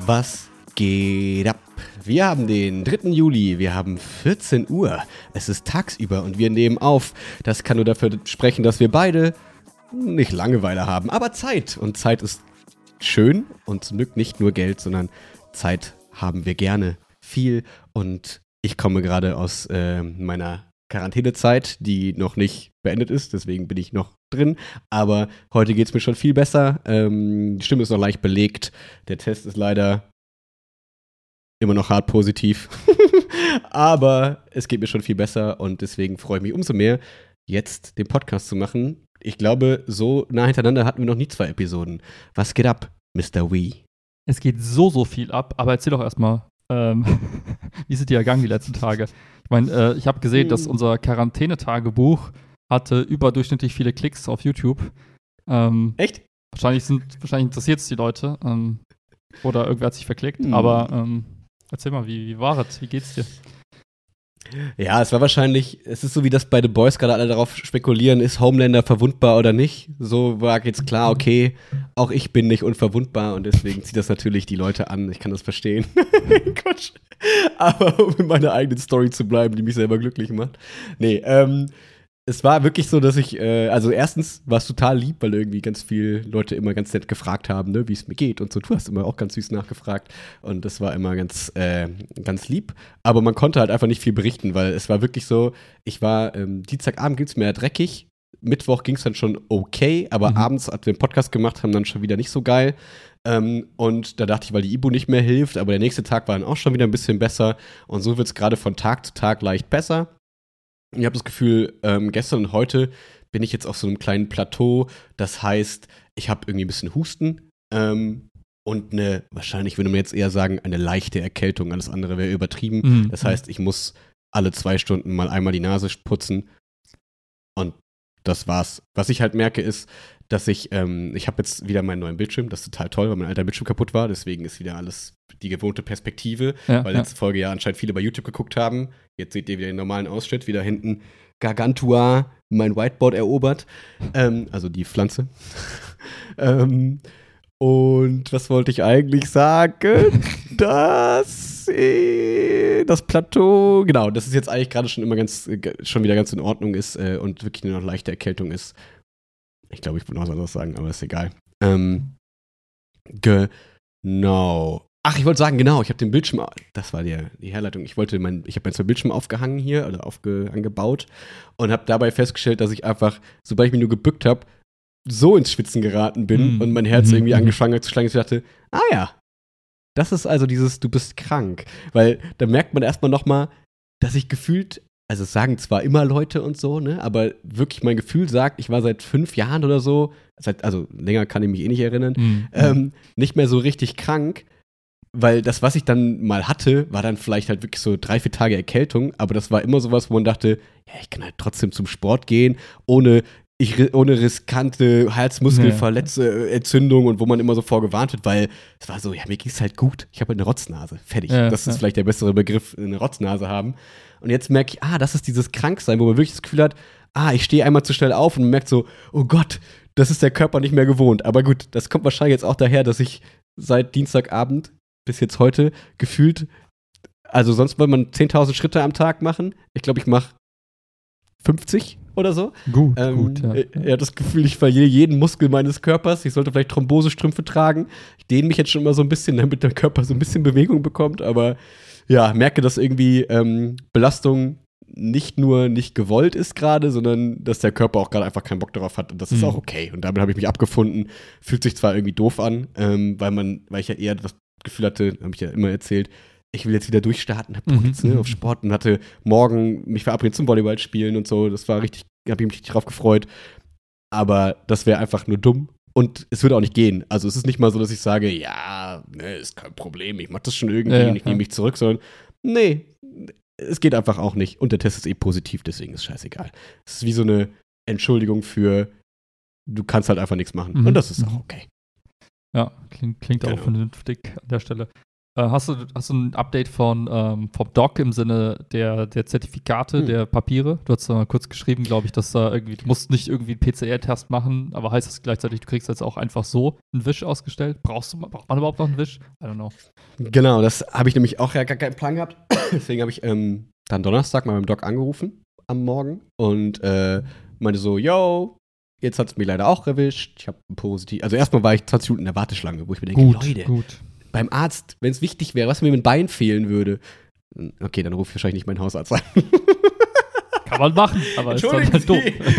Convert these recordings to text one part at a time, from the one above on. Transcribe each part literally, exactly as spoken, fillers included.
Was geht ab? Wir haben den dritten Juli, wir haben vierzehn Uhr, es ist tagsüber und wir nehmen auf. Das kann nur dafür sprechen, dass wir beide nicht Langeweile haben, aber Zeit. Und Zeit ist schön und zum Glück nicht nur Geld, sondern Zeit haben wir gerne viel. Und ich komme gerade aus äh, meiner Quarantänezeit, die noch nicht beendet ist, deswegen bin ich noch drin. Aber heute geht es mir schon viel besser. Ähm, die Stimme ist noch leicht belegt. Der Test ist leider immer noch hart positiv. Aber es geht mir schon viel besser und deswegen freue ich mich umso mehr, jetzt den Podcast zu machen. Ich glaube, so nah hintereinander hatten wir noch nie zwei Episoden. Was geht ab, Mister Wee? Es geht so, so viel ab, aber erzähl doch erstmal, ähm, wie ist es dir ergangen die letzten Tage? Ich meine, äh, ich habe gesehen, hm. dass unser Quarantänetagebuch hatte überdurchschnittlich viele Klicks auf YouTube. Ähm, Echt? Wahrscheinlich, sind, wahrscheinlich interessiert es die Leute. Ähm, oder irgendwer hat sich verklickt. Hm. Aber ähm, erzähl mal, wie, wie war es? Wie geht's dir? Ja, es war wahrscheinlich, es ist so wie das bei The Boys gerade alle darauf spekulieren, ist Homelander verwundbar oder nicht? So war jetzt klar, okay, auch ich bin nicht unverwundbar und deswegen zieht das natürlich die Leute an. Ich kann das verstehen. Quatsch. Aber um in meiner eigenen Story zu bleiben, die mich selber glücklich macht. Nee, ähm, es war wirklich so, dass ich, äh, also erstens war es total lieb, weil irgendwie ganz viele Leute immer ganz nett gefragt haben, ne, wie es mir geht und so. Du hast immer auch ganz süß nachgefragt und das war immer ganz, äh, ganz lieb. Aber man konnte halt einfach nicht viel berichten, weil es war wirklich so, ich war, ähm, Dienstagabend ging es mir ja dreckig, Mittwoch ging es dann schon okay, aber mhm. abends, als wir einen Podcast gemacht haben, dann schon wieder nicht so geil. Ähm, und da dachte ich, weil die Ibu nicht mehr hilft, aber der nächste Tag war dann auch schon wieder ein bisschen besser und so wird es gerade von Tag zu Tag leicht besser. Ich habe das Gefühl, ähm, gestern und heute bin ich jetzt auf so einem kleinen Plateau. Das heißt, ich habe irgendwie ein bisschen Husten ähm, und eine, wahrscheinlich würde man jetzt eher sagen, eine leichte Erkältung. Alles andere wäre übertrieben. Mhm. Das heißt, ich muss alle zwei Stunden mal einmal die Nase putzen und das war's. Was ich halt merke ist, dass ich, ähm, ich habe jetzt wieder meinen neuen Bildschirm. Das ist total toll, weil mein alter Bildschirm kaputt war. Deswegen ist wieder alles die gewohnte Perspektive, ja, weil letzte ja. Folge ja anscheinend viele bei YouTube geguckt haben. Jetzt seht ihr wieder den normalen Ausschnitt, wieder hinten Gargantua mein Whiteboard erobert. Ähm, also die Pflanze. ähm, und was wollte ich eigentlich sagen? Das, äh, das Plateau, genau, das ist jetzt eigentlich gerade schon immer ganz, schon wieder ganz in Ordnung ist äh, und wirklich nur noch leichte Erkältung ist. Ich glaube, ich wollte noch was anderes sagen, aber ist egal. Ähm, genau. Ach, ich wollte sagen, genau, ich habe den Bildschirm, das war die, die Herleitung, ich wollte mein, ich habe mein zwei Bildschirm aufgehangen hier, oder aufge, angebaut und habe dabei festgestellt, dass ich einfach, sobald ich mich nur gebückt habe, so ins Schwitzen geraten bin mm. und mein Herz mm. irgendwie angefangen hat zu schlagen, dass ich dachte, ah ja, das ist also dieses, du bist krank. Weil da merkt man erstmal nochmal, dass ich gefühlt, also es sagen zwar immer Leute und so, ne, aber wirklich mein Gefühl sagt, ich war seit fünf Jahren oder so, seit, also länger kann ich mich eh nicht erinnern, mm. ähm, nicht mehr so richtig krank. Weil das, was ich dann mal hatte, war dann vielleicht halt wirklich so drei, vier Tage Erkältung, aber das war immer sowas, wo man dachte, ja, ich kann halt trotzdem zum Sport gehen, ohne, ich, ohne riskante Halsmuskelverletzung und wo man immer so vorgewarnt wird, weil es war so, ja, mir ging es halt gut, ich habe halt eine Rotznase, fertig. Ja, das ist ja. vielleicht der bessere Begriff, eine Rotznase haben. Und jetzt merke ich, ah, das ist dieses Kranksein, wo man wirklich das Gefühl hat, ah, ich stehe einmal zu schnell auf und man merkt so, oh Gott, das ist der Körper nicht mehr gewohnt. Aber gut, das kommt wahrscheinlich jetzt auch daher, dass ich seit Dienstagabend bis jetzt heute gefühlt, also sonst wollte man zehntausend Schritte am Tag machen. Ich glaube, ich mache fünfzig oder so. Gut, ähm, gut, ja. Ich, ich habe das Gefühl, ich verliere jeden Muskel meines Körpers. Ich sollte vielleicht Thrombosestrümpfe tragen. Ich dehne mich jetzt schon immer so ein bisschen, damit der Körper so ein bisschen Bewegung bekommt. Aber ja, merke, dass irgendwie ähm, Belastung nicht nur nicht gewollt ist gerade, sondern dass der Körper auch gerade einfach keinen Bock darauf hat. Und das mhm. ist auch okay. Und damit habe ich mich abgefunden. Fühlt sich zwar irgendwie doof an, ähm, weil man, weil ich ja eher das Gefühl hatte, habe ich ja immer erzählt, ich will jetzt wieder durchstarten, hab Bock jetzt, ne, auf Sport und hatte morgen mich verabredet zum Volleyball spielen und so. Das war richtig, hab ich mich richtig drauf gefreut. Aber das wäre einfach nur dumm und es würde auch nicht gehen. Also es ist nicht mal so, dass ich sage, ja, ne, ist kein Problem, ich mach das schon irgendwie ja, und ich ja. nehme mich zurück, sondern nee, es geht einfach auch nicht. Und der Test ist eh positiv, deswegen ist scheißegal. Es ist wie so eine Entschuldigung für, du kannst halt einfach nichts machen. Mhm. Und das ist auch okay. Ja, klingt, klingt genau. auch vernünftig an der Stelle. Äh, hast, du, hast du ein Update von, ähm, vom Doc im Sinne der, der Zertifikate, Hm. der Papiere? Du hast da kurz geschrieben, glaube ich, dass da irgendwie, du musst nicht irgendwie einen P C R-Test machen, aber heißt das gleichzeitig, du kriegst jetzt auch einfach so einen Wisch ausgestellt? Brauchst du, braucht man überhaupt noch einen Wisch? I don't know. Genau, das habe ich nämlich auch ja gar keinen Plan gehabt. Deswegen habe ich ähm, dann Donnerstag mal beim Doc angerufen am Morgen und äh, meinte so, yo, jetzt hat es mich leider auch erwischt. Ich habe ein positiv. Also erstmal war ich zwanzig Minuten in der Warteschlange, wo ich mir denke, Gut, Leute, gut. beim Arzt, wenn es wichtig wäre, was mir mit Bein fehlen würde. Okay, dann rufe ich wahrscheinlich nicht meinen Hausarzt an. Kann man machen, aber ist dann halt doof.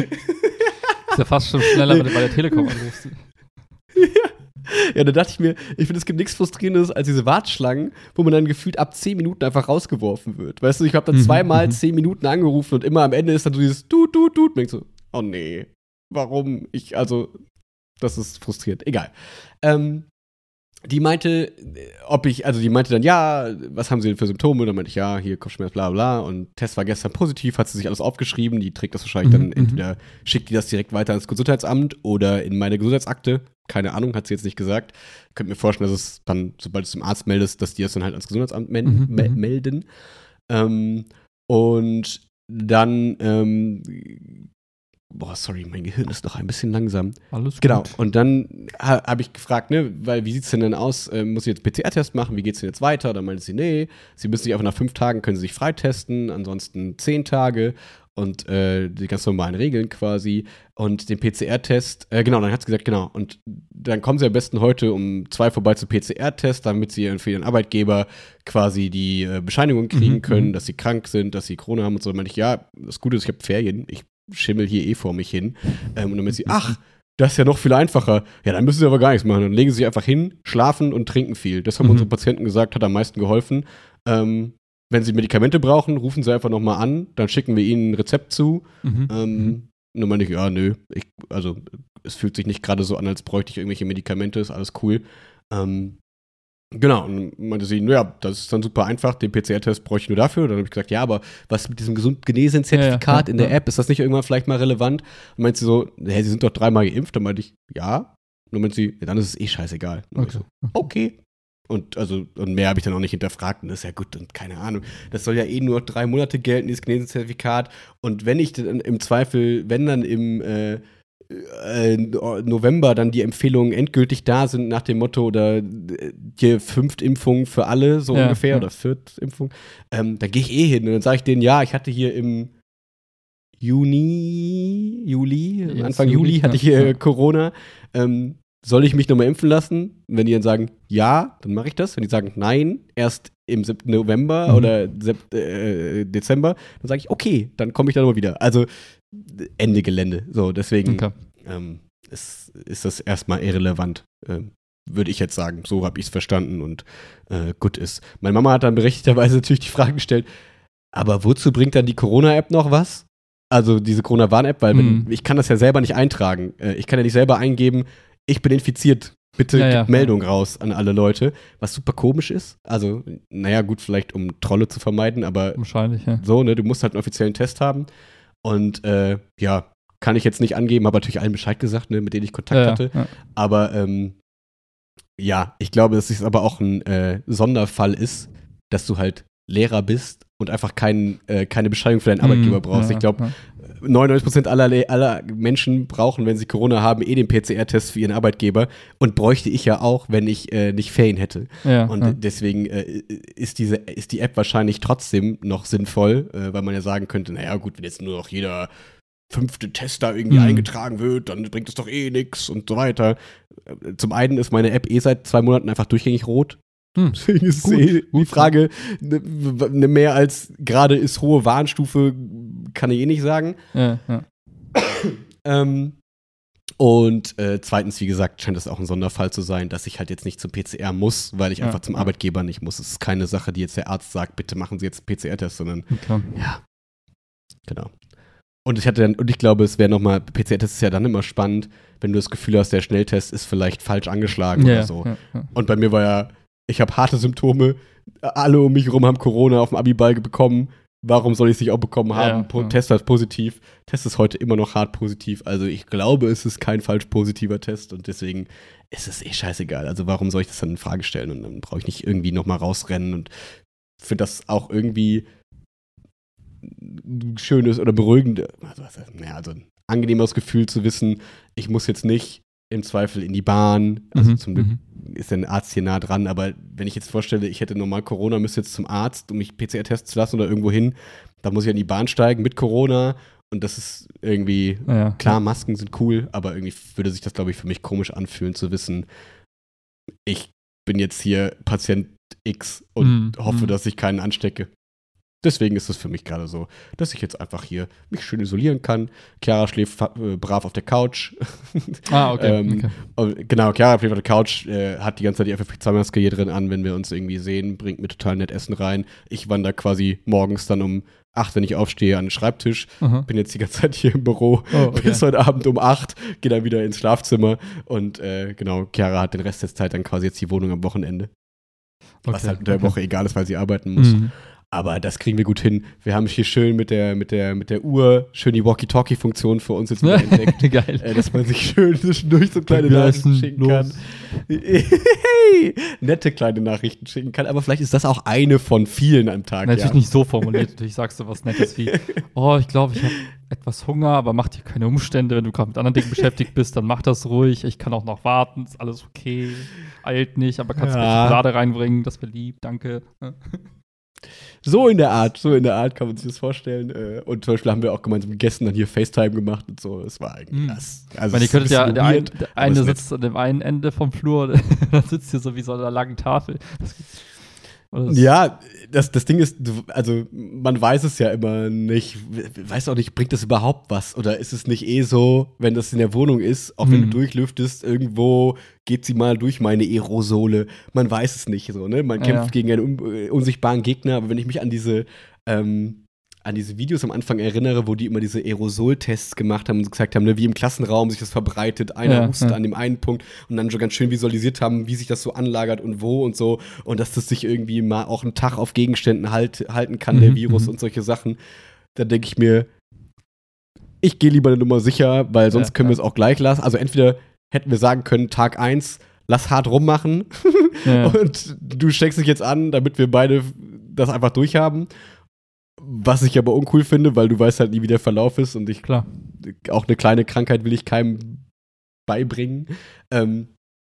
Ist ja fast schon schneller, wenn du bei der Telekom anrufst. Ja. Ja, da dachte ich mir, ich finde, es gibt nichts Frustrierendes als diese Warteschlangen, wo man dann gefühlt ab zehn Minuten einfach rausgeworfen wird. Weißt du, ich habe dann Mhm, zweimal mhm. zehn Minuten angerufen und immer am Ende ist dann so dieses Tut, Tut, Tut. Und ich so, oh nee, warum? Ich, also, das ist frustrierend. Egal. Ähm, die meinte, ob ich, also die meinte dann, ja, was haben sie denn für Symptome? Und dann meinte ich, ja, hier Kopfschmerz, bla bla. Und Test war gestern positiv, hat sie sich alles aufgeschrieben. Die trägt das wahrscheinlich Mhm, dann mhm. entweder, schickt die das direkt weiter ans Gesundheitsamt oder in meine Gesundheitsakte. Keine Ahnung, hat sie jetzt nicht gesagt. Ich könnte mir vorstellen, dass es dann, sobald du es dem Arzt meldest, dass die das dann halt ans Gesundheitsamt men- Mhm, me- mhm. melden. Ähm, und dann, ähm, boah, sorry, mein Gehirn ist noch ein bisschen langsam. Alles gut. Genau, und dann ha, habe ich gefragt, ne, weil wie sieht's denn denn aus? Ähm, muss ich jetzt P C R-Test machen? Wie geht's denn jetzt weiter? Dann meinte sie, nee, sie müssen sich einfach nach fünf Tagen können sie sich freitesten, ansonsten zehn Tage und äh, die ganz normalen Regeln quasi. Und den P C R-Test, äh, genau, dann hat sie gesagt, genau, und dann kommen sie am besten heute um zwei vorbei zum P C R-Test, damit sie für ihren Arbeitgeber quasi die äh, Bescheinigung kriegen Mhm, können, mhm. dass sie krank sind, dass sie Corona haben und so. Dann meinte ich, ja, das Gute ist, ich habe Ferien, ich schimmel hier eh vor mich hin. Ähm, und dann meinte sie, ach, das ist ja noch viel einfacher. Ja, dann müssen sie aber gar nichts machen. Dann legen sie sich einfach hin, schlafen und trinken viel. Das haben Mhm. unsere Patienten gesagt, hat am meisten geholfen. Ähm, wenn sie Medikamente brauchen, rufen sie einfach nochmal an, dann schicken wir ihnen ein Rezept zu. Mhm. Ähm, Mhm. Und dann meinte ich, ja, nö, ich, also es fühlt sich nicht gerade so an, als bräuchte ich irgendwelche Medikamente, ist alles cool. Ähm, genau, und dann meinte sie, naja, das ist dann super einfach, den P C R-Test bräuchte ich nur dafür. Dann habe ich gesagt, ja, aber was mit diesem gesund genesen Zertifikat Ja, ja, ja, in der ja. App, ist das nicht irgendwann vielleicht mal relevant? Und meinte sie so, hä, sie sind doch dreimal geimpft. Dann meinte ich, ja. Und dann meinte sie, ja, dann ist es eh scheißegal. Und Okay. ich so, okay. Und, also, und mehr habe ich dann auch nicht hinterfragt. Und das ist ja gut und keine Ahnung. Das soll ja eh nur drei Monate gelten, dieses Genesen-Zertifikat. Und wenn ich dann im Zweifel, wenn dann im äh, äh, November dann die Empfehlungen endgültig da sind, nach dem Motto, oder äh, die Fünftimpfung für alle, so Ja, ungefähr, ja. oder Viertimpfung, ähm, dann gehe ich eh hin. Und dann sage ich denen, ja, ich hatte hier im Juni, Juli, Jetzt Anfang Juli, Juli hatte ja, ich hier ja. Corona. Ähm, soll ich mich nochmal impfen lassen? Wenn die dann sagen, ja, dann mache ich das. Wenn die sagen, nein, erst im siebten November Mhm. oder Sep- äh, Dezember, dann sage ich, okay, dann komme ich da nochmal wieder. Also Ende Gelände. So, deswegen Okay. ähm, ist, ist das erstmal irrelevant. Ähm, würde ich jetzt sagen. So habe ich es verstanden und äh, gut ist. Meine Mama hat dann berechtigterweise natürlich die Frage gestellt, aber wozu bringt dann die Corona-App noch was? Also diese Corona-Warn-App, weil wenn, Mhm. ich kann das ja selber nicht eintragen. Äh, ich kann ja nicht selber eingeben, ich bin infiziert. Bitte Ja, gib ja, Meldung raus an alle Leute. Was super komisch ist. Also, naja, gut, vielleicht um Trolle zu vermeiden, aber Wahrscheinlich, ja. so, ne, du musst halt einen offiziellen Test haben. Und äh, ja, kann ich jetzt nicht angeben, habe natürlich allen Bescheid gesagt, ne, mit denen ich Kontakt Ja, hatte. ja. Aber ähm, ja, ich glaube, dass es aber auch ein äh, Sonderfall ist, dass du halt Lehrer bist und einfach kein, äh, keine Bescheinigung für deinen Arbeitgeber Mhm, brauchst. ja, Ich glaube, ja. neunundneunzig Prozent aller, Le- aller Menschen brauchen, wenn sie Corona haben, eh den P C R-Test für ihren Arbeitgeber. Und bräuchte ich ja auch, wenn ich äh, nicht Ferien hätte. Ja, Und ja. deswegen äh, ist, diese, ist die App wahrscheinlich trotzdem noch sinnvoll, äh, weil man ja sagen könnte, naja gut, wenn jetzt nur noch jeder fünfte Tester irgendwie Mhm. eingetragen wird, dann bringt es doch eh nichts und so weiter. Äh, Zum einen ist meine App eh seit zwei Monaten einfach durchgängig rot. Hm. Deswegen ist Gut, eh die gut. Frage, ne, ne mehr als gerade ist hohe Warnstufe, kann ich eh nicht sagen. Ja, ja. Ähm, und äh, zweitens, wie gesagt, scheint es auch ein Sonderfall zu sein, dass ich halt jetzt nicht zum P C R muss, weil ich Ja, einfach zum ja. Arbeitgeber nicht muss. Es ist keine Sache, die jetzt der Arzt sagt, bitte machen Sie jetzt einen P C R-Test, sondern Okay. ja, genau. Und ich hatte dann, und ich glaube, es wäre nochmal, P C R-Test ist ja dann immer spannend, wenn du das Gefühl hast, der Schnelltest ist vielleicht falsch angeschlagen Ja, oder so. ja, ja. Und bei mir war ja, ich habe harte Symptome, alle um mich herum haben Corona auf dem Abiball bekommen. warum soll ich es nicht auch bekommen haben? Ja, Po- ja. Test ist positiv. Test ist heute immer noch hart positiv. Also ich glaube, es ist kein falsch positiver Test und deswegen ist es eh scheißegal. Also warum soll ich das dann in Frage stellen? Und dann brauche ich nicht irgendwie nochmal rausrennen und finde das auch irgendwie ein schönes oder beruhigend, also, was heißt, naja, also ein angenehmes Gefühl zu wissen, ich muss jetzt nicht im Zweifel in die Bahn, also Mhm, zum Glück mhm. ist der Arzt hier nah dran, aber wenn ich jetzt vorstelle, ich hätte normal Corona, müsste jetzt zum Arzt, um mich P C R testen zu lassen oder irgendwo hin, dann muss ich in die Bahn steigen mit Corona und das ist irgendwie, Ja, ja. klar, Masken sind cool, aber irgendwie würde sich das, glaube ich, für mich komisch anfühlen, zu wissen, ich bin jetzt hier Patient X und Mhm, hoffe, mhm. dass ich keinen anstecke. Deswegen ist es für mich gerade so, dass ich jetzt einfach hier mich schön isolieren kann. Chiara schläft fa- äh, brav auf der Couch. Ah, okay. ähm, okay. und genau, Chiara schläft auf der Couch, äh, hat die ganze Zeit die F F P zwei Maske hier drin an, wenn wir uns irgendwie sehen, bringt mir total nett Essen rein. Ich wandere quasi morgens dann um acht, wenn ich aufstehe, an den Schreibtisch. Aha. Bin jetzt die ganze Zeit hier im Büro Oh, okay. bis heute Abend um acht, gehe dann wieder ins Schlafzimmer und äh, genau, Chiara hat den Rest der Zeit dann quasi jetzt die Wohnung am Wochenende. Was Okay, halt unter der okay. Woche egal ist, weil sie arbeiten muss. Mhm. Aber das kriegen wir gut hin. Wir haben hier schön mit der, mit der, mit der Uhr schön die Walkie-Talkie-Funktion für uns jetzt wieder entdeckt. Geil. Äh, dass man sich schön zwischendurch so kleine Wir Nachrichten essen schicken los. kann. Hey, nette kleine Nachrichten schicken kann. Aber vielleicht ist das auch eine von vielen am Tag. Natürlich ja. nicht so formuliert. Natürlich sagst du was Nettes wie, oh, ich glaube, ich habe etwas Hunger, aber mach dir keine Umstände. Wenn du gerade mit anderen Dingen beschäftigt bist, dann mach das ruhig. Ich kann auch noch warten. Ist alles okay. Eilt nicht, aber kannst du Ja. mir Schokolade reinbringen. Das wäre lieb. Danke. So in der Art, so in der Art kann man sich das vorstellen. Äh, Und zum Beispiel haben wir auch gemeinsam gegessen, dann hier FaceTime gemacht und so. Das war eigentlich Mhm. das. Ich Also meine, ihr es ist ein könntet ja, bisschen der, ein, weird, der aber eine ist nett. sitzt an dem einen Ende vom Flur, dann sitzt ihr so wie so an einer langen Tafel. Das, oder das- Ja, das, das Ding ist, du, also man weiß es ja immer nicht, weiß auch nicht, bringt das überhaupt was? Oder ist es nicht eh so, wenn das in der Wohnung ist, auch wenn Mhm. du durchlüftest, irgendwo geht sie mal durch meine Aerosole. Man weiß es nicht so, ne? Man Ja, kämpft ja. gegen einen un äh, unsichtbaren Gegner, aber wenn ich mich an diese ähm, an diese Videos am Anfang erinnere, wo die immer diese Aerosoltests gemacht haben und gesagt haben, ne, wie im Klassenraum sich das verbreitet, einer Ja, hustet ja. an dem einen Punkt und dann schon ganz schön visualisiert haben, wie sich das so anlagert und wo und so und dass das sich irgendwie mal auch einen Tag auf Gegenständen halt, halten kann, der Mhm, Virus mhm. und solche Sachen. Da denke ich mir, ich gehe lieber eine Nummer sicher, weil sonst Ja, können ja. wir es auch gleich lassen. Also entweder hätten wir sagen können, Tag eins, lass hart rummachen Ja. und du steckst dich jetzt an, damit wir beide das einfach durchhaben. Was ich aber uncool finde, weil du weißt halt nie, wie der Verlauf ist und ich Klar. auch eine kleine Krankheit will ich keinem beibringen. Ähm,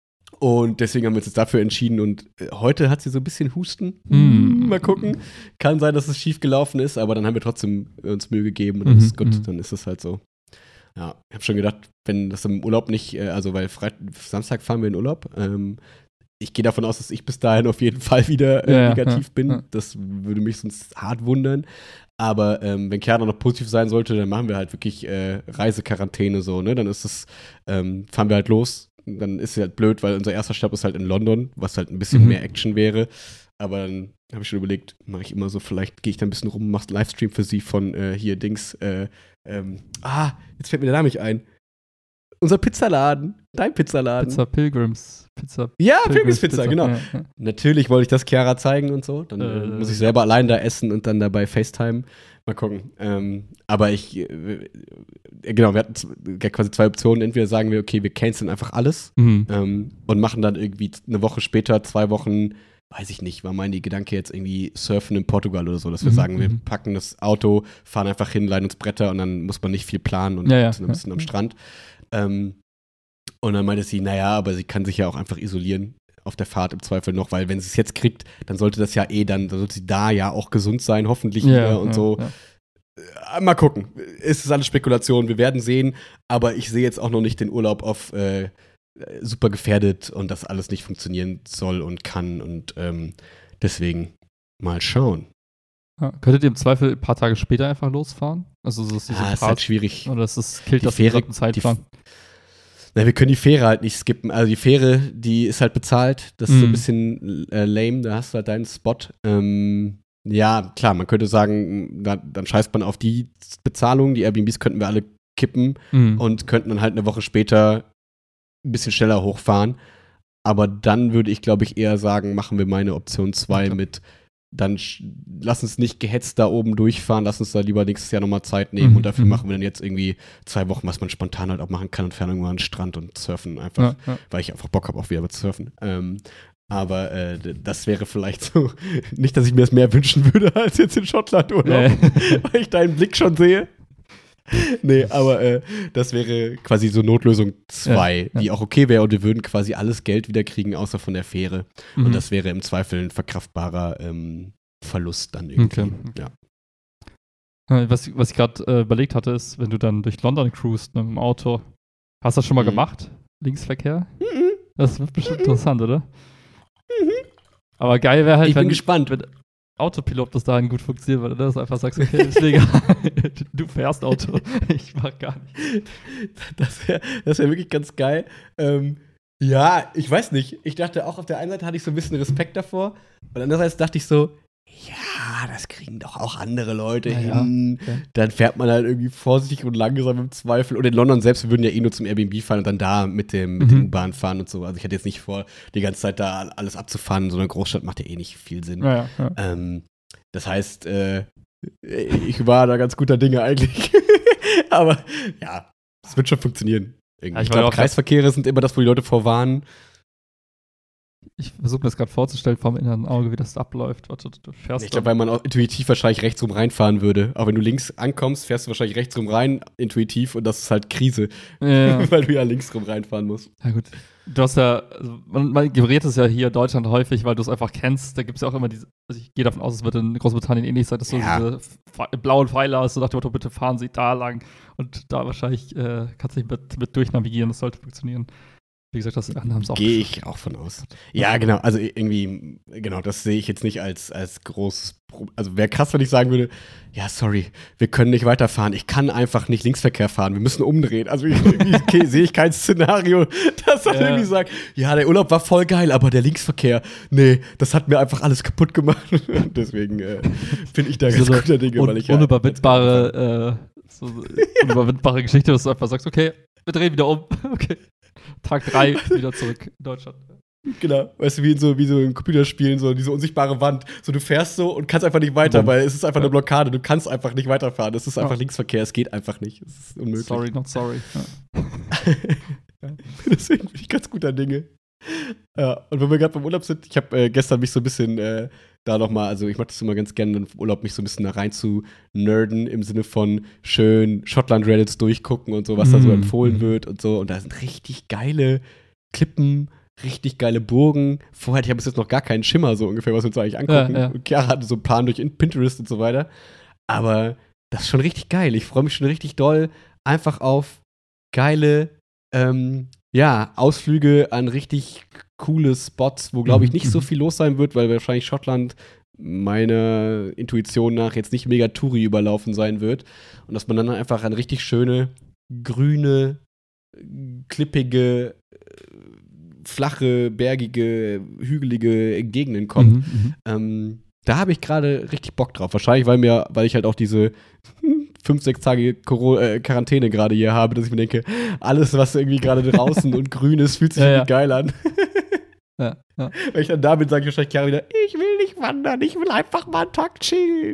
und deswegen haben wir uns jetzt dafür entschieden und äh, heute hat sie so ein bisschen Husten. Mm. Mal gucken. Kann sein, dass es schief gelaufen ist, aber dann haben wir trotzdem uns Mühe gegeben und dann Mhm, ist gut, mhm. dann ist es halt so. Ja, ich habe schon gedacht, wenn das im Urlaub nicht, äh, also weil Freit- Samstag fahren wir in Urlaub, ähm, ich gehe davon aus, dass ich bis dahin auf jeden Fall wieder äh, Ja, ja, negativ ja, bin. ja. Das würde mich sonst hart wundern. Aber ähm, wenn Kerner noch positiv sein sollte, dann machen wir halt wirklich äh, Reisequarantäne so, ne? Dann ist es, ähm, fahren wir halt los. Dann ist es halt blöd, weil unser erster Stopp ist halt in London, was halt ein bisschen Mhm. mehr Action wäre. Aber dann habe ich schon überlegt, mache ich immer so, vielleicht gehe ich da ein bisschen rum, machst einen Livestream für sie von äh, hier Dings, äh, ähm, ah, jetzt fällt mir der Name nicht ein. Unser Pizzaladen, dein Pizzaladen. Pizza Pilgrims. Pizza Ja, Pilgrims Pilgrims Pizza, genau. Ja, ja. Natürlich wollte ich das Chiara zeigen und so. Dann äh, Äh, muss ich selber allein da essen und dann dabei FaceTime. Mal gucken. Ähm, aber ich, äh, genau, wir hatten z- quasi zwei Optionen. Entweder sagen wir, okay, wir canceln einfach alles Mhm. ähm, und machen dann irgendwie eine Woche später, zwei Wochen, weiß ich nicht, war mein Gedanke jetzt irgendwie surfen in Portugal oder so, dass wir Mhm, sagen, wir mhm. packen das Auto, fahren einfach hin, leihen uns Bretter und dann muss man nicht viel planen und Ja, ja, sind ein bisschen ja. am Strand. Ähm, und dann meinte sie, naja, aber sie kann sich ja auch einfach isolieren auf der Fahrt im Zweifel noch, weil wenn sie es jetzt kriegt, dann sollte das ja eh dann, dann sollte sie da ja auch gesund sein, hoffentlich Ja, wieder und ja, so. ja. Äh, Mal gucken. Es ist alles Spekulation, wir werden sehen, aber ich sehe jetzt auch noch nicht den Urlaub auf äh, super gefährdet und das alles nicht funktionieren soll und kann und ähm, deswegen mal schauen. Ja. Könntet ihr im Zweifel ein paar Tage später einfach losfahren? Also so ist diese Ah, ist Fahrt- halt schwierig. Oder ist das, killt Die das Fähre- den gesamten Zeitplan? Na, wir können die Fähre halt nicht skippen. Also die Fähre, die ist halt bezahlt. Das ist so ein Mhm. bisschen äh, lame. Da hast du halt deinen Spot. Ähm, ja, klar, man könnte sagen, da, dann scheißt man auf die Bezahlung. Die Airbnbs könnten wir alle kippen Mhm. und könnten dann halt eine Woche später ein bisschen schneller hochfahren. Aber dann würde ich, glaube ich, eher sagen, machen wir meine Option zwei Okay. mit dann sch- lass uns nicht gehetzt da oben durchfahren, lass uns da lieber nächstes Jahr nochmal Zeit nehmen Mhm, und dafür mhm. machen wir dann jetzt irgendwie zwei Wochen, was man spontan halt auch machen kann und fahren irgendwann an den Strand und surfen einfach, Ja, ja. weil ich einfach Bock habe, auch wieder mit surfen. Ähm, aber äh, d- das wäre vielleicht so, nicht, dass ich mir das mehr wünschen würde als jetzt in Schottland Urlaub, Nee. weil ich deinen Blick schon sehe. Nee, aber äh, das wäre quasi so Notlösung zwei, Ja, ja. die auch okay wäre und wir würden quasi alles Geld wieder kriegen, außer von der Fähre. Mhm. Und das wäre im Zweifel ein verkraftbarer ähm, Verlust dann irgendwie. Okay. Ja. Äh, Was, was ich gerade äh, überlegt hatte, ist, wenn du dann durch London cruist ne, mit dem Auto. Hast du das schon mal Mhm. gemacht? Linksverkehr? Mhm. Das wird bestimmt Mhm. interessant, oder? Aber geil wäre halt, Ich wenn, bin gespannt. wenn Autopilot bis dahin gut funktioniert, weil du das einfach sagst, okay, ist legal. Du fährst Auto. Ich mach gar nicht. Das wäre das wär wirklich ganz geil. Ähm, ja, ich weiß nicht. Ich dachte auch, auf der einen Seite hatte ich so ein bisschen Respekt davor. Und andererseits dachte ich so, ja, das kriegen doch auch andere Leute Na ja, hin. okay. Dann fährt man halt irgendwie vorsichtig und langsam im Zweifel. Und in London selbst, wir würden ja eh nur zum Airbnb fahren und dann da mit dem, mit Mhm. dem U-Bahn fahren und so. Also ich hatte jetzt nicht vor, die ganze Zeit da alles abzufahren. So eine Großstadt macht ja eh nicht viel Sinn. Ja, ja, ja. Ähm, das heißt, äh, ich war da ganz guter Dinge eigentlich. Aber ja, es wird schon funktionieren. Irgendwie. Ja, ich ich war glaube, auch- Kreisverkehre sind immer das, wo die Leute vorwarnen. Ich versuche mir das gerade vorzustellen, vor dem inneren Auge, wie das abläuft. Warte, du fährst Ich glaube, weil man auch intuitiv wahrscheinlich rechts rum reinfahren würde. Aber wenn du links ankommst, fährst du wahrscheinlich rechts rum rein, intuitiv. Und das ist halt Krise, dann, ja. weil du ja links rum reinfahren musst. Ja, gut. Du hast ja, also man, man generiert es ja hier in Deutschland häufig, weil du es einfach kennst. Da gibt es ja auch immer diese, also ich gehe davon aus, es wird in Großbritannien ähnlich sein, dass du Ja. diese Pfe- blauen Pfeiler hast, so nach dem Motto, bitte fahren Sie da lang. Und da wahrscheinlich äh, kannst du dich mit, mit durchnavigieren, das sollte funktionieren. Wie gesagt, das anderen haben es auch Gehe geschafft. ich auch von aus. Ja, genau. Also irgendwie, genau, das sehe ich jetzt nicht als, als großes Problem. Also wäre krass, wenn ich sagen würde, ja, sorry, wir können nicht weiterfahren. Ich kann einfach nicht Linksverkehr fahren. Wir müssen umdrehen. Also irgendwie okay, sehe ich kein Szenario, das dann Ja. irgendwie sagt, ja, der Urlaub war voll geil, aber der Linksverkehr, nee, das hat mir einfach alles kaputt gemacht. Deswegen äh, bin ich da ganz So eine guter Dinge, un weil ich ja unüberwindbare, äh, so, unüberwindbare Geschichte, dass du einfach sagst, okay, wir drehen wieder um. Okay. Tag drei wieder zurück in Deutschland. Genau, weißt du, wie in so, wie so in Computerspielen, so diese unsichtbare Wand. So, du fährst so und kannst einfach nicht weiter, Bumm. weil es ist einfach eine Ja. Blockade. Du kannst einfach nicht weiterfahren. Es ist einfach Ja. Linksverkehr, es geht einfach nicht. Es ist unmöglich. Sorry, not sorry. Ja. Deswegen bin ich ganz guter Dinge. Ja, und wenn wir gerade beim Urlaub sind, ich habe äh, gestern mich so ein bisschen äh, da nochmal, also ich mache das immer ganz gerne im Urlaub, mich so ein bisschen da rein zu nerden, im Sinne von schön Schottland-Reddits durchgucken und so, was da so Mm. empfohlen wird und so. Und da sind richtig geile Klippen, richtig geile Burgen. Vorher hatte ich bis jetzt noch gar keinen Schimmer, so ungefähr, was wir uns eigentlich angucken. Ja, ja. Und Chiara hatte so einen Plan durch Pinterest und so weiter. Aber das ist schon richtig geil. Ich freue mich schon richtig doll einfach auf geile, ähm, ja, Ausflüge an richtig coole Spots, wo, glaube ich, Mhm, nicht so mhm. viel los sein wird, weil wahrscheinlich Schottland meiner Intuition nach jetzt nicht mega Touri überlaufen sein wird. Und dass man dann einfach an richtig schöne, grüne, klippige, äh, flache, bergige, hügelige Gegenden kommt. Mhm, mhm. Ähm, da habe ich gerade richtig Bock drauf. Wahrscheinlich, weil mir, weil ich halt auch diese fünf, sechs Tage Coro- äh, Quarantäne gerade hier habe, dass ich mir denke, alles, was irgendwie gerade draußen und grün ist, fühlt sich Ja, irgendwie ja. geil an. Ja, ja. Wenn ich dann da bin, sage ich wahrscheinlich Chiara wieder, ich will nicht wandern, ich will einfach mal einen Tag chillen.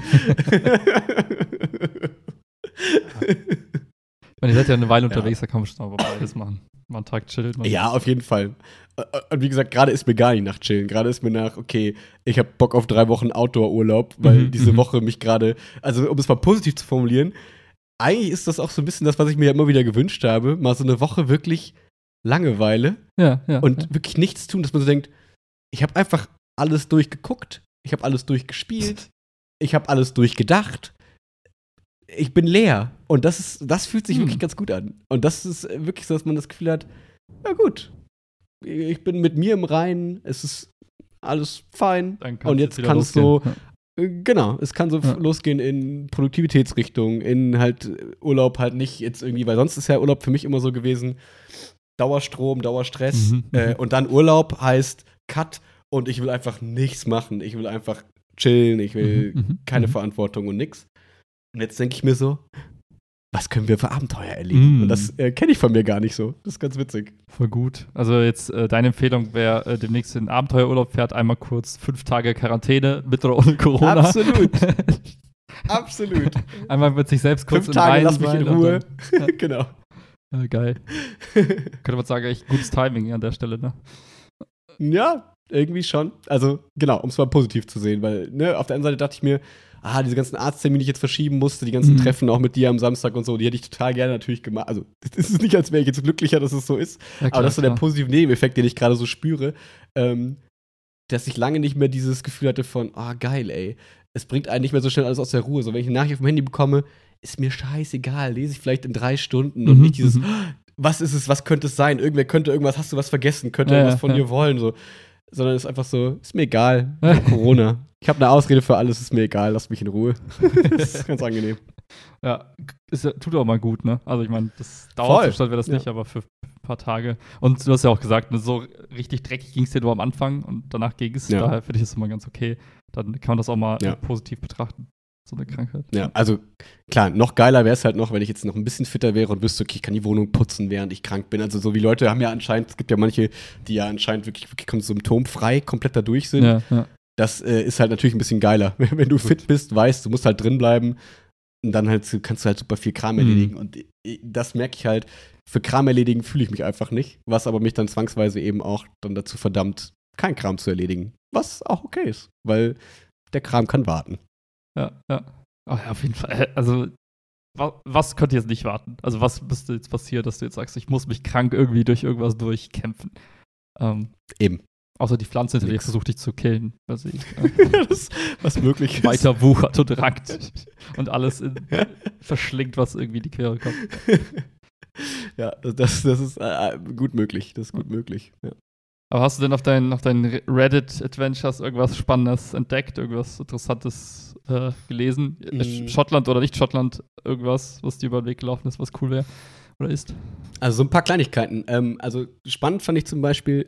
Ich meine, ihr seid ja eine Weile Ja. unterwegs, da kann man schon aber beides machen. Mal einen Tag chillen. mal- Ja, auf jeden Fall. Und wie gesagt, gerade ist mir gar nicht nach Chillen. Gerade ist mir nach, okay, ich habe Bock auf drei Wochen Outdoor-Urlaub, weil Mhm, diese mhm. Woche mich gerade, also um es mal positiv zu formulieren, eigentlich ist das auch so ein bisschen das, was ich mir ja immer wieder gewünscht habe, mal so eine Woche wirklich Langeweile Ja, ja. und ja. wirklich nichts tun, dass man so denkt, ich habe einfach alles durchgeguckt, ich habe alles durchgespielt, ich habe alles durchgedacht. Ich bin leer. Und das ist, das fühlt sich Hm. wirklich ganz gut an. Und das ist wirklich so, dass man das Gefühl hat, na gut, ich bin mit mir im Reinen, es ist alles fein. Dann kann's Und jetzt wieder kann es so, losgehen. äh, genau, es kann so Ja. f- losgehen in Produktivitätsrichtung, in halt äh, Urlaub halt nicht jetzt irgendwie, weil sonst ist ja Urlaub für mich immer so gewesen, Dauerstrom, Dauerstress. Mhm, äh, mhm. und dann Urlaub heißt Cut und ich will einfach nichts machen. Ich will einfach chillen, ich will Mhm, mhm, keine mhm. Verantwortung und nix. Und jetzt denke ich mir so, was können wir für Abenteuer erleben? Mm. Und das äh, kenne ich von mir gar nicht so. Das ist ganz witzig. Voll gut. Also jetzt äh, deine Empfehlung, wer äh, demnächst in den Abenteuerurlaub fährt, einmal kurz fünf Tage Quarantäne mit oder ohne Corona. Absolut. Absolut. Einmal mit sich selbst kurz Fünf im Tage, Reinen lass mich in sein und Ruhe. Dann, ja. Genau. Ja, geil. Könnte man sagen, echt gutes Timing an der Stelle, ne? Ja, irgendwie schon. Also, genau, um es mal positiv zu sehen, weil, ne, auf der einen Seite dachte ich mir, ah, diese ganzen Arzttermine, die ich jetzt verschieben musste, die ganzen Mhm. Treffen auch mit dir am Samstag und so, die hätte ich total gerne natürlich gemacht. Also, es ist nicht, als wäre ich jetzt glücklicher, dass es so ist, Ja, klar, aber das ist so der klar. positive Nebeneffekt, den ich gerade so spüre, ähm, dass ich lange nicht mehr dieses Gefühl hatte von, ah, geil, ey, es bringt einen nicht mehr so schnell alles aus der Ruhe. So, wenn ich eine Nachricht auf dem Handy bekomme, ist mir scheißegal, lese ich vielleicht in drei Stunden und Mhm, nicht dieses, mhm. was ist es, was könnte es sein? Irgendwer könnte irgendwas, hast du was vergessen, könnte Ja, irgendwas ja, von ja. dir wollen, so. Sondern es ist einfach so, ist mir egal, ich hab Corona. Ich habe eine Ausrede für alles, ist mir egal, lass mich in Ruhe. Das ist ganz angenehm. Ja, ist ja, tut auch mal gut, ne? Also ich meine, das Voll. Dauerzustand wäre das Ja. nicht, aber für ein paar Tage. Und du hast ja auch gesagt, ne, so richtig dreckig ging es dir nur am Anfang und danach ging es. Ja. Daher finde ich das immer ganz okay. Dann kann man das auch mal Ja. äh, positiv betrachten, so eine Krankheit. Ja, also klar, noch geiler wäre es halt noch, wenn ich jetzt noch ein bisschen fitter wäre und wüsste, okay, ich kann die Wohnung putzen, während ich krank bin. Also so wie Leute haben ja anscheinend, es gibt ja manche, die ja anscheinend wirklich, wirklich symptomfrei komplett da durch sind. Ja, ja. Das äh, ist halt natürlich ein bisschen geiler. Wenn du fit bist, weißt, du musst halt drin bleiben und dann halt kannst du halt super viel Kram Mhm. erledigen. Und äh, das merke ich halt, für Kram erledigen fühle ich mich einfach nicht, was aber mich dann zwangsweise eben auch dann dazu verdammt, kein Kram zu erledigen. Was auch okay ist, weil der Kram kann warten. Ja, ja. Ach ja, auf jeden Fall. Also, wa was könnte jetzt nicht warten? Also, was müsste jetzt passieren, dass du jetzt sagst, ich muss mich krank irgendwie durch irgendwas durchkämpfen? Ähm, Eben. außer die Pflanze hinter dir Nix. versucht dich zu killen, weil sie äh, das, was möglich ist. weiter wuchert und rankt und alles in, verschlingt, was irgendwie in die Quere kommt. Ja, das, das ist äh, gut möglich. Das ist gut möglich. Ja. Aber hast du denn auf deinen, auf deinen Reddit-Adventures irgendwas Spannendes entdeckt, irgendwas Interessantes äh, gelesen? Mm. Sch- Schottland oder nicht Schottland, irgendwas, was dir über den Weg gelaufen ist, was cool wäre oder ist? Also so ein paar Kleinigkeiten. Ähm, also spannend fand ich zum Beispiel,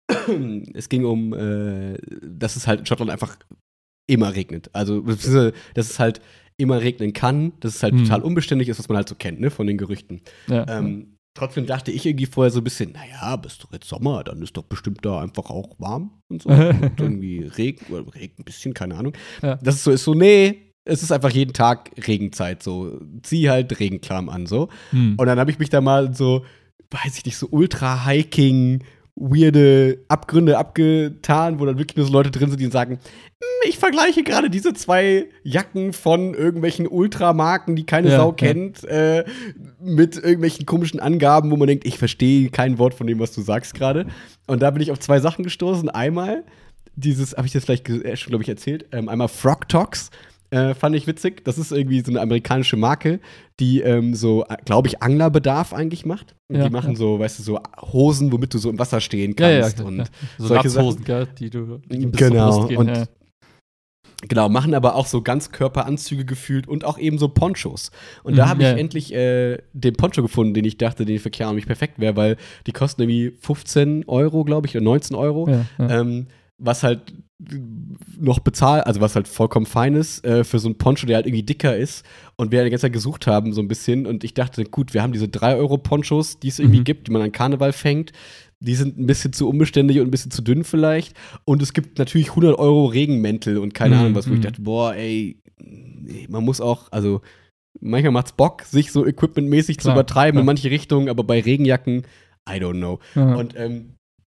es ging um, äh, dass es halt in Schottland einfach immer regnet. Also, beziehungsweise, dass es halt immer regnen kann, dass es halt Hm. total unbeständig ist, was man halt so kennt, ne, von den Gerüchten. Ja. Ähm, trotzdem dachte ich irgendwie vorher so ein bisschen, naja, bist doch jetzt Sommer, dann ist doch bestimmt da einfach auch warm und so. Und irgendwie Regen, oder Regen ein bisschen, keine Ahnung. Ja. Das ist so, ist so, nee, es ist einfach jeden Tag Regenzeit, so. Zieh halt Regenkram an, so. Hm. Und dann habe ich mich da mal so, weiß ich nicht, so Ultra-Hiking, weirde Abgründe abgetan, wo dann wirklich nur so Leute drin sind, die sagen, "Hm, ich vergleiche gerade diese zwei Jacken von irgendwelchen Ultramarken, die keine Ja, Sau ja. kennt, äh, mit irgendwelchen komischen Angaben, wo man denkt, ich verstehe kein Wort von dem, was du sagst gerade. Und da bin ich auf zwei Sachen gestoßen. Einmal dieses, habe ich das vielleicht ge- äh, schon, glaube ich, erzählt, ähm, einmal Frog Tox. Äh, fand ich witzig. Das ist irgendwie so eine amerikanische Marke, die ähm, so, glaube ich, Anglerbedarf eigentlich macht. Und Ja, die machen ja. so, weißt du, so Hosen, womit du so im Wasser stehen Ja, ja, kannst. ja, und ja. So solche Latzhosen, gell, die du die bis Genau, zur Brust gehen. und- ja. Genau, machen aber auch so Ganzkörperanzüge gefühlt und auch eben so Ponchos. Und da Mhm, habe ich ja. endlich äh, den Poncho gefunden, den ich dachte, den für Chiara und mich perfekt wäre, weil die kosten irgendwie fünfzehn Euro, glaube ich, oder neunzehn Euro. Ja, ja. Ähm, was halt noch bezahlt, also was halt vollkommen fein ist, äh, für so einen Poncho, der halt irgendwie dicker ist. Und wir die ganze Zeit gesucht haben, so ein bisschen. Und ich dachte, gut, wir haben diese drei Euro Ponchos, die es irgendwie Mhm. gibt, gibt, die man an Karneval fängt. Die sind ein bisschen zu unbeständig und ein bisschen zu dünn vielleicht. Und es gibt natürlich hundert Euro Regenmäntel und keine Mhm, Ahnung was, wo ich mhm. dachte, boah, ey, nee, man muss auch, also manchmal macht's Bock, sich so equipmentmäßig zu Klar, übertreiben klar. in manche Richtungen, aber bei Regenjacken, I don't know. Ja. Und ähm,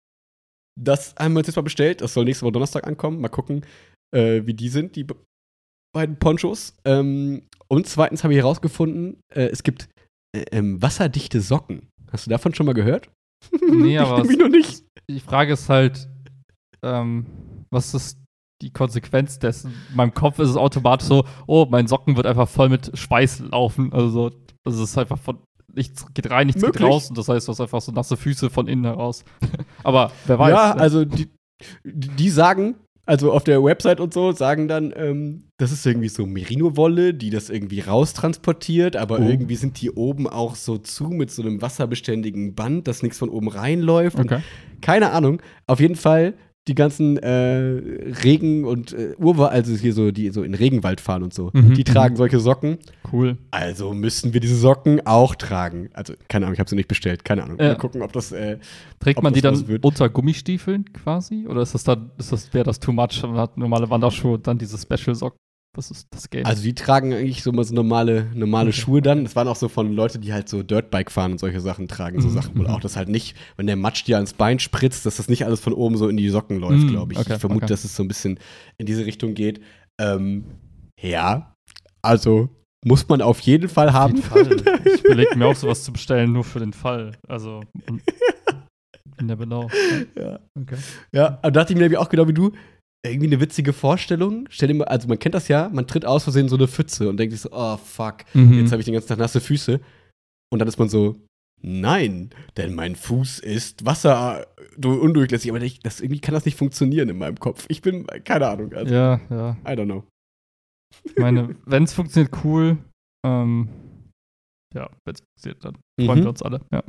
das haben wir uns jetzt mal bestellt. Das soll nächste Woche Donnerstag ankommen. Mal gucken, äh, wie die sind, die be- beiden Ponchos. Ähm, und zweitens habe ich herausgefunden, äh, es gibt äh, ähm, wasserdichte Socken. Hast du davon schon mal gehört? Nee, aber Irgendwie noch nicht. Die Frage ist halt, ähm, was ist die Konsequenz dessen? In meinem Kopf ist es automatisch so, oh, mein Socken wird einfach voll mit Schweiß laufen. Also, so, also es ist einfach von, nichts geht rein, nichts Möglich. geht raus. Und das heißt, du hast einfach so nasse Füße von innen heraus. Aber wer weiß. Ja, ne? also die, die sagen, also auf der Website und so, sagen dann, ähm, das ist irgendwie so Merino-Wolle, die das irgendwie raustransportiert, aber Oh. irgendwie sind die oben auch so zu mit so einem wasserbeständigen Band, dass nichts von oben reinläuft. Und Okay. keine Ahnung. Auf jeden Fall die ganzen äh, Regen- und äh, Urwald, also hier so, die so in Regenwald fahren und so, Mhm, die tragen solche Socken. Cool. Also müssen wir diese Socken auch tragen. Also, keine Ahnung, ich habe sie nicht bestellt. Keine Ahnung. Ja. Mal gucken, ob das äh, Trägt ob man die das dann was wird. unter Gummistiefeln quasi? Oder ist das dann, ist das, wäre das too much? Man hat normale Wanderschuhe und dann diese Special-Socken. Das ist das Game. Also die tragen eigentlich so mal so normale, normale Okay. Schuhe dann. Das waren auch so von Leuten, die halt so Dirtbike fahren und solche Sachen tragen. So Mhm. Sachen wohl Mhm. auch, dass halt nicht, wenn der Matsch dir ans Bein spritzt, dass das nicht alles von oben so in die Socken läuft, Mhm. glaube ich. Okay, Ich vermute, okay. dass es so ein bisschen in diese Richtung geht. Ähm, ja, also muss man auf jeden Fall haben. Auf jeden Fall. Ich überlege mir auch sowas zu bestellen, nur für den Fall. Also, und, never know. Ja. Okay. Ja, aber da dachte ich mir nämlich auch genau wie du, irgendwie eine witzige Vorstellung. Stell dir mal, also man kennt das ja, man tritt aus Versehen in so eine Pfütze und denkt sich so, oh fuck, Mhm. jetzt habe ich den ganzen Tag nasse Füße. Und dann ist man so, nein, denn mein Fuß ist Wasser undurchlässig. Aber ich, das, irgendwie kann das nicht funktionieren in meinem Kopf. Ich bin, keine Ahnung. Also, Ja, ja. I don't know. Ich meine, wenn es funktioniert, cool. Ähm, ja, wenn es funktioniert, dann freuen Mhm. wir uns alle. Ja.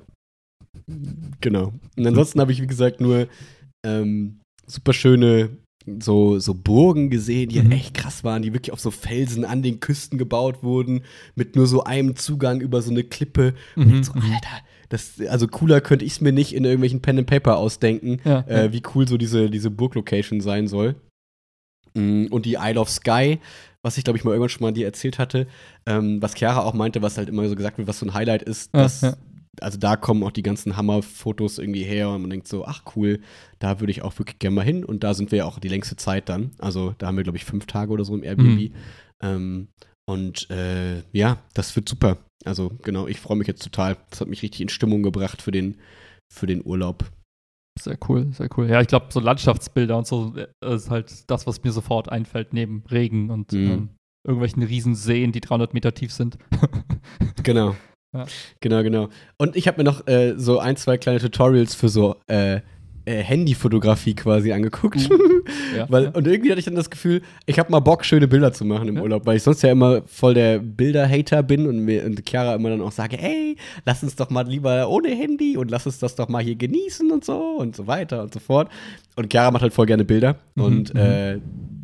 Genau. Und ansonsten habe ich, wie gesagt, nur ähm, super schöne so, so Burgen gesehen, die Mhm. halt echt krass waren, die wirklich auf so Felsen an den Küsten gebaut wurden, mit nur so einem Zugang über so eine Klippe. Und Mhm. ich so, Alter, das, also cooler könnte ich es mir nicht in irgendwelchen Pen and Paper ausdenken, Ja, äh, ja. wie cool so diese, diese Burglocation sein soll. Mm, Und die Isle of Skye, was ich glaube ich mal irgendwann schon mal dir erzählt hatte, ähm, was Chiara auch meinte, was halt immer so gesagt wird, was so ein Highlight ist, Ja, dass, ja. also da kommen auch die ganzen Hammerfotos irgendwie her und man denkt so, ach cool, da würde ich auch wirklich gerne mal hin und da sind wir ja auch die längste Zeit dann, also da haben wir glaube ich fünf Tage oder so im Airbnb. Mhm. Ähm, und äh, ja, das wird super. Also genau, ich freue mich jetzt total. Das hat mich richtig in Stimmung gebracht für den, für den Urlaub. Sehr cool, sehr cool. Ja, ich glaube, so Landschaftsbilder und so äh, ist halt das, was mir sofort einfällt, neben Regen und Mhm. ähm, irgendwelchen riesen Seen, die dreihundert Meter tief sind. Genau. Ja. Genau, genau. Und ich habe mir noch äh, so ein, zwei kleine Tutorials für so äh, äh, Handyfotografie quasi angeguckt. Ja, weil, ja. Und irgendwie hatte ich dann das Gefühl, ich habe mal Bock, schöne Bilder zu machen im Ja. Urlaub, weil ich sonst ja immer voll der Bilder-Hater bin und mir und Chiara immer dann auch sage, ey, lass uns doch mal lieber ohne Handy und lass uns das doch mal hier genießen und so und so weiter und so fort. Und Chiara macht halt voll gerne Bilder. Mhm, und mhm. äh,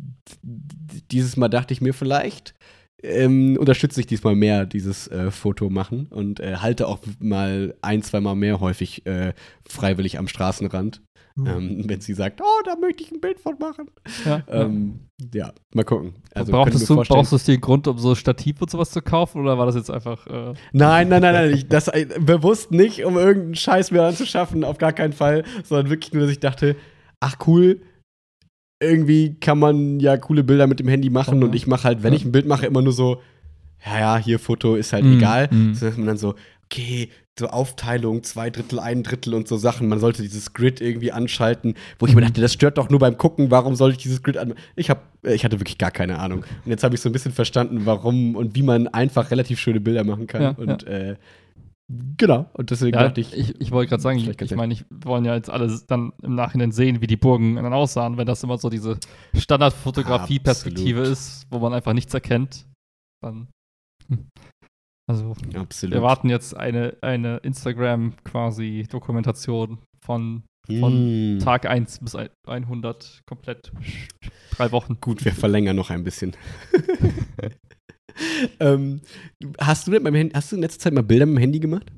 d- dieses Mal dachte ich mir vielleicht, ähm, unterstütze ich diesmal mehr dieses äh, Foto machen und äh, halte auch mal ein, zwei Mal mehr häufig äh, freiwillig am Straßenrand, ähm, wenn sie sagt, oh, da möchte ich ein Bild von machen. Ja, ja. Ähm, ja, mal gucken. Also, brauchtest, könnte mir du, vorstellen- brauchst du dir einen Grund, um so Stativ und sowas zu kaufen? Oder war das jetzt einfach. Äh Nein, nein, nein, nein, ich, das äh, bewusst nicht, um irgendeinen Scheiß mir anzuschaffen, auf gar keinen Fall, sondern wirklich nur, dass ich dachte, ach cool, irgendwie kann man ja coole Bilder mit dem Handy machen Ja. und ich mache halt, wenn Ja. ich ein Bild mache, immer nur so, ja, ja, hier Foto ist halt Mhm, egal. mhm. So dass man dann so, okay, so Aufteilung, zwei Drittel, ein Drittel und so Sachen. Man sollte dieses Grid irgendwie anschalten, wo ich Mhm. mir dachte, das stört doch nur beim Gucken, warum soll ich dieses Grid an? Ich hab, äh, ich hatte wirklich gar keine Ahnung. Und jetzt habe ich so ein bisschen verstanden, warum und wie man einfach relativ schöne Bilder machen kann. Ja, und äh, genau, und deswegen Ja, dachte ich, ich, ich wollte gerade sagen, ich, vielleicht ganz ich meine, ich wir wollen ja jetzt alle dann im Nachhinein sehen, wie die Burgen dann aussahen, wenn das immer so diese Standardfotografie-Perspektive Absolut. ist, wo man einfach nichts erkennt. Dann. hm. Also, absolut. wir warten jetzt eine, eine Instagram-quasi-Dokumentation von, von Mm. Tag eins bis hundert, komplett drei Wochen. Gut, wir verlängern noch ein bisschen. ähm, hast du denn beim Handy, hast du in letzter Zeit mal Bilder mit dem Handy gemacht?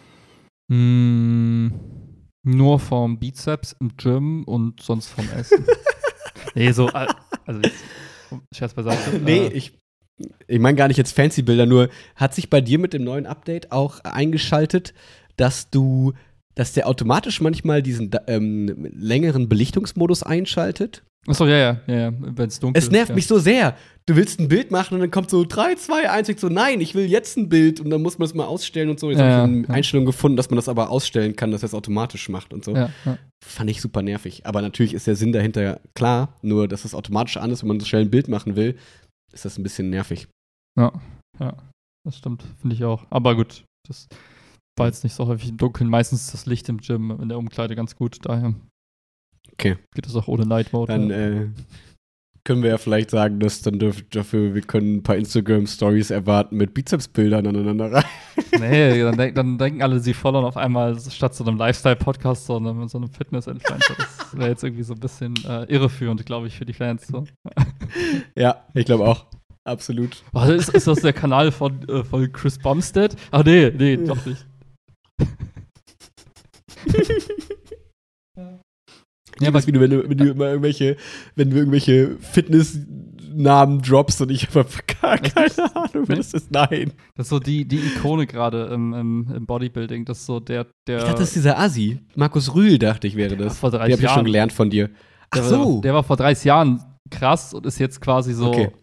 Mm, nur vom Bizeps im Gym und sonst vom Essen. Nee, so, äh, also jetzt, Scherz beiseite. Nee, äh, ich, ich meine gar nicht jetzt Fancy-Bilder, nur hat sich bei dir mit dem neuen Update auch eingeschaltet, dass du, dass der automatisch manchmal diesen ähm, längeren Belichtungsmodus einschaltet? Achso, ja, ja, ja, ja wenn es dunkel ist. Es nervt ja. mich so sehr. Du willst ein Bild machen und dann kommt so drei, zwei, eins, ich so, nein, ich will jetzt ein Bild und dann muss man es mal ausstellen und so. Jetzt Ja, habe ich ja, eine ja. Einstellung gefunden, dass man das aber ausstellen kann, dass er es automatisch macht und so. Ja, ja. Fand ich super nervig. Aber natürlich ist der Sinn dahinter klar, nur dass es automatisch an ist, wenn man so schnell ein Bild machen will, ist das ein bisschen nervig. Ja, ja, das stimmt, finde ich auch. Aber gut, das war jetzt nicht so häufig im Dunkeln. Meistens ist das Licht im Gym in der Umkleide ganz gut, daher Okay. geht es auch ohne Night Mode. Dann, ja. äh, können wir ja vielleicht sagen, dass dann dürf, dafür, wir können ein paar Instagram-Stories erwarten mit Bizepsbildern aneinander rein. Nee, dann, denk, dann denken alle, sie followen auf einmal statt so einem Lifestyle-Podcast so einem, so einem Fitness-Influencer. Das wäre jetzt irgendwie so ein bisschen äh, irreführend, glaube ich, für die Fans. So. Ja, ich glaube auch. Absolut. Oh, ist, ist das der Kanal von, äh, von Chris Bumstead? Ach nee, nee, doch nicht. Ja, aber wie du, wenn du, wenn du immer irgendwelche, wenn du irgendwelche Fitnessnamen droppst und ich habe gar keine Ahnung, wer das ist. Nein. Das ist so die, die Ikone gerade im, im, im Bodybuilding. Das ist so der, der. Ich dachte, das ist dieser Asi. Markus Rühl, dachte ich, wäre das. Vor dreißig Den habe ich Jahren. schon gelernt von dir. Ach der, so. Der, der war vor dreißig Jahren krass und ist jetzt quasi so okay.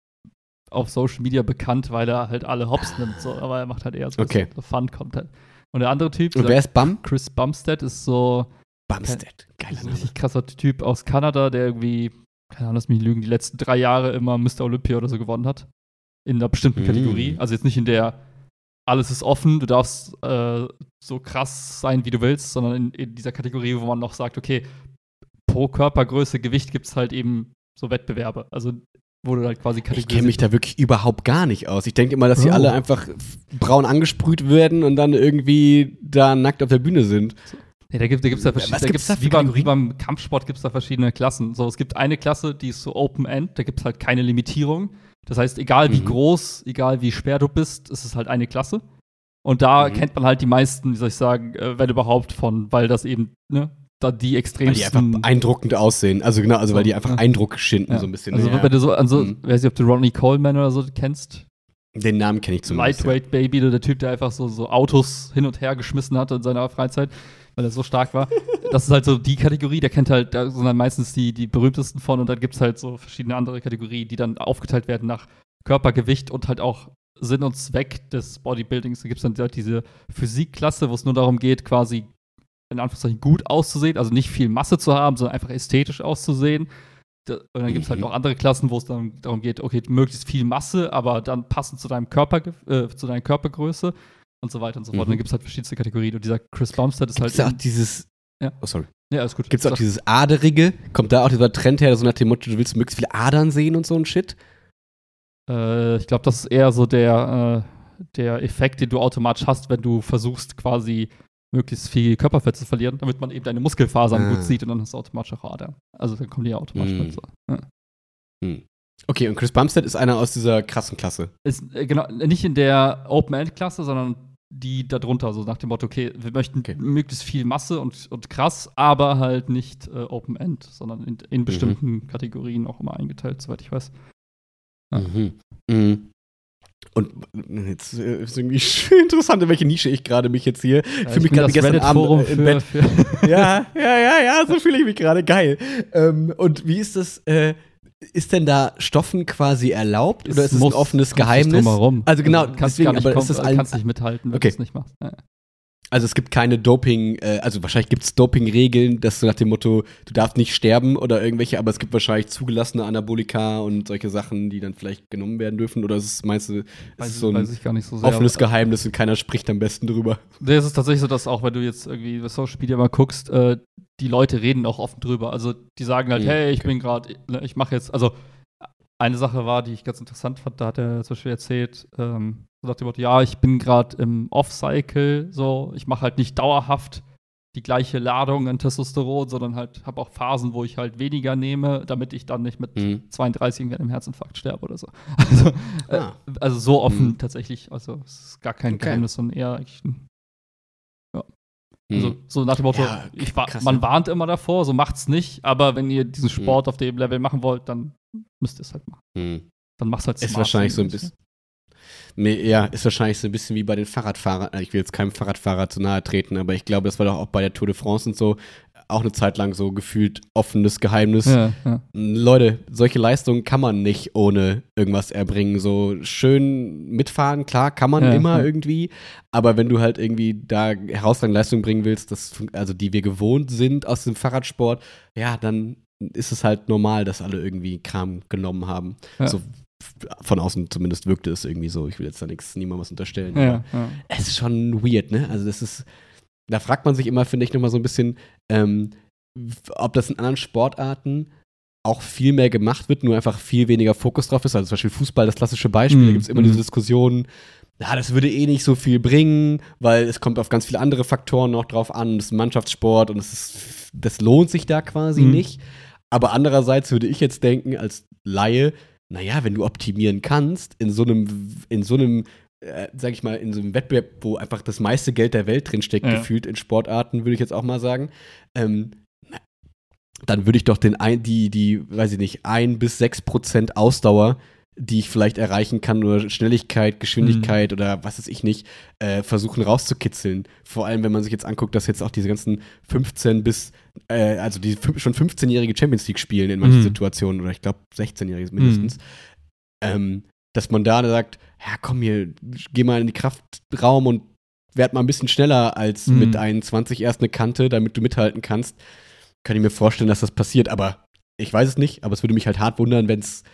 auf Social Media bekannt, weil er halt alle Hops nimmt. So. Aber er macht halt eher so, okay. so Fun-Content. Und der andere Typ. Und wer ist Bum? Chris Bumstead ist so. Bumstead, geiler Name. Ein richtig krasser Typ aus Kanada, der irgendwie, keine Ahnung, lass mich lügen, die letzten drei Jahre immer Mister Olympia oder so gewonnen hat. In einer bestimmten Mhm. Kategorie. Also jetzt nicht in der alles ist offen, du darfst äh, so krass sein, wie du willst, sondern in, in dieser Kategorie, wo man noch sagt, okay, pro Körpergröße, Gewicht gibt es halt eben so Wettbewerbe. Also wo du halt quasi Ich kenne mich da wirklich überhaupt gar nicht aus. Ich denke immer, dass die Oh. alle einfach braun angesprüht werden und dann irgendwie da nackt auf der Bühne sind. Nee, da gibt es da gibt's ja Was verschiedene, da gibt's gibt's, da für wie, beim, wie Kategorien? beim Kampfsport gibt es da verschiedene Klassen. So, es gibt eine Klasse, die ist so Open-End, da gibt es halt keine Limitierung. Das heißt, egal wie Mhm. groß, egal wie schwer du bist, ist es halt eine Klasse. Und da Mhm. kennt man halt die meisten, wie soll ich sagen, äh, wenn überhaupt von, weil das eben, ne, da die Weil die extremsten. einfach beeindruckend aussehen. Also genau, also weil die einfach Ja. Eindruck schinden, Ja. so ein bisschen. Also ja. wenn du so, an so Mhm. weiß nicht, ob du Ronnie Coleman oder so kennst. Den Namen kenne ich zumindest. Lightweight Baby, der Typ, der einfach so, so Autos hin und her geschmissen hatte in seiner Freizeit, weil er so stark war. Das ist halt so die Kategorie, der kennt halt, da sind dann meistens die, die berühmtesten von und dann gibt es halt so verschiedene andere Kategorien, die dann aufgeteilt werden nach Körpergewicht und halt auch Sinn und Zweck des Bodybuildings. Da gibt es dann halt diese Physikklasse, wo es nur darum geht, quasi in Anführungszeichen gut auszusehen, also nicht viel Masse zu haben, sondern einfach ästhetisch auszusehen. Da, und dann gibt es halt Mhm. noch andere Klassen, wo es dann darum geht, okay, möglichst viel Masse, aber dann passend zu deinem Körper, äh, zu deiner Körpergröße und so weiter und so fort. Mhm. Und dann gibt es halt verschiedenste Kategorien. Und dieser Chris Bumstead ist Gibt's halt. da auch dieses. Ja. Oh, sorry. Ja, alles gut. Gibt es auch Sag- dieses Aderige? Kommt da auch dieser Trend her, so nach dem Motto, du willst möglichst viele Adern sehen und so ein Shit? Äh, ich glaube, das ist eher so der, äh, der Effekt, den du automatisch hast, wenn du versuchst, quasi möglichst viel Körperfett zu verlieren, damit man eben deine Muskelfasern Ah. gut sieht und dann hast du automatisch auch Adern. Also dann kommen die ja automatisch Mm. mit. So. Ja. Hm. Okay, und Chris Bumstead ist einer aus dieser krassen Klasse. Ist, äh, genau, nicht in der Open-End-Klasse, sondern die darunter, so nach dem Motto, okay, wir möchten Okay. möglichst viel Masse und, und krass, aber halt nicht äh, Open-End, sondern in, in bestimmten Kategorien auch immer eingeteilt, soweit ich weiß. Ja. Mhm. Mhm. Und jetzt äh, ist irgendwie interessant, in welche Nische ich gerade mich jetzt hier. Ja, Für ich mich bin gerade das gestern Reddit-Forum Abend äh, im für, Bett. für Ja, ja, ja, ja, so fühle ich mich gerade. Geil. Ähm, und wie ist das? Äh, ist denn da Stoffen quasi erlaubt oder ist es ein muss- offenes kommst nicht Geheimnis? drum herum. Also genau, du kannst deswegen, gar nicht aber kommen, ist das du allen- kannst nicht mithalten, wenn Okay. du es nicht machst. Ja. Also es gibt keine Doping, äh, also wahrscheinlich gibt es Doping-Regeln, dass so nach dem Motto, du darfst nicht sterben oder irgendwelche, aber es gibt wahrscheinlich zugelassene Anabolika und solche Sachen, die dann vielleicht genommen werden dürfen. Oder ist es, meinst du, ist Weiß, es so ein weiß ich gar nicht so sehr. offenes Geheimnis und keiner spricht am besten drüber? Nee, es ist tatsächlich so, dass auch wenn du jetzt irgendwie bei Social Media mal guckst, äh, die Leute reden auch offen drüber. Also die sagen halt, Mhm, hey, ich okay. bin gerade, ich mache jetzt, also eine Sache war, die ich ganz interessant fand, da hat er zum Beispiel erzählt, ähm, so nach dem Motto, ja, ich bin gerade im Off-Cycle, so, ich mache halt nicht dauerhaft die gleiche Ladung an Testosteron, sondern halt habe auch Phasen, wo ich halt weniger nehme, damit ich dann nicht mit Mhm. zweiunddreißig irgendwie an einem Herzinfarkt sterbe oder so. Also, äh, Ah. also so offen Mhm. tatsächlich, also es ist gar kein Okay. Geheimnis, sondern eher eigentlich ein Also Mhm. so nach dem Motto, Ja, ich wa krass, man ne? warnt immer davor, so macht's nicht, aber wenn ihr diesen Sport auf dem Level machen wollt, dann müsst ihr es halt machen. Mhm. Dann mach's halt Ist smart wahrscheinlich so ein zumindest, bisschen. Nee, ja, ist wahrscheinlich so ein bisschen wie bei den Fahrradfahrern. Ich will jetzt keinem Fahrradfahrer zu nahe treten, aber ich glaube, das war doch auch bei der Tour de France und so auch eine Zeit lang so gefühlt offenes Geheimnis. Ja, ja. Leute, solche Leistungen kann man nicht ohne irgendwas erbringen. So schön mitfahren, klar, kann man Ja, immer ja. irgendwie. Aber wenn du halt irgendwie da herausragende Leistungen bringen willst, das, fun- also die wir gewohnt sind aus dem Fahrradsport, ja, dann ist es halt normal, dass alle irgendwie Kram genommen haben. Ja. So f- von außen zumindest wirkte es irgendwie so. Ich will jetzt da nichts, niemandem was unterstellen. Ja, ja. Es ist schon weird, ne? Also das ist, da fragt man sich immer, finde ich, nochmal so ein bisschen, ähm, w- ob das in anderen Sportarten auch viel mehr gemacht wird, nur einfach viel weniger Fokus drauf ist. Also zum Beispiel Fußball, das klassische Beispiel, Mhm. da gibt es immer Mhm. diese Diskussionen, ja, das würde eh nicht so viel bringen, weil es kommt auf ganz viele andere Faktoren noch drauf an. Das ist ein Mannschaftssport und es ist, das lohnt sich da quasi Mhm. nicht. Aber andererseits würde ich jetzt denken, als Laie, naja, wenn du optimieren kannst, in so einem, in so einem, äh, sag ich mal, in so einem Wettbewerb, wo einfach das meiste Geld der Welt drinsteckt, Ja. gefühlt in Sportarten, würde ich jetzt auch mal sagen, ähm, dann würde ich doch den ein, die, die, weiß ich nicht, ein bis sechs Prozent Ausdauer, die ich vielleicht erreichen kann, oder Schnelligkeit, Geschwindigkeit oder was weiß ich nicht, äh, versuchen rauszukitzeln. Vor allem, wenn man sich jetzt anguckt, dass jetzt auch diese ganzen fünfzehn bis, äh, also die fün- schon fünfzehnjährige Champions League spielen in manchen Mhm. Situationen, oder ich glaube sechzehnjährige mindestens, ähm, dass man da sagt, ja komm hier, geh mal in die Kraftraum und werd mal ein bisschen schneller als Mhm. mit einundzwanzig erst eine Kante, damit du mithalten kannst. Kann ich mir vorstellen, dass das passiert, aber ich weiß es nicht, aber es würde mich halt hart wundern, wenn es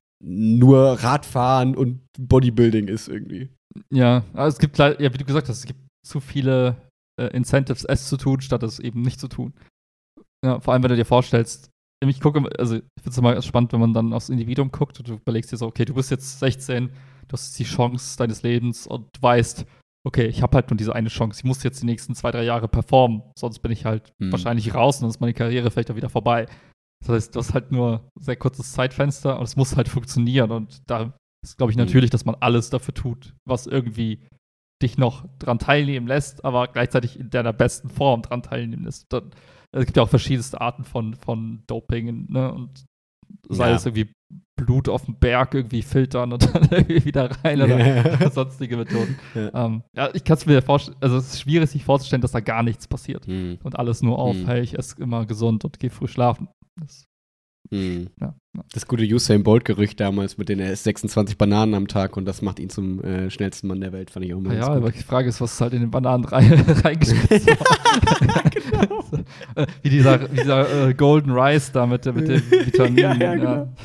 nur Radfahren und Bodybuilding ist irgendwie. Ja, also es gibt, lei- ja, wie du gesagt hast, es gibt zu viele äh, Incentives, es zu tun, statt es eben nicht zu tun. Ja, vor allem, wenn du dir vorstellst, ich gucke, also ich finde es immer spannend, wenn man dann aufs Individuum guckt und du überlegst dir so, okay, du bist jetzt sechzehn, du hast die Chance deines Lebens und du weißt, okay, ich habe halt nur diese eine Chance, ich muss jetzt die nächsten zwei, drei Jahre performen, sonst bin ich halt Hm. wahrscheinlich raus und dann ist meine Karriere vielleicht auch wieder vorbei. Das heißt, du hast halt nur ein sehr kurzes Zeitfenster und es muss halt funktionieren und da ist, glaube ich, Hm. natürlich, dass man alles dafür tut, was irgendwie dich noch dran teilnehmen lässt, aber gleichzeitig in deiner besten Form dran teilnehmen lässt. Dann, es gibt ja auch verschiedenste Arten von, von Doping, ne? Und sei Ja. es irgendwie Blut auf dem Berg irgendwie filtern und dann irgendwie wieder rein oder sonstige Methoden. Ja. Ähm, ja, ich kann es mir vorstellen, also es ist schwierig, sich vorzustellen, dass da gar nichts passiert. Hm. Und alles nur auf, Hm. hey, ich esse immer gesund und gehe früh schlafen. Das, Hm. ja, ja. Das gute Usain Bolt-Gerücht damals mit den er isst sechsundzwanzig Bananen am Tag und das macht ihn zum äh, schnellsten Mann der Welt, fand ich auch mal Ah ganz ja, gut. aber die Frage ist, was halt in den Bananen rein, reingespritzt war. genau. So, äh, wie dieser, wie dieser äh, Golden Rice da mit, der- mit den Vitaminen. Ja, ja, genau.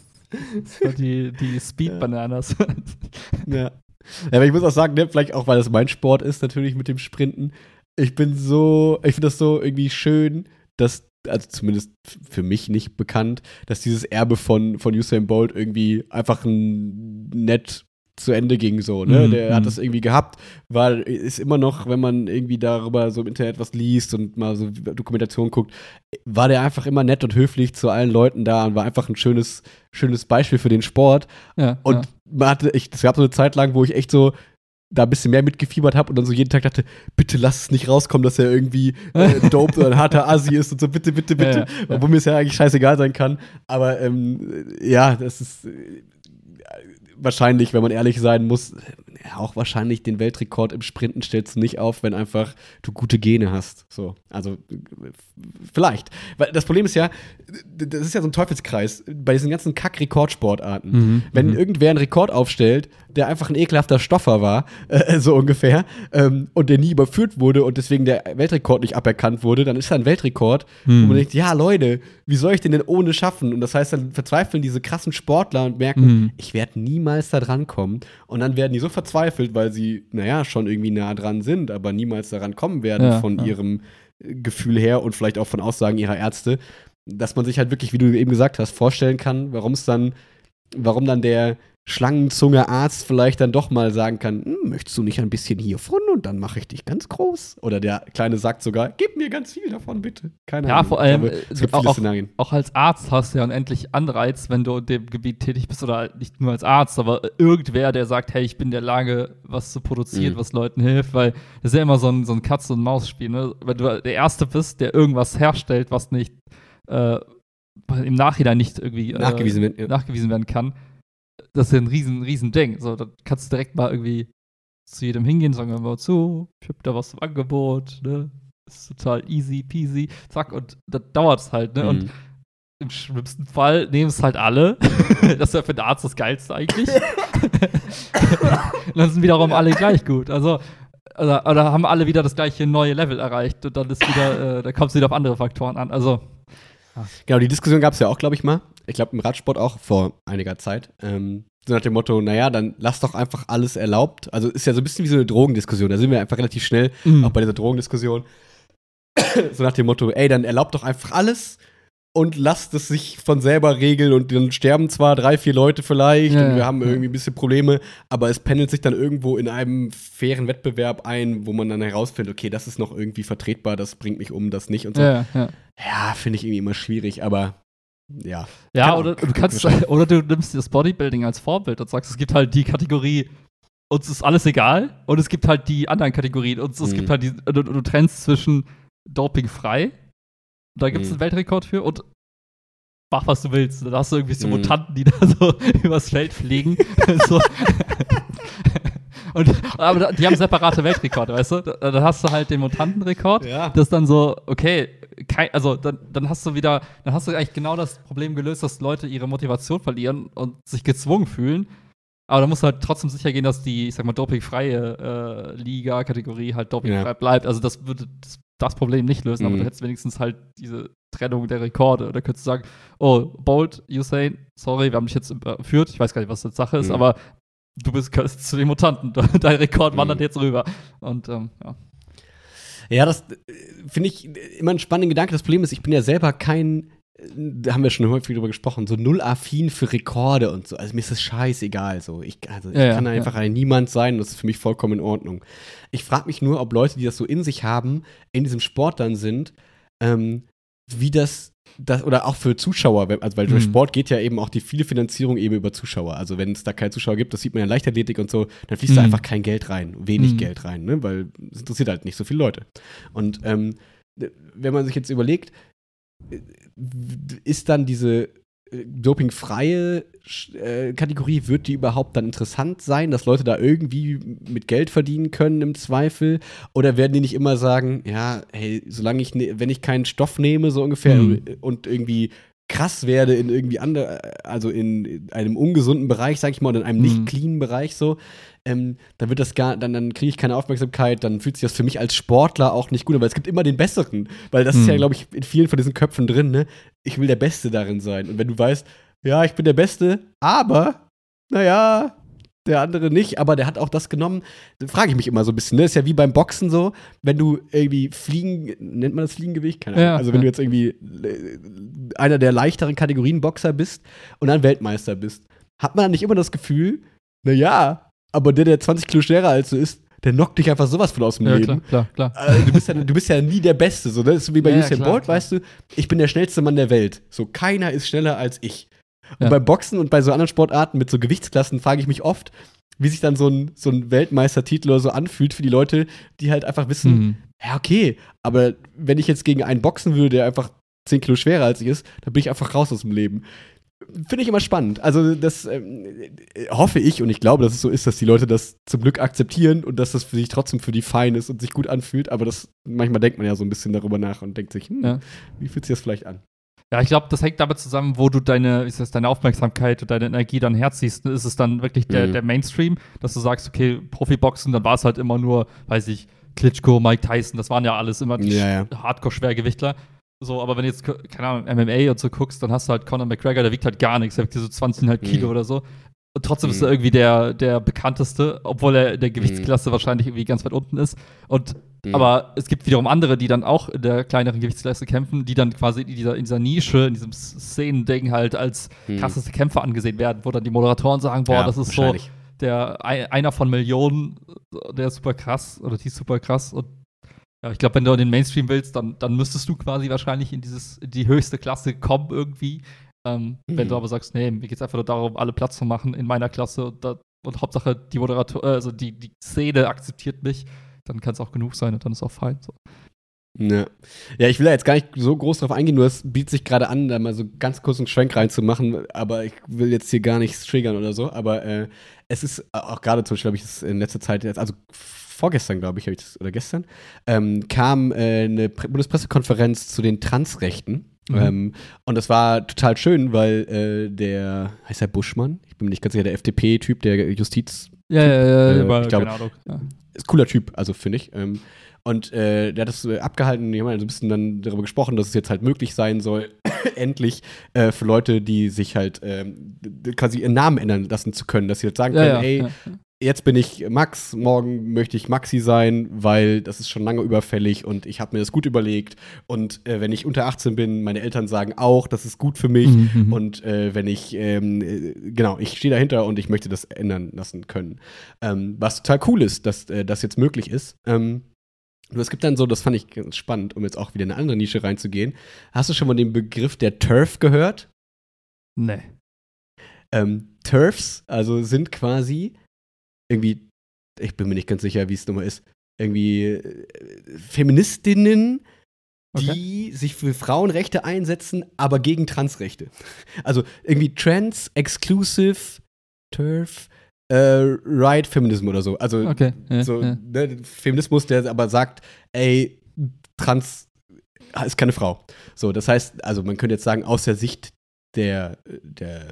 Das war die, die Speed-Bananas. Ja. Ja, aber ich muss auch sagen, ne, vielleicht auch, weil das mein Sport ist, natürlich mit dem Sprinten. Ich bin so, ich finde das so irgendwie schön, dass, also zumindest f- für mich nicht bekannt, dass dieses Erbe von, von Usain Bolt irgendwie einfach ein, nett zu Ende ging so, ne? Mhm, Der hat mhm. das irgendwie gehabt, weil ist immer noch, wenn man irgendwie darüber so im Internet was liest und mal so Dokumentation guckt, war der einfach immer nett und höflich zu allen Leuten da und war einfach ein schönes, schönes Beispiel für den Sport. Ja, Und ja. man hatte, ich, es gab so eine Zeit lang, wo ich echt so da ein bisschen mehr mitgefiebert habe und dann so jeden Tag dachte, bitte lass es nicht rauskommen, dass er irgendwie äh, dope oder ein harter Assi ist und so, bitte, bitte, bitte. Ja, ja, ja. Obwohl mir es ja eigentlich scheißegal sein kann. Aber ähm, ja, das ist äh, wahrscheinlich, wenn man ehrlich sein muss, äh, auch wahrscheinlich den Weltrekord im Sprinten stellst du nicht auf, wenn einfach du gute Gene hast. So, also äh, vielleicht. Weil das Problem ist ja, das ist ja so ein Teufelskreis bei diesen ganzen Kack-Rekordsportarten. Mhm, Wenn mhm. irgendwer einen Rekord aufstellt, der einfach ein ekelhafter Stoffer war, äh, so ungefähr, ähm, und der nie überführt wurde und deswegen der Weltrekord nicht aberkannt wurde, dann ist da ein Weltrekord, Mhm. wo man denkt, ja Leute, wie soll ich den denn ohne schaffen? Und das heißt, dann verzweifeln diese krassen Sportler und merken, Mhm. ich werde niemals da dran kommen. Und dann werden die so verzweifelt, weil sie, naja, schon irgendwie nah dran sind, aber niemals daran kommen werden Ja, von ja. ihrem äh, Gefühl her und vielleicht auch von Aussagen ihrer Ärzte, dass man sich halt wirklich, wie du eben gesagt hast, vorstellen kann, warum es dann, warum dann der Schlangenzunge-Arzt vielleicht dann doch mal sagen kann, hm, möchtest du nicht ein bisschen hiervon und dann mache ich dich ganz groß? Oder der Kleine sagt sogar, gib mir ganz viel davon, bitte. Keine Ja, Ahnung. vor allem, Ich glaube, es gibt äh, viele auch- Szenarien. Auch als Arzt hast du ja unendlich Anreiz, wenn du in dem Gebiet tätig bist, oder halt nicht nur als Arzt, aber irgendwer, der sagt, hey, ich bin in der Lage, was zu produzieren, Mhm. was Leuten hilft, weil das ist ja immer so ein, so ein Katz- und Maus-Spiel, ne? Wenn du der Erste bist, der irgendwas herstellt, was nicht äh, im Nachhinein nicht irgendwie äh, Nachgewiesen wird, ja. nachgewiesen werden kann, das ist ja ein riesen, riesen Ding. So, da kannst du direkt mal irgendwie zu jedem hingehen, sagen wir mal zu, ich hab da was im Angebot, ne? Ist total easy peasy, zack, und das dauert es halt, ne? Und Mhm. im schlimmsten Fall nehmen es halt alle. Das ist ja für den Arzt das Geilste eigentlich. Und dann sind wiederum alle gleich gut. Also, oder, oder haben alle wieder das gleiche neue Level erreicht und dann ist wieder, äh, da kommt es wieder auf andere Faktoren an. Also, Genau, die Diskussion gab es ja auch, glaube ich, mal. Ich glaube, im Radsport auch vor einiger Zeit. Ähm, so nach dem Motto, naja, dann lass doch einfach alles erlaubt. Also ist ja so ein bisschen wie so eine Drogendiskussion. Da sind wir einfach relativ schnell, Mhm. auch bei dieser Drogendiskussion. So nach dem Motto, ey, dann erlaubt doch einfach alles. und lasst es sich von selber regeln und dann sterben zwar drei, vier Leute vielleicht Ja, und wir ja, haben ja. irgendwie ein bisschen Probleme, aber es pendelt sich dann irgendwo in einem fairen Wettbewerb ein, wo man dann herausfindet, okay, das ist noch irgendwie vertretbar, das bringt mich um, das nicht und so. Ja, ja. Ja, finde ich irgendwie immer schwierig, aber ja. Ja, Kann oder auch- du kannst, oder du nimmst das Bodybuilding als Vorbild und sagst, es gibt halt die Kategorie, uns ist alles egal, und es gibt halt die anderen Kategorien. Und es Mhm. gibt halt die, du, du trennst zwischen dopingfrei, da gibt es Mhm. einen Weltrekord für, und mach, was du willst. Da hast du irgendwie so Mhm. Mutanten, die da so übers Feld fliegen. so. Und, aber da- die haben separate Weltrekorde, weißt du? Da, da hast du halt den Mutantenrekord. Ja. Das ist dann so, okay, kein, also dann, dann hast du wieder, dann hast du eigentlich genau das Problem gelöst, dass Leute ihre Motivation verlieren und sich gezwungen fühlen. Aber da musst du halt trotzdem sicher gehen, dass die, ich sag mal, dopingfreie äh, Liga-Kategorie halt dopingfrei Ja. bleibt. Also das würde das, das Problem nicht lösen, aber Mhm. du hättest wenigstens halt diese Trennung der Rekorde. Da könntest du sagen, oh, Bolt, Usain, sorry, wir haben dich jetzt überführt. Ich weiß gar nicht, was jetzt Sache ist, Mhm. aber du bist gehörst zu den Mutanten. Dein Rekord wandert Mhm. jetzt rüber. Und ähm, ja. Ja, das äh, finde ich immer einen spannenden Gedanke. Das Problem ist, ich bin ja selber kein, äh, da haben wir schon häufig drüber gesprochen, so null affin für Rekorde und so. Also mir ist das scheißegal so. Ich, also, ich Ja, ja, kann ja. einfach ein Niemand sein und das ist für mich vollkommen in Ordnung. Ich frage mich nur, ob Leute, die das so in sich haben, in diesem Sport dann sind, ähm, wie das, das, oder auch für Zuschauer, wenn- also weil Mhm. bei Sport geht ja eben auch die viele Finanzierung eben über Zuschauer. Also wenn es da keine Zuschauer gibt, das sieht man ja in Leichtathletik und so, dann fließt da Mhm. einfach kein Geld rein, wenig Mhm. Geld rein, ne? Weil es interessiert halt nicht so viele Leute. Und ähm, wenn man sich jetzt überlegt, äh, ist dann diese äh, dopingfreie äh, Kategorie, wird die überhaupt dann interessant sein, dass Leute da irgendwie mit Geld verdienen können im Zweifel? Oder werden die nicht immer sagen, ja, hey, solange ich, ne, wenn ich keinen Stoff nehme, so ungefähr, Mhm. und irgendwie krass werde in irgendwie andere, also in einem ungesunden Bereich, sag ich mal, oder in einem Mhm. nicht cleanen Bereich so, ähm, dann wird das gar, dann, dann kriege ich keine Aufmerksamkeit, dann fühlt sich das für mich als Sportler auch nicht gut an, weil es gibt immer den Besseren, weil das ist ja, Mhm. glaube ich, in vielen von diesen Köpfen drin, ne? Ich will der Beste darin sein. Und wenn du weißt, ja, ich bin der Beste, aber, naja, der andere nicht, aber der hat auch das genommen, dann frage ich mich immer so ein bisschen, ne? Ist ja wie beim Boxen so, wenn du irgendwie Fliegen, nennt man das Fliegengewicht? Keine Ahnung. Ja, also wenn ja. du jetzt irgendwie äh, einer der leichteren Kategorien Boxer bist und dann Weltmeister bist, hat man dann nicht immer das Gefühl, naja, aber der, der zwanzig Kilo schwerer als du ist, der knockt dich einfach sowas von aus dem Ja, Leben. klar, klar, klar. Äh, du, bist ja, du bist ja nie der Beste. So, ne? Das ist so wie bei Ja, ja, Usain klar, Bolt, klar. weißt du, ich bin der schnellste Mann der Welt. So, keiner ist schneller als ich. Und Ja. beim Boxen und bei so anderen Sportarten mit so Gewichtsklassen frage ich mich oft, wie sich dann so ein, so ein Weltmeistertitel oder so anfühlt für die Leute, die halt einfach wissen, Mhm. ja, okay, aber wenn ich jetzt gegen einen boxen würde, der einfach zehn Kilo schwerer als ich ist, dann bin ich einfach raus aus dem Leben. Finde ich immer spannend. Also, das ähm, äh, hoffe ich und ich glaube, dass es so ist, dass die Leute das zum Glück akzeptieren und dass das für sich trotzdem für die fein ist und sich gut anfühlt. Aber das manchmal denkt man ja so ein bisschen darüber nach und denkt sich, hm, Ja. wie fühlt sich das vielleicht an? Ja, ich glaube, das hängt damit zusammen, wo du deine, wie ist das, deine Aufmerksamkeit und deine Energie dann herziehst. Ist es dann wirklich der, Mhm. der Mainstream, dass du sagst, okay, Profiboxen, dann war es halt immer nur, weiß ich, Klitschko, Mike Tyson, das waren ja alles immer die Ja, ja. Hardcore-Schwergewichtler. So, aber wenn du jetzt, keine Ahnung, M M A und so guckst, dann hast du halt Conor McGregor, der wiegt halt gar nichts, der wiegt so zwanzig Komma fünf Kilo Mhm. oder so. Und trotzdem ist Mhm. er irgendwie der, der bekannteste, obwohl er in der Gewichtsklasse wahrscheinlich irgendwie ganz weit unten ist. Und Mhm. aber es gibt wiederum andere, die dann auch in der kleineren Gewichtsklasse kämpfen, die dann quasi in dieser, in dieser Nische, in diesem Szenending halt als Mhm. krasseste Kämpfer angesehen werden, wo dann die Moderatoren sagen, boah, Ja, das ist so wahrscheinlich. der ein- einer von Millionen, der ist super krass oder die ist super krass. Und ja, ich glaube, wenn du in den Mainstream willst, dann, dann müsstest du quasi wahrscheinlich in dieses, in die höchste Klasse kommen irgendwie. Ähm, Mhm. Wenn du aber sagst, nee, mir geht's einfach nur darum, alle Platz zu machen in meiner Klasse und, da, und Hauptsache die Moderator, äh, also die, die Szene akzeptiert mich, dann kann es auch genug sein und dann ist auch fein. So. Ja. ja, ich will da jetzt gar nicht so groß drauf eingehen, nur es bietet sich gerade an, da mal so ganz kurz einen Schwenk reinzumachen, aber ich will jetzt hier gar nichts triggern oder so, aber äh, es ist auch gerade zum Beispiel, habe ich das in letzter Zeit jetzt, also vorgestern, glaube ich, habe ich das, oder gestern, ähm, kam äh, eine Pre- Bundespressekonferenz zu den Transrechten. Mhm. Ähm, und das war total schön, weil äh, der, heißt der Buschmann? Ich bin mir nicht ganz sicher, der F D P-Typ, der Justiz, Ja, ja, ja, Äh, aber ich glaube- keine Ahnung. Ja. ist cooler Typ, also finde ich. Ähm, und äh, der hat das äh, abgehalten, die haben halt so ein bisschen dann darüber gesprochen, dass es jetzt halt möglich sein soll, endlich äh, für Leute, die sich halt ähm, d- quasi ihren Namen ändern lassen zu können, dass sie jetzt sagen Ja, können, ja, ey, ja. jetzt bin ich Max, morgen möchte ich Maxi sein, weil das ist schon lange überfällig und ich habe mir das gut überlegt. Und äh, wenn ich unter achtzehn bin, meine Eltern sagen auch, das ist gut für mich. Mhm. Und äh, wenn ich, ähm, äh, genau, ich stehe dahinter und ich möchte das ändern lassen können. Ähm, was total cool ist, dass äh, das jetzt möglich ist. Ähm, nur es gibt dann so, das fand ich ganz spannend, um jetzt auch wieder in eine andere Nische reinzugehen. Hast du schon mal den Begriff der TERF gehört? Nee. Ähm, TERFs, also sind quasi irgendwie, ich bin mir nicht ganz sicher, wie es nochmal ist, irgendwie äh, Feministinnen, die okay. sich für Frauenrechte einsetzen, aber gegen Transrechte. Also irgendwie Trans, Exclusive, TERF, äh, Right Feminism oder so. Also okay. ja, so, ja. Ne, Feminismus, der aber sagt, ey, Trans ist keine Frau. So, das heißt, also man könnte jetzt sagen, aus der Sicht der, der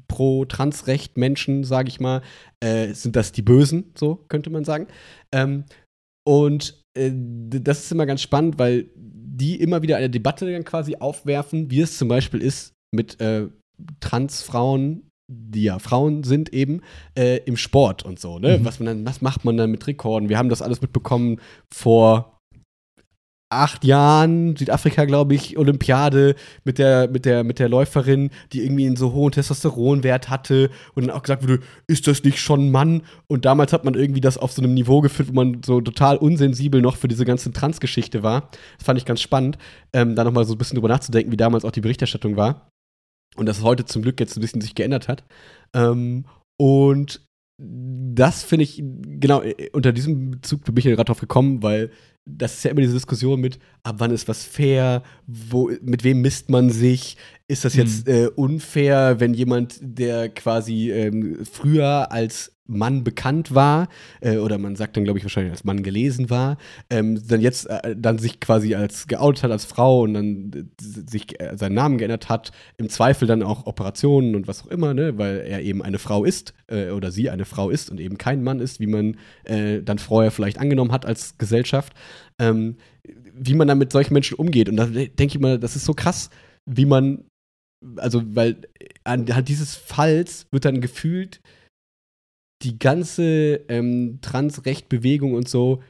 Pro-Trans-Recht-Menschen, sage ich mal, äh, sind das die Bösen, so könnte man sagen. Ähm, und äh, das ist immer ganz spannend, weil die immer wieder eine Debatte dann quasi aufwerfen, wie es zum Beispiel ist mit äh, Transfrauen, die ja Frauen sind eben, äh, im Sport und so, ne? Mhm. Was man dann, was macht man dann mit Rekorden? Wir haben das alles mitbekommen vor acht Jahren, Südafrika, glaube ich, Olympiade mit der, mit der, mit der Läuferin, die irgendwie einen so hohen Testosteronwert hatte und dann auch gesagt wurde, ist das nicht schon ein Mann? Und damals hat man irgendwie das auf so einem Niveau geführt, wo man so total unsensibel noch für diese ganze Trans-Geschichte war. Das fand ich ganz spannend, ähm, da nochmal so ein bisschen drüber nachzudenken, wie damals auch die Berichterstattung war. Und dass es heute zum Glück jetzt ein bisschen sich geändert hat. Ähm, und das finde ich, genau, unter diesem Bezug bin ich gerade drauf gekommen, weil das ist ja immer diese Diskussion mit, ab wann ist was fair, wo, mit wem misst man sich, ist das jetzt äh, unfair, wenn jemand, der quasi ähm, früher als Mann bekannt war, äh, oder man sagt dann, glaube ich, wahrscheinlich als Mann gelesen war, ähm, dann jetzt äh, dann sich quasi als geoutet hat als Frau und dann äh, sich äh, seinen Namen geändert hat, im Zweifel dann auch Operationen und was auch immer, ne, weil er eben eine Frau ist äh, oder sie eine Frau ist und eben kein Mann ist, wie man äh, dann vorher vielleicht angenommen hat als Gesellschaft, ähm, wie man dann mit solchen Menschen umgeht. Und da denke ich mal, das ist so krass, wie man, also, weil anhand dieses Falls wird dann gefühlt die ganze ähm, Transrecht-Bewegung und so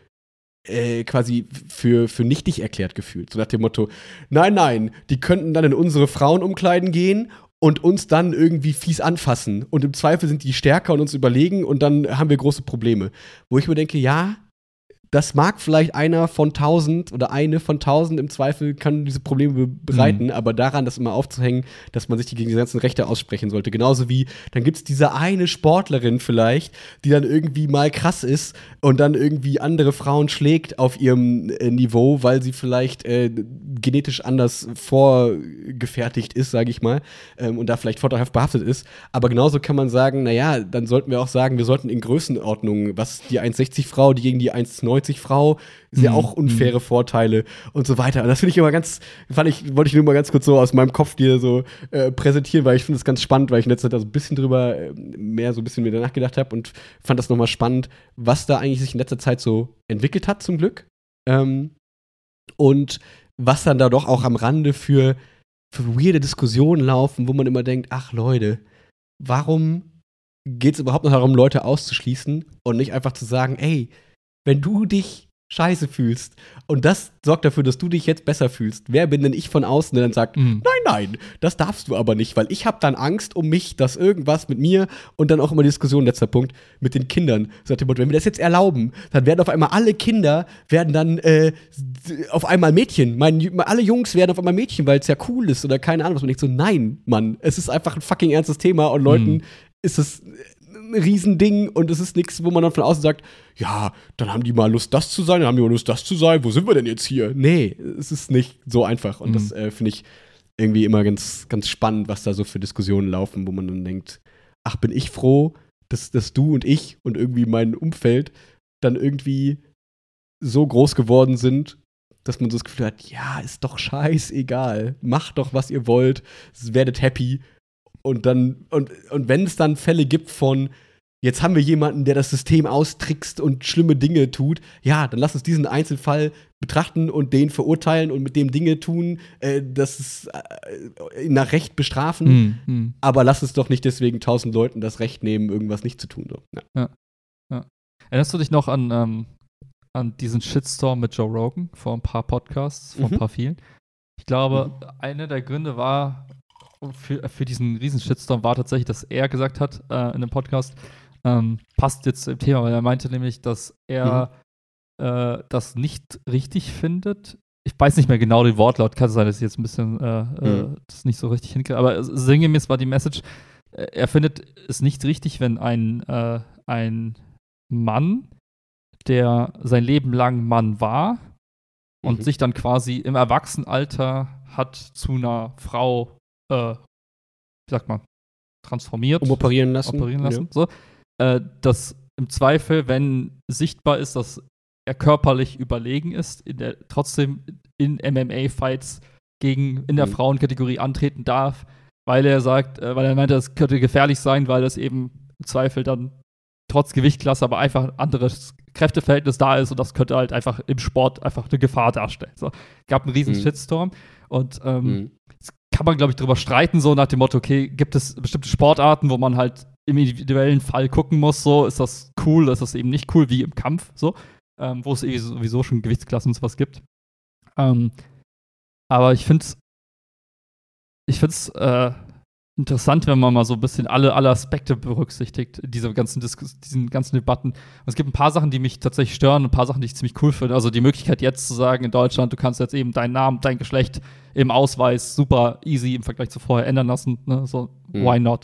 äh, quasi für, für nichtig erklärt gefühlt. So nach dem Motto, nein, nein, die könnten dann in unsere Frauenumkleiden gehen und uns dann irgendwie fies anfassen. Und im Zweifel sind die stärker und uns überlegen und dann haben wir große Probleme. Wo ich mir denke, ja, das mag vielleicht einer von tausend oder eine von tausend im Zweifel kann diese Probleme bereiten, mhm. aber daran, das immer aufzuhängen, dass man sich gegen die ganzen Rechte aussprechen sollte. Genauso wie, dann gibt es diese eine Sportlerin vielleicht, die dann irgendwie mal krass ist und dann irgendwie andere Frauen schlägt auf ihrem äh, Niveau, weil sie vielleicht äh, genetisch anders vorgefertigt ist, sage ich mal, ähm, und da vielleicht vorteilhaft behaftet ist. Aber genauso kann man sagen, naja, dann sollten wir auch sagen, wir sollten in Größenordnungen, was die eins sechzig Frau, die gegen die eins neunzig Frau, ist ja auch unfaire Vorteile und so weiter. Und das finde ich immer ganz, fand ich, wollte ich nur mal ganz kurz so aus meinem Kopf dir so äh, präsentieren, weil ich finde das ganz spannend, weil ich in letzter Zeit so ein bisschen drüber äh, mehr so ein bisschen mir danach gedacht habe und fand das nochmal spannend, was da eigentlich sich in letzter Zeit so entwickelt hat, zum Glück. Ähm, und was dann da doch auch am Rande für, für weirde Diskussionen laufen, wo man immer denkt, ach Leute, warum geht es überhaupt noch darum, Leute auszuschließen und nicht einfach zu sagen, ey, wenn du dich scheiße fühlst und das sorgt dafür, dass du dich jetzt besser fühlst, wer bin denn ich von außen, der dann sagt, mhm. nein, nein, das darfst du aber nicht, weil ich habe dann Angst um mich, dass irgendwas mit mir und dann auch immer die Diskussion, letzter Punkt, mit den Kindern. Sagt wenn wir das jetzt erlauben, dann werden auf einmal alle Kinder, werden dann äh, auf einmal Mädchen. Mein, alle Jungs werden auf einmal Mädchen, weil es ja cool ist oder keine Ahnung was. Man denkt so, nein, Mann, es ist einfach ein fucking ernstes Thema und Leuten mhm. ist es ein Riesending und es ist nichts, wo man dann von außen sagt, ja, dann haben die mal Lust, das zu sein, dann haben die mal Lust, das zu sein, wo sind wir denn jetzt hier? Nee, es ist nicht so einfach und mhm. das äh, finde ich irgendwie immer ganz, ganz spannend, was da so für Diskussionen laufen, wo man dann denkt, ach, bin ich froh, dass, dass du und ich und irgendwie mein Umfeld dann irgendwie so groß geworden sind, dass man so das Gefühl hat, ja, ist doch scheißegal, macht doch, was ihr wollt, werdet happy. Und dann, und, und wenn es dann Fälle gibt von, jetzt haben wir jemanden, der das System austrickst und schlimme Dinge tut, ja, dann lass uns diesen Einzelfall betrachten und den verurteilen und mit dem Dinge tun, äh, das ist äh, nach Recht bestrafen. Mm, mm. Aber lass es doch nicht deswegen tausend Leuten das Recht nehmen, irgendwas nicht zu tun. So. Ja. Ja. Ja. Erinnerst du dich noch an, ähm, an diesen Shitstorm mit Joe Rogan vor ein paar Podcasts, vor mhm. ein paar vielen? Ich glaube, mhm. einer der Gründe war für, für diesen riesen Shitstorm war tatsächlich, dass er gesagt hat äh, in einem Podcast, ähm, passt jetzt im Thema, weil er meinte nämlich, dass er mhm. äh, das nicht richtig findet. Ich weiß nicht mehr genau den Wortlaut, kann sein, dass ich jetzt ein bisschen äh, mhm. äh, das nicht so richtig hinkriege, aber sinngemäß war die Message, äh, er findet es nicht richtig, wenn ein, äh, ein Mann, der sein Leben lang Mann war und mhm. sich dann quasi im Erwachsenenalter hat zu einer Frau, äh, wie sagt man, transformiert. Umoperieren lassen. Operieren lassen, ja. so. Äh, dass im Zweifel, wenn sichtbar ist, dass er körperlich überlegen ist, in der, trotzdem in M M A-Fights gegen in der mhm. Frauenkategorie antreten darf, weil er sagt, äh, weil er meinte, das könnte gefährlich sein, weil das eben im Zweifel dann trotz Gewichtsklasse aber einfach ein anderes Kräfteverhältnis da ist und das könnte halt einfach im Sport einfach eine Gefahr darstellen. So, gab einen riesen mhm. Shitstorm und ähm, mhm. jetzt kann man, glaube ich, drüber streiten, so nach dem Motto, okay, gibt es bestimmte Sportarten, wo man halt im individuellen Fall gucken muss, so, ist das cool, ist das eben nicht cool, wie im Kampf, so, ähm, wo es eh sowieso schon Gewichtsklassen und sowas gibt. Ähm, aber ich finde es ich finde es äh, interessant, wenn man mal so ein bisschen alle, alle Aspekte berücksichtigt in diese ganzen Diskus- diesen ganzen Debatten. Und es gibt ein paar Sachen, die mich tatsächlich stören, ein paar Sachen, die ich ziemlich cool finde. Also die Möglichkeit jetzt zu sagen in Deutschland, du kannst jetzt eben deinen Namen, dein Geschlecht im Ausweis super easy im Vergleich zu vorher ändern lassen. Ne? So, mhm. why not?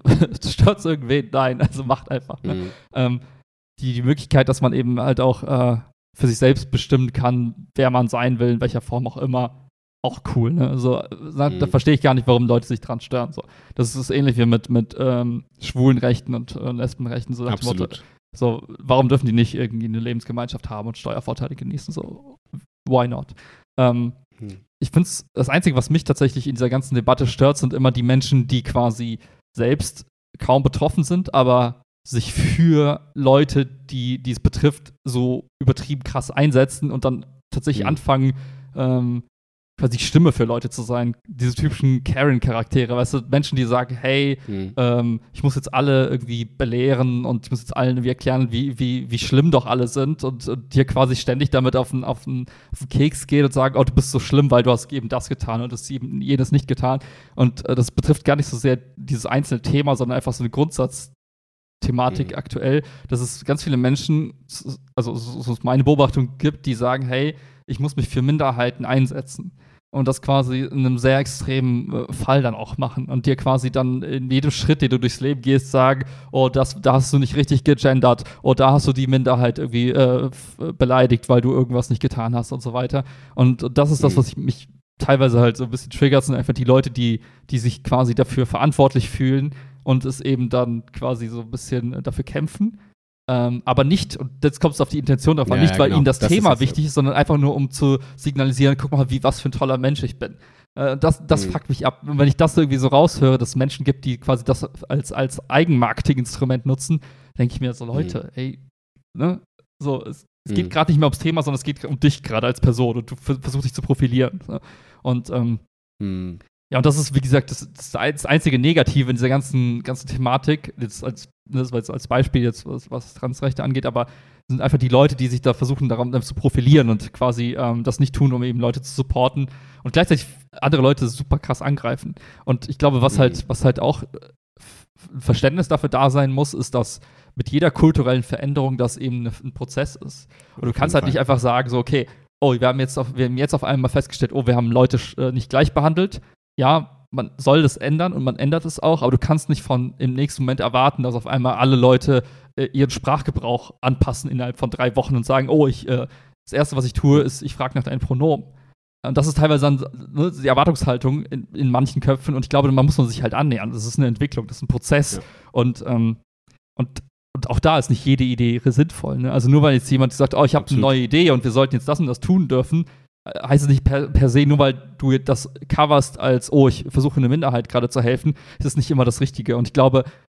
Stört irgendwen? Nein, also macht einfach. Ne? Mhm. Ähm, die, die Möglichkeit, dass man eben halt auch äh, für sich selbst bestimmen kann, wer man sein will, in welcher Form auch immer, auch cool, ne? Also, da, mhm. da verstehe ich gar nicht, warum Leute sich dran stören. So. Das ist ähnlich wie mit, mit ähm, schwulen Rechten und äh, Lesbenrechten. So Absolut. Motto, so, warum dürfen die nicht irgendwie eine Lebensgemeinschaft haben und Steuervorteile genießen? So, why not? Ähm, mhm. Ich finde es, das Einzige, was mich tatsächlich in dieser ganzen Debatte stört, sind immer die Menschen, die quasi selbst kaum betroffen sind, aber sich für Leute, die, die es betrifft, so übertrieben krass einsetzen und dann tatsächlich mhm. anfangen, ähm, quasi Stimme für Leute zu sein. Diese typischen Karen-Charaktere, weißt du, Menschen, die sagen, hey, mhm. ähm, ich muss jetzt alle irgendwie belehren und ich muss jetzt allen irgendwie erklären, wie, wie, wie schlimm doch alle sind und, und dir quasi ständig damit auf den, auf, den, auf den Keks gehen und sagen, oh, du bist so schlimm, weil du hast eben das getan und das eben jenes nicht getan. Und äh, das betrifft gar nicht so sehr dieses einzelne Thema, sondern einfach so eine Grundsatzthematik mhm. aktuell, dass es ganz viele Menschen, also so, so meine Beobachtung gibt, die sagen, hey, ich muss mich für Minderheiten einsetzen und das quasi in einem sehr extremen äh, Fall dann auch machen und dir quasi dann in jedem Schritt, den du durchs Leben gehst, sagen, oh, das, da hast du nicht richtig gegendert, oh, da hast du die Minderheit irgendwie äh, f- beleidigt, weil du irgendwas nicht getan hast und so weiter. Und, und das ist das, was ich mich teilweise halt so ein bisschen triggert, sind einfach die Leute, die, die sich quasi dafür verantwortlich fühlen und es eben dann quasi so ein bisschen dafür kämpfen. Ähm, aber nicht, und jetzt kommt es auf die Intention drauf an, ja, nicht, weil genau. ihnen das, das Thema ist wichtig ist, sondern einfach nur, um zu signalisieren, guck mal, wie, was für ein toller Mensch ich bin. Äh, das das mhm. fuckt mich ab. Und wenn ich das irgendwie so raushöre, dass es Menschen gibt, die quasi das als, als Eigenmarketing-Instrument nutzen, denke ich mir so, Leute, mhm. ey, ne, so, es, es mhm. geht gerade nicht mehr ums Thema, sondern es geht um dich gerade als Person und du f- versuchst dich zu profilieren. Ne? Und, ähm, mhm. ja, und das ist, wie gesagt, das, das einzige Negative in dieser ganzen, ganzen Thematik, jetzt als, das war jetzt als Beispiel, jetzt, was, was Transrechte angeht, aber sind einfach die Leute, die sich da versuchen, daran zu profilieren und quasi ähm, das nicht tun, um eben Leute zu supporten und gleichzeitig andere Leute super krass angreifen. Und ich glaube, was mhm. halt, was halt auch Verständnis dafür da sein muss, ist, dass mit jeder kulturellen Veränderung das eben ein Prozess ist. Und du kannst halt nicht einfach sagen, so, okay, oh, wir haben jetzt auf, wir haben jetzt auf einmal festgestellt, oh, wir haben Leute äh, nicht gleich behandelt. Ja, man soll das ändern und man ändert es auch, aber du kannst nicht von im nächsten Moment erwarten, dass auf einmal alle Leute äh, ihren Sprachgebrauch anpassen innerhalb von drei Wochen und sagen, oh, ich, äh, das Erste, was ich tue, ist, ich frage nach deinem Pronomen. Und das ist teilweise dann ne, die Erwartungshaltung in, in manchen Köpfen und ich glaube, man muss man sich halt annähern. Das ist eine Entwicklung, das ist ein Prozess. Ja. Und, ähm, und, und auch da ist nicht jede Idee sinnvoll. Ne? Also nur weil jetzt jemand sagt, oh, ich habe eine neue Idee und wir sollten jetzt das und das tun dürfen, heißt es nicht per, per se, nur weil du das coverst als, oh, ich versuche eine Minderheit gerade zu helfen, ist es nicht immer das Richtige. Und ich glaube,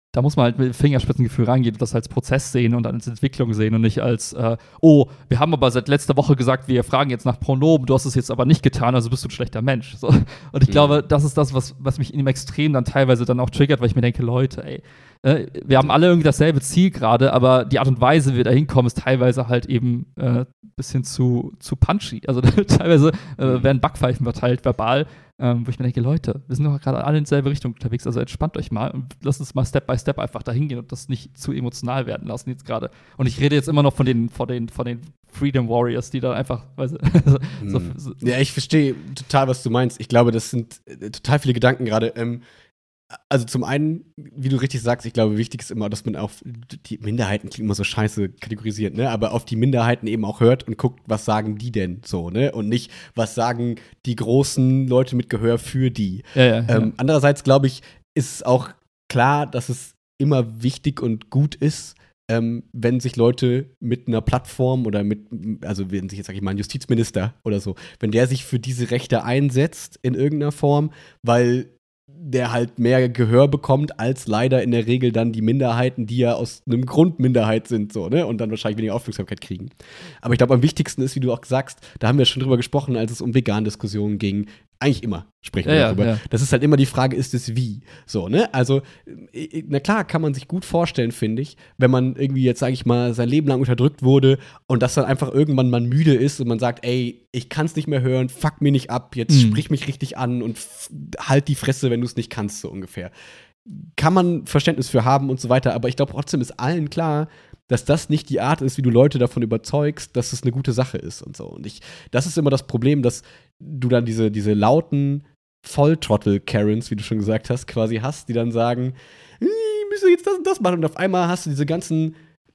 da muss man halt mit Fingerspitzengefühl rangehen und das als Prozess sehen und als Entwicklung sehen und nicht als, äh, oh, wir haben aber seit letzter Woche gesagt, wir fragen jetzt nach Pronomen, du hast es jetzt aber nicht getan, also bist du ein schlechter Mensch. So. Und ich mhm. glaube, das ist das, was, was mich in dem Extrem dann teilweise dann auch triggert, weil ich mir denke, Leute, ey, äh, wir haben alle irgendwie dasselbe Ziel gerade, aber die Art und Weise, wie wir da hinkommen, ist teilweise halt eben ein äh, bisschen zu, zu punchy. Also teilweise äh, werden Backpfeifen verteilt, verbal. Ähm, wo ich mir denke, Leute, wir sind doch gerade alle in dieselbe Richtung unterwegs, also entspannt euch mal und lasst uns mal Step by Step einfach dahin gehen und das nicht zu emotional werden lassen jetzt gerade. Und ich rede jetzt immer noch von den, von den, von den Freedom Warriors, die da einfach, weißt du, so, hm. so. Ja, ich verstehe total, was du meinst. Ich glaube, das sind äh, total viele Gedanken gerade. Ähm, Also zum einen, wie du richtig sagst, ich glaube, wichtig ist immer, dass man auf die Minderheiten, klingt immer so scheiße kategorisiert, ne, aber auf die Minderheiten eben auch hört und guckt, was sagen die denn so, ne, und nicht, was sagen die großen Leute mit Gehör für die. Ja, ja, ähm, ja. Andererseits, glaube ich, ist es auch klar, dass es immer wichtig und gut ist, ähm, wenn sich Leute mit einer Plattform oder mit, also wenn sich jetzt, sag ich mal, ein Justizminister oder so, wenn der sich für diese Rechte einsetzt in irgendeiner Form, weil der halt mehr Gehör bekommt, als leider in der Regel dann die Minderheiten, die ja aus einem Grund Minderheit sind, so, ne? Und dann wahrscheinlich weniger Aufmerksamkeit kriegen. Aber ich glaube, am wichtigsten ist, wie du auch sagst, da haben wir schon drüber gesprochen, als es um Vegan-Diskussionen ging. Eigentlich immer sprechen wir ja, darüber. Ja. Das ist halt immer die Frage, ist es wie? So, ne? Also, na klar, kann man sich gut vorstellen, finde ich, wenn man irgendwie jetzt, sage ich mal, sein Leben lang unterdrückt wurde und dass dann einfach irgendwann man müde ist und man sagt, ey, ich kann's nicht mehr hören, fuck mir nicht ab, jetzt Mhm. sprich mich richtig an und f- halt die Fresse, wenn du es nicht kannst, so ungefähr. Kann man Verständnis für haben und so weiter, aber ich glaube, trotzdem ist allen klar, dass das nicht die Art ist, wie du Leute davon überzeugst, dass es eine gute Sache ist und so. Und ich, das ist immer das Problem, dass du dann diese, diese lauten Volltrottel-Karens, wie du schon gesagt hast, quasi hast, die dann sagen, ich müsse jetzt das und das machen. Und auf einmal hast du diese ganzen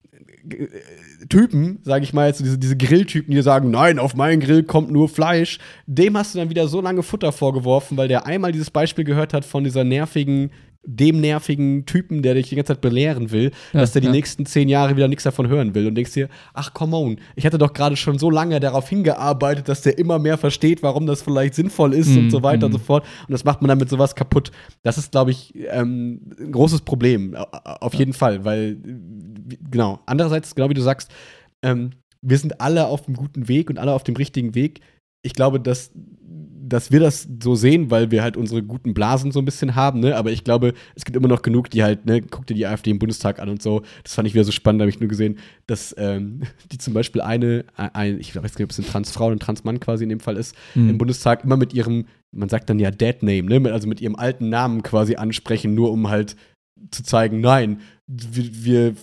äh, Typen, sage ich mal jetzt, diese, diese Grilltypen, die sagen, nein, auf meinen Grill kommt nur Fleisch. Dem hast du dann wieder so lange Futter vorgeworfen, weil der einmal dieses Beispiel gehört hat von dieser nervigen, dem nervigen Typen, der dich die ganze Zeit belehren will, Ja, dass der die ja. nächsten zehn Jahre wieder nichts davon hören will und denkst dir, ach, come on, ich hatte doch gerade schon so lange darauf hingearbeitet, dass der immer mehr versteht, warum das vielleicht sinnvoll ist Mm, und so weiter mm. und so fort. Und das macht man dann mit sowas kaputt. Das ist, glaube ich, ähm, ein großes Problem, au- auf jeden Fall, weil, äh, genau, andererseits, genau wie du sagst, ähm, wir sind alle auf einem guten Weg und alle auf dem richtigen Weg. Ich glaube, dass dass wir das so sehen, weil wir halt unsere guten Blasen so ein bisschen haben, ne? Aber ich glaube, es gibt immer noch genug, die halt, ne, guck dir die AfD im Bundestag an und so. Das fand ich wieder so spannend, da habe ich nur gesehen, dass ähm, die zum Beispiel eine, ein, ich weiß nicht, ob es eine Transfrau oder ein Transmann quasi in dem Fall ist, Mhm. im Bundestag immer mit ihrem, man sagt dann ja Dead-Name, ne? Also mit ihrem alten Namen quasi ansprechen, nur um halt zu zeigen, nein, wir, wir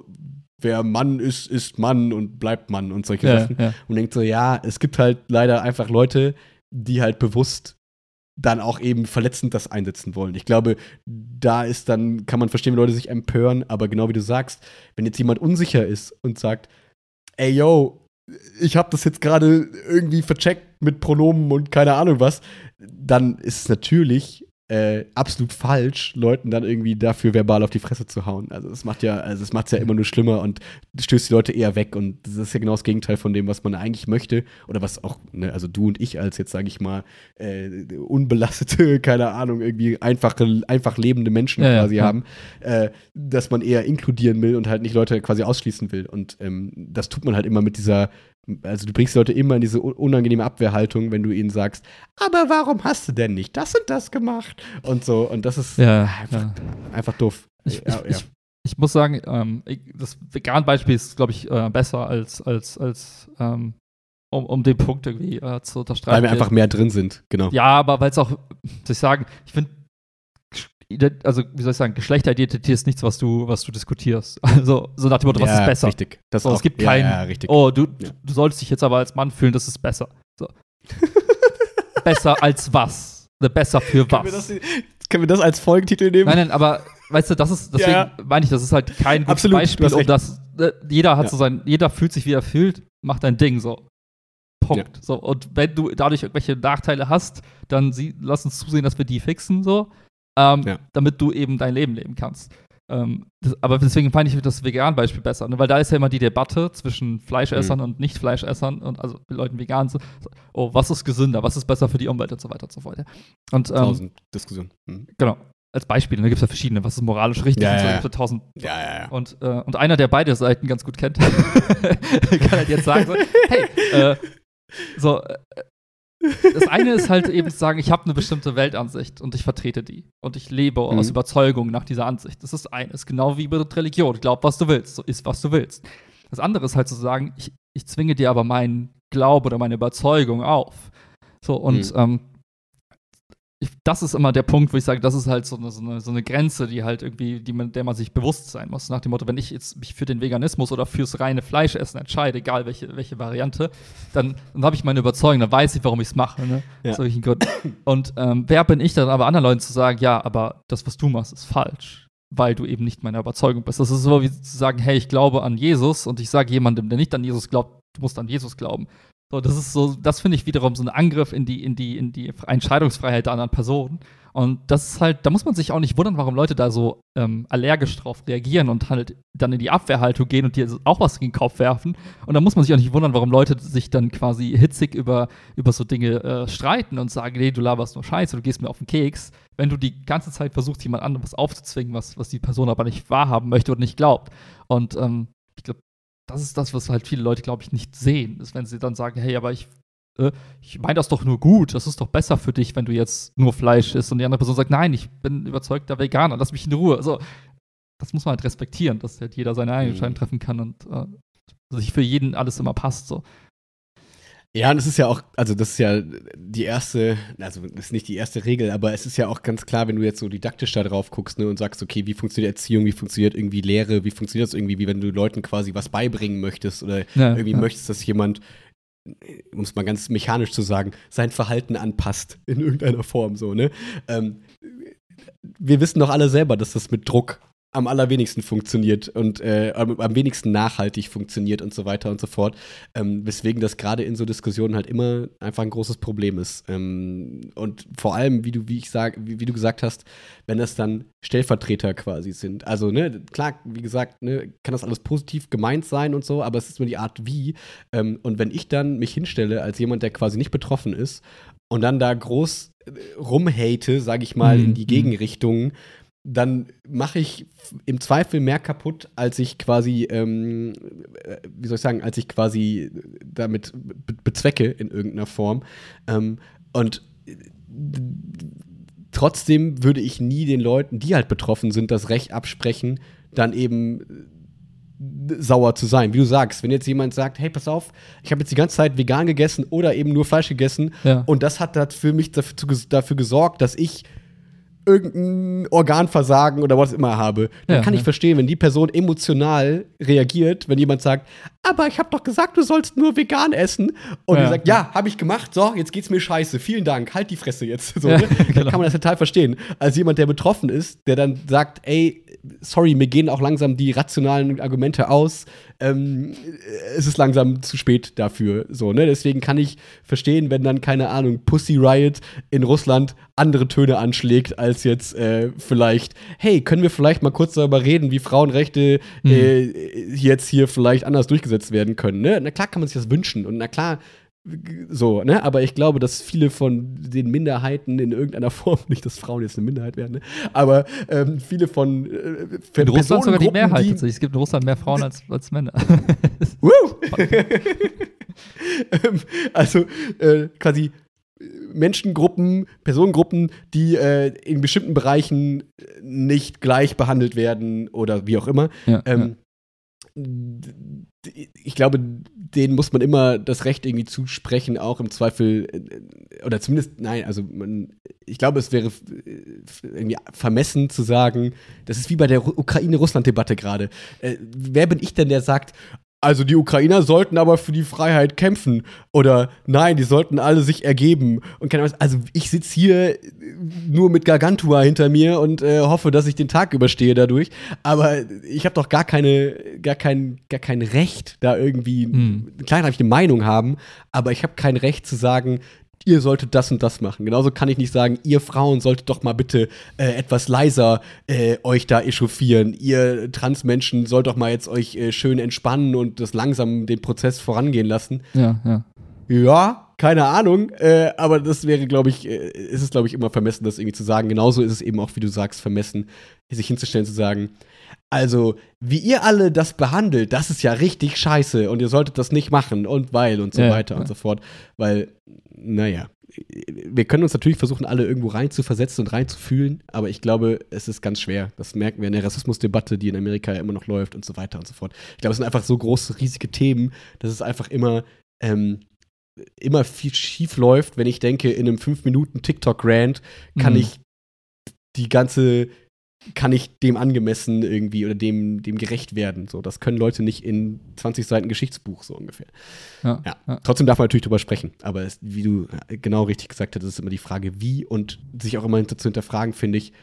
wer Mann ist, ist Mann und bleibt Mann und solche Ja, Sachen. ja. Und denkt so, ja, es gibt halt leider einfach Leute, die halt bewusst dann auch eben verletzend das einsetzen wollen. Ich glaube, da ist dann, kann man verstehen, wenn Leute sich empören, aber genau wie du sagst, wenn jetzt jemand unsicher ist und sagt, ey, yo, ich hab das jetzt gerade irgendwie vercheckt mit Pronomen und keine Ahnung was, dann ist es natürlich äh, absolut falsch, Leuten dann irgendwie dafür verbal auf die Fresse zu hauen. Also das macht ja, also es macht's ja immer nur schlimmer und stößt die Leute eher weg und das ist ja genau das Gegenteil von dem, was man eigentlich möchte oder was auch, ne, also du und ich als jetzt, sage ich mal, äh, unbelastete, keine Ahnung, irgendwie einfache, einfach lebende Menschen Ja, ja, quasi ja. haben, äh, dass man eher inkludieren will und halt nicht Leute quasi ausschließen will und ähm, das tut man halt immer mit dieser, also du bringst die Leute immer in diese un- unangenehme Abwehrhaltung, wenn du ihnen sagst, aber warum hast du denn nicht das und das gemacht? Und so, und das ist Ja, einfach, ja. einfach doof. Ich, Ja, ich, ich, ich muss sagen, ähm, ich, das Vegan-Beispiel ist, glaube ich, äh, besser als, als, als ähm, um, um den Punkt irgendwie äh, zu unterstreichen. Weil wir einfach mehr drin sind, genau. Ja, aber weil es auch, soll ich sagen, ich finde, also wie soll ich sagen, Geschlechteridentität ist nichts, was du, was du diskutierst. Also so nach dem Motto, was Ja, ist besser? Richtig. Das So, auch. es gibt ja, kein, ja, richtig. oh, du, Ja. du solltest dich jetzt aber als Mann fühlen, das ist besser. So. Besser als was? Ne, besser für Können wir, was? das, können wir das als Folgentitel nehmen? Nein, nein, aber weißt du, das ist, deswegen Ja, ja. meine ich, das ist halt kein gutes Absolut, du Beispiel, hast um recht. das, äh, jeder hat Ja. so sein, jeder fühlt sich, wie er fühlt, macht ein Ding, so. Punkt. So, und wenn du dadurch irgendwelche Nachteile hast, dann sie, lass uns zusehen, dass wir die fixen, so, ähm, Ja. damit du eben dein Leben leben kannst. Ähm, das, aber deswegen fand ich das Vegan-Beispiel besser, ne? Weil da ist ja immer die Debatte zwischen Fleischessern Mhm. und Nicht-Fleischessern und also Leuten vegan sind. So, oh, was ist gesünder, was ist besser für die Umwelt und so weiter und so fort. Und ähm, Tausend Diskussionen. Mhm. genau. als Beispiel, da gibt es ja verschiedene, was ist moralisch richtig, ja, und so, ja. gibt es tausend. Ja, ja, ja. Und, äh, und einer, der beide Seiten ganz gut kennt, kann halt jetzt sagen, so, hey, äh, so, äh, das eine ist halt eben zu sagen, ich habe eine bestimmte Weltansicht und ich vertrete die. Und ich lebe mhm. aus Überzeugung nach dieser Ansicht. Das ist eines. Genau wie mit Religion. Glaub, was du willst. So ist, was du willst. Das andere ist halt zu sagen, ich, ich zwinge dir aber meinen Glaube oder meine Überzeugung auf. So, und mhm. ähm, ich, das ist immer der Punkt, wo ich sage, das ist halt so eine, so eine, so eine Grenze, die halt irgendwie, die man, der man sich bewusst sein muss. Nach dem Motto, wenn ich jetzt mich für den Veganismus oder fürs reine Fleischessen entscheide, egal welche, welche Variante, dann, dann habe ich meine Überzeugung, dann weiß ich, warum ich es mache. Ne? Ja. Und ähm, wer bin ich dann aber anderen Leuten zu sagen, ja, aber das, was du machst, ist falsch, weil du eben nicht meiner Überzeugung bist. Das ist so wie zu sagen, hey, ich glaube an Jesus und ich sage jemandem, der nicht an Jesus glaubt, du musst an Jesus glauben. So, das ist so, das finde ich wiederum so ein Angriff in die, in die, in die Entscheidungsfreiheit der anderen Personen. Und das ist halt, da muss man sich auch nicht wundern, warum Leute da so ähm, allergisch drauf reagieren und halt dann in die Abwehrhaltung gehen und dir auch was gegen den Kopf werfen. Und da muss man sich auch nicht wundern, warum Leute sich dann quasi hitzig über, über so Dinge äh, streiten und sagen, nee, du laberst nur Scheiße, du gehst mir auf den Keks, wenn du die ganze Zeit versuchst, jemand anderem was aufzuzwingen, was, was die Person aber nicht wahrhaben möchte oder nicht glaubt. Und ähm, ich glaube, das ist das, was halt viele Leute, glaube ich, nicht sehen. Ist, wenn sie dann sagen, hey, aber ich, äh, ich meine das doch nur gut. Das ist doch besser für dich, wenn du jetzt nur Fleisch isst. Und die andere Person sagt, nein, ich bin überzeugter Veganer, lass mich in Ruhe. Also, das muss man halt respektieren, dass halt jeder seine eigene Entscheidung treffen kann und äh, sich für jeden alles immer passt. So. Ja, und es ist ja auch, also das ist ja die erste, also das ist nicht die erste Regel, aber es ist ja auch ganz klar, wenn du jetzt so didaktisch da drauf guckst, ne, und sagst, okay, wie funktioniert Erziehung, wie funktioniert irgendwie Lehre, wie funktioniert das irgendwie, wie wenn du Leuten quasi was beibringen möchtest oder ja, irgendwie ja. möchtest, dass jemand, um es mal ganz mechanisch zu sagen, sein Verhalten anpasst in irgendeiner Form, so, ne? Ähm, wir wissen doch alle selber, dass das mit Druck am allerwenigsten funktioniert und äh, am, am wenigsten nachhaltig funktioniert und so weiter und so fort. Ähm, weswegen das gerade in so Diskussionen halt immer einfach ein großes Problem ist. Ähm, und vor allem, wie du, wie ich sag, wie, wie du gesagt hast, wenn das dann Stellvertreter quasi sind. Also, ne, klar, wie gesagt, ne, kann das alles positiv gemeint sein und so, aber es ist nur die Art wie. Ähm, und wenn ich dann mich hinstelle als jemand, der quasi nicht betroffen ist und dann da groß rumhate, sag ich mal, mhm. in die Gegenrichtungen, dann mache ich im Zweifel mehr kaputt, als ich quasi, ähm, wie soll ich sagen, als ich quasi damit be- bezwecke in irgendeiner Form. Ähm, und trotzdem würde ich nie den Leuten, die halt betroffen sind, das Recht absprechen, dann eben sauer zu sein. Wie du sagst, wenn jetzt jemand sagt, hey, pass auf, ich habe jetzt die ganze Zeit vegan gegessen oder eben nur Fleisch gegessen ja. und das hat das für mich dafür, dafür gesorgt, dass ich irgendein Organversagen oder was immer habe, dann ja, kann ich ja. verstehen, wenn die Person emotional reagiert, wenn jemand sagt, aber ich habe doch gesagt, du sollst nur vegan essen. Und ja, die sagt, ja, ja habe ich gemacht, so, jetzt geht's mir scheiße, vielen Dank, halt die Fresse jetzt. So, ja, ne? Dann genau. kann man das total verstehen. Als jemand, der betroffen ist, der dann sagt, ey, sorry, mir gehen auch langsam die rationalen Argumente aus, ähm, es ist langsam zu spät dafür. So, ne? Deswegen kann ich verstehen, wenn dann, keine Ahnung, Pussy Riot in Russland andere Töne anschlägt, als jetzt äh, vielleicht, hey, können wir vielleicht mal kurz darüber reden, wie Frauenrechte mhm. äh, jetzt hier vielleicht anders durchgesetzt werden können. Ne? Na klar kann man sich das wünschen und na klar, so, ne? Aber ich glaube, dass viele von den Minderheiten in irgendeiner Form, nicht, dass Frauen jetzt eine Minderheit werden, ne? aber ähm, viele von äh, in Russland sogar die Mehrheit. Die es gibt in Russland mehr Frauen als, als Männer. Also äh, quasi Menschengruppen, Personengruppen, die äh, in bestimmten Bereichen nicht gleich behandelt werden oder wie auch immer. Ja, ähm, ja. Ich glaube, denen muss man immer das Recht irgendwie zusprechen, auch im Zweifel, oder zumindest, nein, also man, ich glaube, es wäre irgendwie vermessen zu sagen, das ist wie bei der Ukraine-Russland-Debatte gerade. Äh, wer bin ich denn, der sagt, also die Ukrainer sollten aber für die Freiheit kämpfen. Oder nein, die sollten alle sich ergeben. Und keine Ahnung, also ich sitze hier nur mit Gargantua hinter mir und äh, hoffe, dass ich den Tag überstehe dadurch. Aber ich habe doch gar keine, gar kein, gar kein Recht, da irgendwie, hm. klar darf ich eine Meinung haben, aber ich habe kein Recht zu sagen, ihr solltet das und das machen. Genauso kann ich nicht sagen, ihr Frauen solltet doch mal bitte äh, etwas leiser äh, euch da echauffieren. Ihr Transmenschen sollt doch mal jetzt euch äh, schön entspannen und das langsam den Prozess vorangehen lassen. Ja, ja. Ja, keine Ahnung, äh, aber das wäre, glaube ich, äh, ist es, glaube ich, immer vermessen, das irgendwie zu sagen. Genauso ist es eben auch, wie du sagst, vermessen, sich hinzustellen, zu sagen, also, wie ihr alle das behandelt, das ist ja richtig scheiße und ihr solltet das nicht machen und weil und so ja, weiter ja. und so fort. Weil, naja, wir können uns natürlich versuchen, alle irgendwo rein zu versetzen und reinzufühlen, aber ich glaube, es ist ganz schwer. Das merken wir in der Rassismusdebatte, die in Amerika ja immer noch läuft und so weiter und so fort. Ich glaube, es sind einfach so große, riesige Themen, dass es einfach immer, ähm, immer viel schief läuft, wenn ich denke, in einem fünf Minuten TikTok-Rant kann Mhm. ich die ganze kann ich dem angemessen irgendwie oder dem, dem gerecht werden. So, das können Leute nicht in zwanzig Seiten Geschichtsbuch, so ungefähr. Ja, Ja. ja. Trotzdem darf man natürlich drüber sprechen. Aber es, wie du genau richtig gesagt hast, ist immer die Frage, wie und sich auch immer zu hinterfragen, finde ich,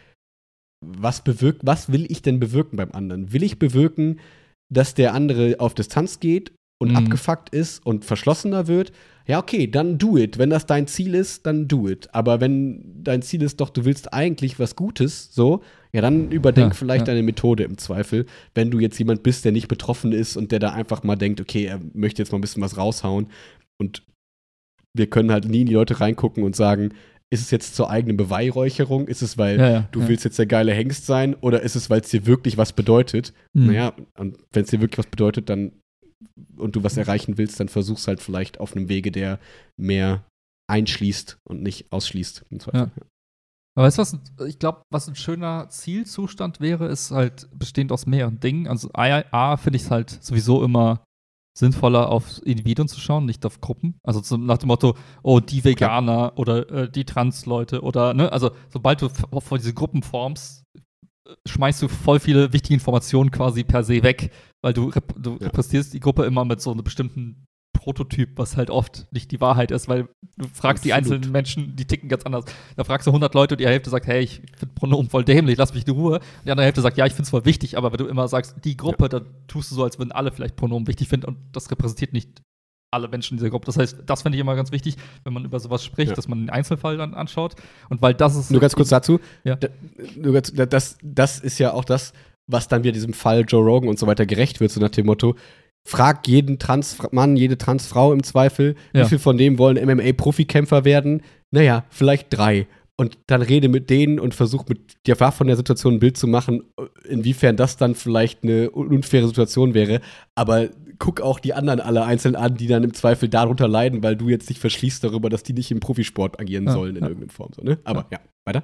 was bewirkt, was will ich denn bewirken beim anderen? Will ich bewirken, dass der andere auf Distanz geht und Mhm. abgefuckt ist und verschlossener wird? Ja, okay, dann do it. Wenn das dein Ziel ist, dann do it. Aber wenn dein Ziel ist doch, du willst eigentlich was Gutes, so, ja, dann überdenk Ja, vielleicht ja. deine Methode im Zweifel. Wenn du jetzt jemand bist, der nicht betroffen ist und der da einfach mal denkt, okay, er möchte jetzt mal ein bisschen was raushauen. Und wir können halt nie in die Leute reingucken und sagen, ist es jetzt zur eigenen Beweihräucherung? Ist es, weil Ja, ja, du ja. willst jetzt der geile Hengst sein? Oder ist es, weil es dir wirklich was bedeutet? Mhm. Naja, und wenn es dir wirklich was bedeutet, dann und du was erreichen willst, dann versuch's halt vielleicht auf einem Wege, der mehr einschließt und nicht ausschließt. Im Zweifel. Ja. Aber weißt du was, ich glaube, was ein schöner Zielzustand wäre, ist halt bestehend aus mehreren Dingen. Also A, A finde ich es halt sowieso immer sinnvoller, auf Individuen zu schauen, nicht auf Gruppen. Also zum, nach dem Motto, oh, die Veganer oder äh, die Trans-Leute oder, ne, also sobald du f- vor diese Gruppen formst, äh, schmeißt du voll viele wichtige Informationen quasi per se weg, weil du, rep du Ja. repräsentierst die Gruppe immer mit so einem bestimmten Prototyp, was halt oft nicht die Wahrheit ist, weil du fragst die Absolut. einzelnen Menschen, die ticken ganz anders. Da fragst du hundert Leute und die Hälfte sagt, hey, ich finde Pronomen voll dämlich, lass mich in Ruhe. Und die andere Hälfte sagt, ja, ich finde es voll wichtig, aber wenn du immer sagst, die Gruppe, dann tust du so, als würden alle vielleicht Pronomen wichtig finden und das repräsentiert nicht alle Menschen in dieser Gruppe. Das heißt, das finde ich immer ganz wichtig, wenn man über sowas spricht, Ja. dass man den Einzelfall dann anschaut. Und weil das ist Nur ganz kurz dazu. Ja. Da, nur ganz, da- das, das ist ja auch das, was dann wieder diesem Fall Joe Rogan und so weiter gerecht wird, so nach dem Motto, frag jeden Transmann, jede Transfrau im Zweifel, Ja. wie viel von dem wollen M M A-Profikämpfer werden? Naja, vielleicht drei. Und dann rede mit denen und versuch mit dir von der Situation ein Bild zu machen, inwiefern das dann vielleicht eine unfaire Situation wäre. Aber guck auch die anderen alle einzeln an, die dann im Zweifel darunter leiden, weil du jetzt dich verschließt darüber, dass die nicht im Profisport agieren Ja, sollen in ja. irgendeiner Form. So, ne? Aber ja, weiter.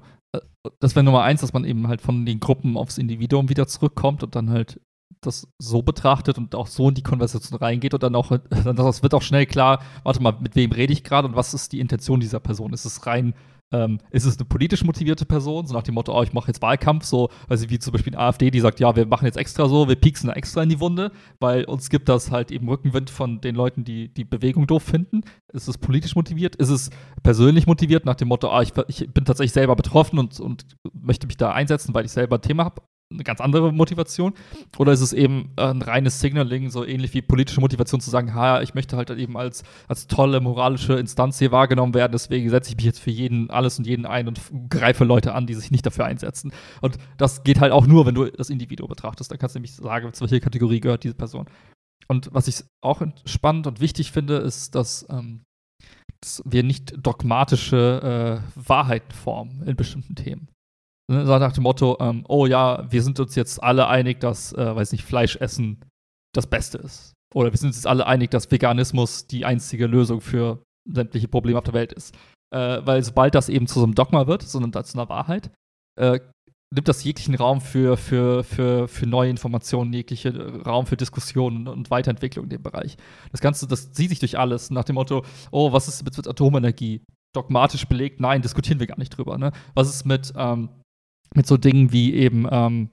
Das wäre Nummer eins, dass man eben halt von den Gruppen aufs Individuum wieder zurückkommt und dann halt das so betrachtet und auch so in die Konversation reingeht und dann auch, dann das wird auch schnell klar, warte mal, mit wem rede ich gerade und was ist die Intention dieser Person? Ist es rein, ähm, ist es eine politisch motivierte Person, so nach dem Motto, oh, ich mache jetzt Wahlkampf, so, also wie zum Beispiel eine AfD, die sagt, ja, wir machen jetzt extra so, wir pieksen da extra in die Wunde, weil uns gibt das halt eben Rückenwind von den Leuten, die die Bewegung doof finden. Ist es politisch motiviert? Ist es persönlich motiviert nach dem Motto, ah, ich, ich bin tatsächlich selber betroffen und, und möchte mich da einsetzen, weil ich selber ein Thema habe? Eine ganz andere Motivation? Oder ist es eben äh, ein reines Signaling, so ähnlich wie politische Motivation zu sagen, ha, ich möchte halt eben als, als tolle moralische Instanz hier wahrgenommen werden, deswegen setze ich mich jetzt für jeden, alles und jeden ein und f- greife Leute an, die sich nicht dafür einsetzen. Und das geht halt auch nur, wenn du das Individuum betrachtest. Dann kannst du nämlich sagen, zu welcher Kategorie gehört diese Person. Und was ich auch spannend und wichtig finde, ist, dass, ähm, dass wir nicht dogmatische äh, Wahrheiten formen in bestimmten Themen. Ne, so nach dem Motto, ähm, oh ja, wir sind uns jetzt alle einig, dass, äh, weiß nicht, Fleischessen das Beste ist. Oder wir sind uns jetzt alle einig, dass Veganismus die einzige Lösung für sämtliche Probleme auf der Welt ist. Äh, weil sobald das eben zu so einem Dogma wird, sondern zu einer Wahrheit, äh, nimmt das jeglichen Raum für, für, für, für neue Informationen, jeglichen Raum für Diskussionen und Weiterentwicklung in dem Bereich. Das Ganze, das zieht sich durch alles, nach dem Motto, oh, was ist mit, mit Atomenergie? Dogmatisch belegt, nein, diskutieren wir gar nicht drüber. Ne? Was ist mit, ähm, mit so Dingen wie eben ähm,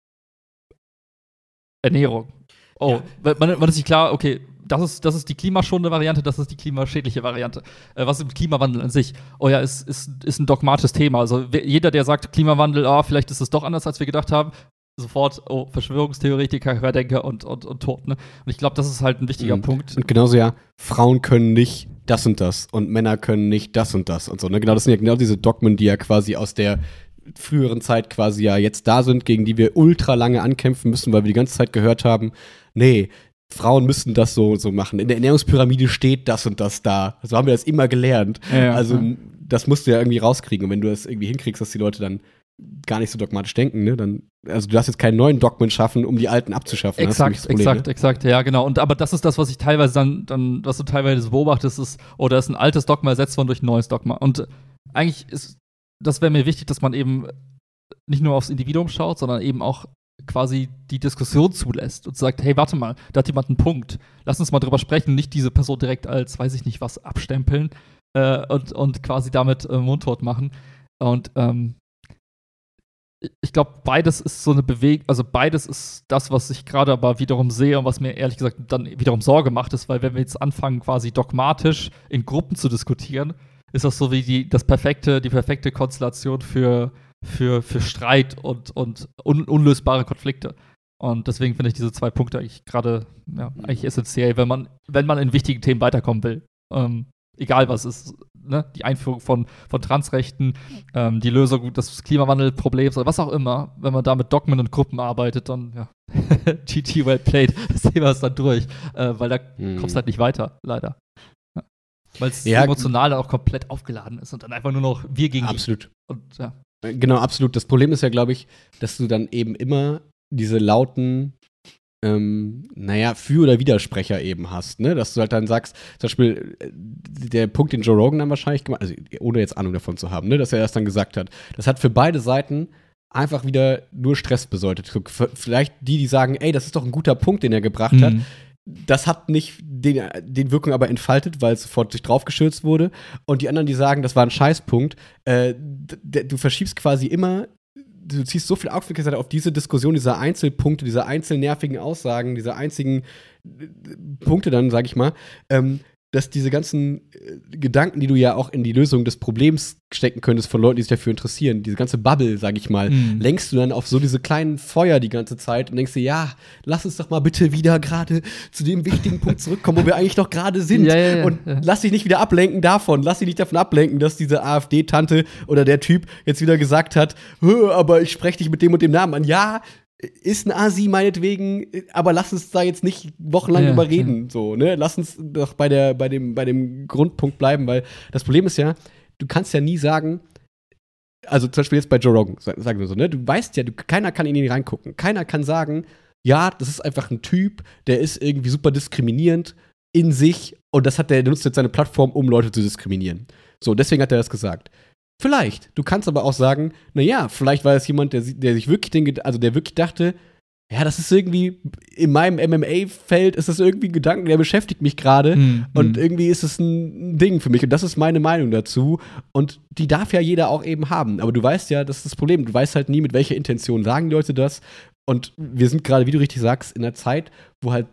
Ernährung? Oh, Ja. man, man ist sich klar, okay, das ist, das ist die klimaschonende Variante, das ist die klimaschädliche Variante. Äh, was ist mit Klimawandel an sich? Oh ja, ist, ist, ist ein dogmatisches Thema. Also wer, jeder, der sagt, Klimawandel, ah, vielleicht ist es doch anders, als wir gedacht haben, sofort, oh, Verschwörungstheoretiker, Querdenker und, und, und tot. Ne? Und ich glaube, das ist halt ein wichtiger Mhm. Punkt. Und genauso ja, Frauen können nicht das und das und Männer können nicht das und das und so. Ne? Genau, das sind ja genau diese Dogmen, die ja quasi aus der früheren Zeit quasi ja jetzt da sind, gegen die wir ultra lange ankämpfen müssen, weil wir die ganze Zeit gehört haben, nee, Frauen müssten das so, so machen. In der Ernährungspyramide steht das und das da. So haben wir das immer gelernt. Ja, ja, also, ja. das musst du ja irgendwie rauskriegen. Und wenn du das irgendwie hinkriegst, dass die Leute dann gar nicht so dogmatisch denken, ne, dann, also du darfst jetzt keinen neuen Dogmen schaffen, um die alten abzuschaffen. Exakt, das Problem, exakt, ne? exakt, ja, genau. Und aber das ist das, was ich teilweise dann, dann was du teilweise beobachtest, ist, oder ist ein altes Dogma ersetzt worden durch ein neues Dogma. Und eigentlich ist, das wäre mir wichtig, dass man eben nicht nur aufs Individuum schaut, sondern eben auch quasi die Diskussion zulässt und sagt, hey, warte mal, da hat jemand einen Punkt. Lass uns mal drüber sprechen, nicht diese Person direkt als, weiß ich nicht was, abstempeln äh, und, und quasi damit äh, mundtot machen. Und ähm, ich glaube, beides ist so eine Bewegung, also beides ist das, was ich gerade aber wiederum sehe und was mir ehrlich gesagt dann wiederum Sorge macht, ist, weil wenn wir jetzt anfangen, quasi dogmatisch in Gruppen zu diskutieren, ist das so wie die, das perfekte, die perfekte Konstellation für, für, für Streit und, und un, unlösbare Konflikte. Und deswegen finde ich diese zwei Punkte eigentlich gerade ja, eigentlich essentiell, wenn man, wenn man in wichtigen Themen weiterkommen will. Ähm, egal was ist, ne? Die Einführung von, von Transrechten, ähm, die Lösung des Klimawandelproblems oder was auch immer. Wenn man da mit Dogmen und Gruppen arbeitet, dann ja, G T well played, das Thema ist dann durch, äh, weil da Mhm. kommst du halt nicht weiter, leider. Ja. Weil es Ja, emotional dann auch komplett aufgeladen ist und dann einfach nur noch wir gegen die. Absolut. Und, ja. Genau, absolut. Das Problem ist ja, glaube ich, dass du dann eben immer diese lauten, ähm, naja, Für- oder Widersprecher eben hast, ne? Dass du halt dann sagst, zum Beispiel, äh, der Punkt, den Joe Rogan dann wahrscheinlich gemacht, also ohne jetzt Ahnung davon zu haben, ne, dass er das dann gesagt hat, das hat für beide Seiten einfach wieder nur Stress bedeutet. Vielleicht die, die sagen, ey, das ist doch ein guter Punkt, den er gebracht hat. Mhm. Das hat nicht den, den Wirkung aber entfaltet, weil es sofort sich draufgeschürzt wurde. Und die anderen, die sagen, das war ein Scheißpunkt. Äh, d- du verschiebst quasi immer, du ziehst so viel Aufmerksamkeit auf diese Diskussion, dieser Einzelpunkte, diese einzelnen nervigen Aussagen, diese einzigen äh, Punkte dann, sag ich mal, ähm, dass diese ganzen äh, Gedanken, die du ja auch in die Lösung des Problems stecken könntest von Leuten, die sich dafür interessieren, diese ganze Bubble, sag ich mal, Mhm. lenkst du dann auf so diese kleinen Feuer die ganze Zeit und denkst dir, ja, lass uns doch mal bitte wieder gerade zu dem wichtigen Punkt zurückkommen, wo wir eigentlich doch gerade sind. Ja, ja, ja, und ja. lass dich nicht wieder ablenken davon. Lass dich nicht davon ablenken, dass diese AfD-Tante oder der Typ jetzt wieder gesagt hat, "Hö, aber ich spreche dich mit dem und dem Namen an." Ja, ist ein Asi meinetwegen, aber lass uns da jetzt nicht wochenlang Ja, drüber reden. So, ne? Lass uns doch bei, der, bei, dem, bei dem Grundpunkt bleiben, weil das Problem ist ja, du kannst ja nie sagen, also zum Beispiel jetzt bei Joe Rogan, sa- sagen wir so, ne? Du weißt ja, du, keiner kann in ihn reingucken. Keiner kann sagen, ja, das ist einfach ein Typ, der ist irgendwie super diskriminierend in sich und das hat der, der nutzt jetzt seine Plattform, um Leute zu diskriminieren. So, deswegen hat er das gesagt. Vielleicht. Du kannst aber auch sagen, na ja, vielleicht war es jemand, der, si- der sich wirklich den, Ged- also der wirklich dachte, ja, das ist irgendwie, in meinem M M A-Feld ist das irgendwie ein Gedanken, der beschäftigt mich gerade Mhm. und Mhm. irgendwie ist es ein Ding für mich und das ist meine Meinung dazu und die darf ja jeder auch eben haben, aber du weißt ja, das ist das Problem, du weißt halt nie, mit welcher Intention sagen die Leute das und wir sind gerade, wie du richtig sagst, in einer Zeit, wo halt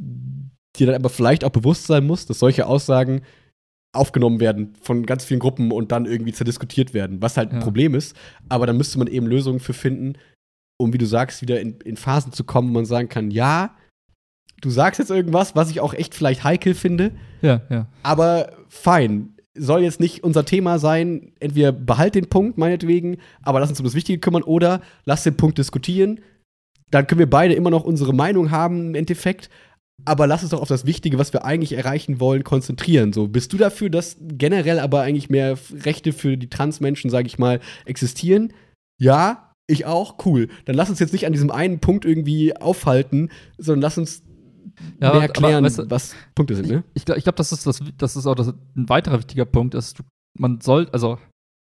dir dann aber vielleicht auch bewusst sein muss, dass solche Aussagen aufgenommen werden von ganz vielen Gruppen und dann irgendwie zerdiskutiert werden, was halt ein Ja. Problem ist. Aber da müsste man eben Lösungen für finden, um, wie du sagst, wieder in, in Phasen zu kommen, wo man sagen kann, ja, du sagst jetzt irgendwas, was ich auch echt vielleicht heikel finde, Ja, ja. aber fein. Soll jetzt nicht unser Thema sein, entweder behalt den Punkt, meinetwegen, aber lass uns um das Wichtige kümmern, oder lass den Punkt diskutieren. Dann können wir beide immer noch unsere Meinung haben im Endeffekt, aber lass uns doch auf das Wichtige, was wir eigentlich erreichen wollen, konzentrieren. So, bist du dafür, dass generell aber eigentlich mehr F- Rechte für die Transmenschen, sage ich mal, existieren? Ja, ich auch. Cool. Dann lass uns jetzt nicht an diesem einen Punkt irgendwie aufhalten, sondern lass uns Ja, mehr aber- erklären, aber, weißt du, was Punkte sind, ne? Ich, ich glaube, ich glaub, das ist das, das ist auch das, ein weiterer wichtiger Punkt, ist, du, man soll, also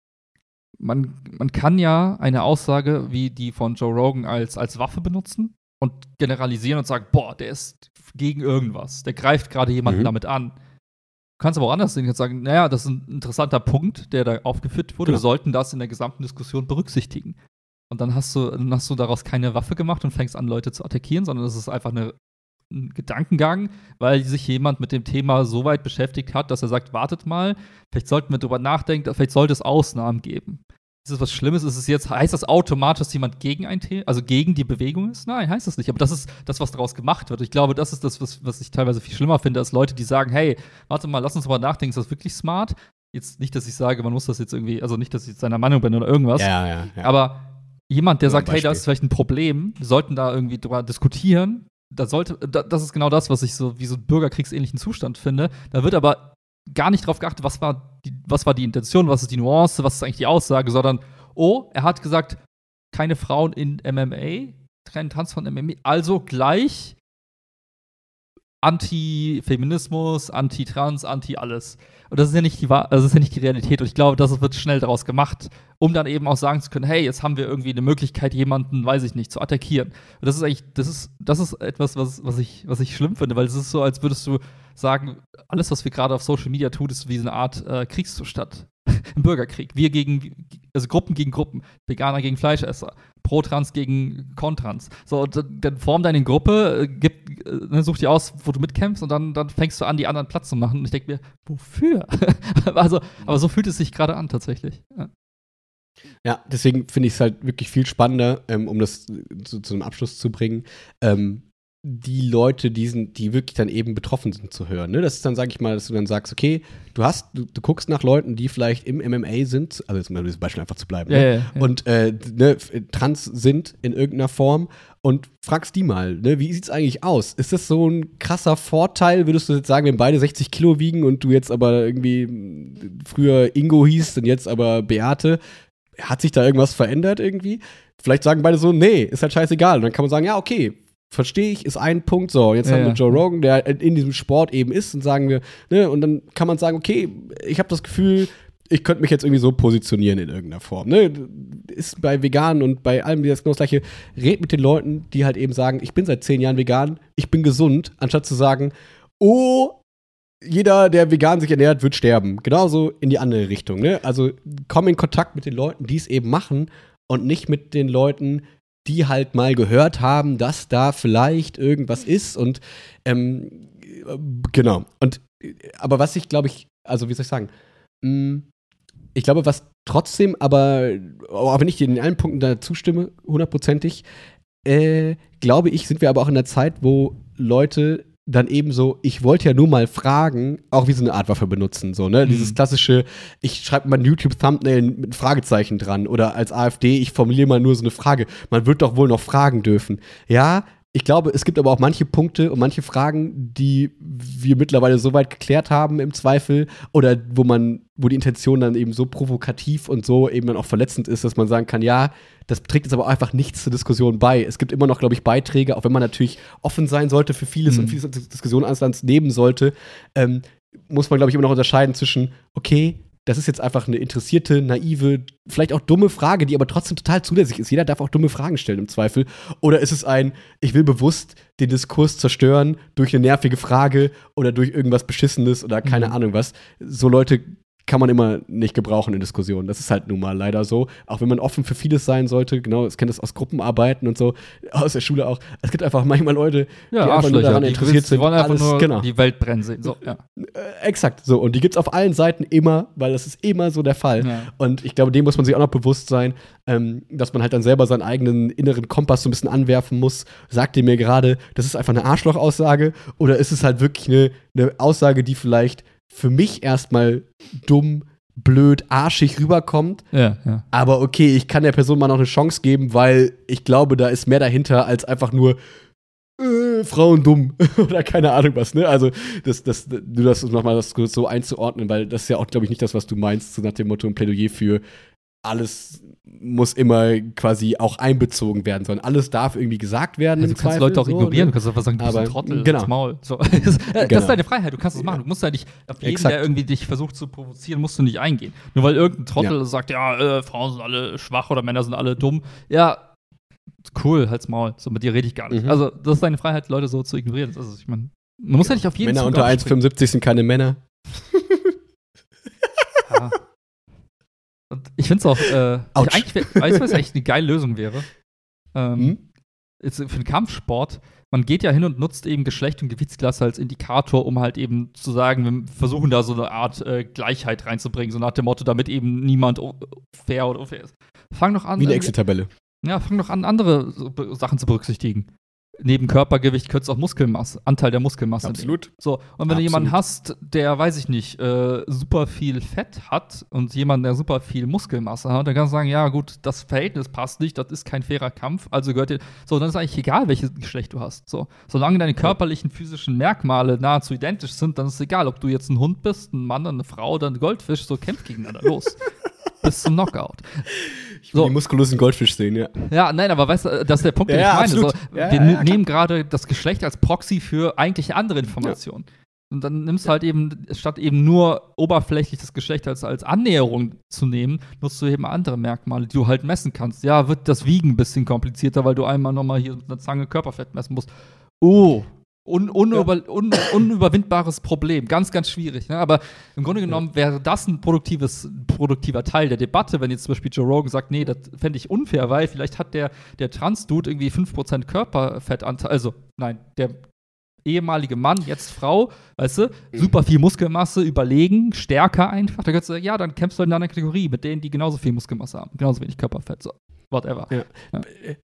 man, man kann ja eine Aussage wie die von Joe Rogan als, als Waffe benutzen und generalisieren und sagen, boah, der ist gegen irgendwas, der greift gerade jemanden Mhm. damit an. Du kannst aber auch anders sehen, du kannst sagen, naja, das ist ein interessanter Punkt, der da aufgeführt wurde, Genau. wir sollten das in der gesamten Diskussion berücksichtigen. Und dann hast du, dann hast du daraus keine Waffe gemacht und fängst an, Leute zu attackieren, sondern es ist einfach eine ein Gedankengang, weil sich jemand mit dem Thema so weit beschäftigt hat, dass er sagt, wartet mal, vielleicht sollten wir drüber nachdenken, vielleicht sollte es Ausnahmen geben. Ist es was Schlimmes? Ist es jetzt, heißt das automatisch, dass jemand gegen ein Thema, also gegen die Bewegung ist? Nein, heißt das nicht. Aber das ist das, was daraus gemacht wird. Ich glaube, das ist das, was, was ich teilweise viel schlimmer finde, als Leute, die sagen, hey, warte mal, lass uns drüber nachdenken, ist das wirklich smart? Jetzt nicht, dass ich sage, man muss das jetzt irgendwie, also nicht, dass ich jetzt seiner Meinung bin oder irgendwas, Ja, ja, ja. aber jemand, der Nur ein sagt, hey, da Beispiel. ist vielleicht ein Problem, wir sollten da irgendwie drüber diskutieren, da sollte, da, das ist genau das, was ich so wie so einen bürgerkriegsähnlichen Zustand finde. Da wird aber gar nicht drauf geachtet, was war die, was war die Intention, was ist die Nuance, was ist eigentlich die Aussage, sondern, oh, er hat gesagt, keine Frauen in M M A, kein Tanz von M M A, also gleich Anti-Feminismus, Anti-Trans, Anti-alles. Und das ist ja nicht die Wahr- also das ist ja nicht die Realität. Und ich glaube, das wird schnell daraus gemacht, um dann eben auch sagen zu können, hey, jetzt haben wir irgendwie eine Möglichkeit, jemanden, weiß ich nicht, zu attackieren. Und das ist eigentlich, das ist, das ist etwas, was, was ich, was ich schlimm finde, weil es ist so, als würdest du sagen, alles, was wir gerade auf Social Media tun, ist wie so eine Art äh, Kriegszustand. Im Bürgerkrieg. Wir gegen, also Gruppen gegen Gruppen. Veganer gegen Fleischesser. Pro-Trans gegen Kontrans. So, und dann, dann form deine Gruppe, äh, gib, äh, such dir aus, wo du mitkämpfst und dann, dann fängst du an, die anderen Platz zu machen. Und ich denke mir, wofür? also, aber so fühlt es sich gerade an, tatsächlich. Ja. Ja, deswegen finde ich es halt wirklich viel spannender, ähm, um das zu, zu einem Abschluss zu bringen, ähm, die Leute, die, sind, die wirklich dann eben betroffen sind, zu hören. Ne? Das ist dann, sag ich mal, dass du dann sagst, okay, du hast, du, du guckst nach Leuten, die vielleicht im M M A sind, also jetzt um dieses Beispiel einfach zu bleiben, Ja, ne? ja, ja. und äh, ne, trans sind in irgendeiner Form und fragst die mal, ne, wie sieht's eigentlich aus? Ist das so ein krasser Vorteil? Würdest du jetzt sagen, wenn beide sechzig Kilo wiegen und du jetzt aber irgendwie früher Ingo hießt und jetzt aber Beate, hat sich da irgendwas verändert irgendwie? Vielleicht sagen beide so, nee, ist halt scheißegal. Und dann kann man sagen, ja, okay, verstehe ich, ist ein Punkt. So, jetzt Ja, haben wir ja. Joe Rogan, der in diesem Sport eben ist, und sagen wir, ne, und dann kann man sagen, okay, ich habe das Gefühl, ich könnte mich jetzt irgendwie so positionieren in irgendeiner Form. Ne? Ist bei Veganen und bei allem das genau das Gleiche. Red mit den Leuten, die halt eben sagen, ich bin seit zehn Jahren vegan, ich bin gesund, anstatt zu sagen, oh, jeder, der vegan sich ernährt, wird sterben. Genauso in die andere Richtung. Ne? Also komm in Kontakt mit den Leuten, die es eben machen und nicht mit den Leuten, die halt mal gehört haben, dass da vielleicht irgendwas ist. Und ähm, genau. Und aber was ich, glaube ich, also wie soll ich sagen, mh, ich glaube, was trotzdem, aber auch wenn ich dir in allen Punkten da zustimme, hundertprozentig, äh, glaube ich, sind wir aber auch in einer Zeit, wo Leute dann eben so, ich wollte ja nur mal fragen, auch wie so eine Art Waffe benutzen, so, ne? Mhm. Dieses klassische, ich schreibe mal ein YouTube-Thumbnail mit einem Fragezeichen dran oder als AfD, ich formuliere mal nur so eine Frage. Man wird doch wohl noch fragen dürfen. Ja, ich glaube, es gibt aber auch manche Punkte und manche Fragen, die wir mittlerweile so weit geklärt haben im Zweifel oder wo man, wo die Intention dann eben so provokativ und so eben dann auch verletzend ist, dass man sagen kann, ja, das trägt jetzt aber auch einfach nichts zur Diskussion bei. Es gibt immer noch, glaube ich, Beiträge, auch wenn man natürlich offen sein sollte für vieles mhm. und vieles Diskussion Anstands nehmen sollte, ähm, muss man, glaube ich, immer noch unterscheiden zwischen, okay, das ist jetzt einfach eine interessierte, naive, vielleicht auch dumme Frage, die aber trotzdem total zulässig ist. Jeder darf auch dumme Fragen stellen im Zweifel. Oder ist es ein, ich will bewusst den Diskurs zerstören durch eine nervige Frage oder durch irgendwas Beschissenes oder keine mhm. Ahnung was. So Leute kann man immer nicht gebrauchen in Diskussionen. Das ist halt nun mal leider so. Auch wenn man offen für vieles sein sollte. Genau, ich kenne das aus Gruppenarbeiten und so, aus der Schule auch. Es gibt einfach manchmal Leute, ja, die einfach nur daran die interessiert sind. Die wollen einfach alles, nur genau. die Welt brennen sehen. So, ja. Äh, exakt, so. Und die gibt's auf allen Seiten immer, weil das ist immer so der Fall. Ja. Und ich glaube, dem muss man sich auch noch bewusst sein, ähm, dass man halt dann selber seinen eigenen inneren Kompass so ein bisschen anwerfen muss. Sagt ihr mir gerade, das ist einfach eine Arschloch-Aussage? Oder ist es halt wirklich eine, eine Aussage, die vielleicht für mich erstmal dumm, blöd, arschig rüberkommt. Ja, ja. Aber okay, ich kann der Person mal noch eine Chance geben, weil ich glaube, da ist mehr dahinter als einfach nur äh, Frauen dumm oder keine Ahnung was, ne? Also, das, das, du das nochmal das so einzuordnen, weil das ist ja auch, glaube ich, nicht das, was du meinst, so nach dem Motto ein Plädoyer für alles muss immer quasi auch einbezogen werden, sondern alles darf irgendwie gesagt werden. Also, im du kannst Zweifel, Leute auch so, ignorieren, ne? du kannst einfach sagen, du bist Aber, ein Trottel, genau. das Maul. So. Das, das genau. ist deine Freiheit, du kannst das machen. Du musst ja nicht auf jeden, Exakt. der irgendwie dich versucht zu provozieren, musst du nicht eingehen. Nur weil irgendein Trottel Ja. sagt, ja, äh, Frauen sind alle schwach oder Männer sind alle dumm. Ja, cool, halt's Maul. So, mit dir rede ich gar nicht. Mhm. Also, das ist deine Freiheit, Leute so zu ignorieren. Also, ich meine, man muss ja nicht auf jeden Männer Zug unter eins Komma aufspringen. fünfundsiebzig sind keine Männer. Ja. Und ich finde es auch, äh, Autsch. eigentlich, wär- weißt du, was eigentlich eine geile Lösung wäre? Ähm, Hm? jetzt für den Kampfsport, man geht ja hin und nutzt eben Geschlecht und Gewichtsklasse als Indikator, um halt eben zu sagen, wir versuchen da so eine Art äh, Gleichheit reinzubringen, so nach dem Motto, damit eben niemand o- fair oder unfair ist. Fang doch an, Wie eine irgendwie- Excel-Tabelle. ja, fang doch an, andere so Be- Sachen zu berücksichtigen. neben Körpergewicht kürzt auch Muskelmasse, Anteil der Muskelmasse. Absolut. So, und wenn Absolut. du jemanden hast, der, weiß ich nicht, äh, super viel Fett hat und jemand, der super viel Muskelmasse hat, dann kannst du sagen, ja gut, das Verhältnis passt nicht, das ist kein fairer Kampf, also gehört dir, so, dann ist eigentlich egal, welches Geschlecht du hast. So, solange deine körperlichen, physischen Merkmale nahezu identisch sind, dann ist es egal, ob du jetzt ein Hund bist, ein Mann, eine Frau oder ein Goldfisch, so kämpft gegeneinander los. Bis zum Knockout. Ich will So. die muskulösen Goldfisch sehen, ja. Ja, nein, aber weißt du, das ist der Punkt, den Ja, ich meine. absolut. So, Ja, wir ja, ne- ja, nehmen gerade das Geschlecht als Proxy für eigentlich andere Informationen. Und dann nimmst du halt eben, statt eben nur oberflächlich das Geschlecht als, als Annäherung zu nehmen, nutzt du eben andere Merkmale, die du halt messen kannst. Ja, wird das Wiegen ein bisschen komplizierter, weil du einmal nochmal hier mit einer Zange Körperfett messen musst. Oh, un, unüber, un, unüberwindbares Problem. Ganz, ganz schwierig. Ne? Aber im Grunde genommen wäre das ein produktives, produktiver Teil der Debatte, wenn jetzt zum Beispiel Joe Rogan sagt, nee, das fände ich unfair, weil vielleicht hat der, der Trans-Dude irgendwie fünf Prozent Körperfettanteil, also nein, der ehemalige Mann, jetzt Frau, weißt du, super viel Muskelmasse, überlegen, stärker einfach. Da kannst du sagen, ja, dann kämpfst du in einer Kategorie mit denen, die genauso viel Muskelmasse haben, genauso wenig Körperfett, so, whatever. Ja. Ja.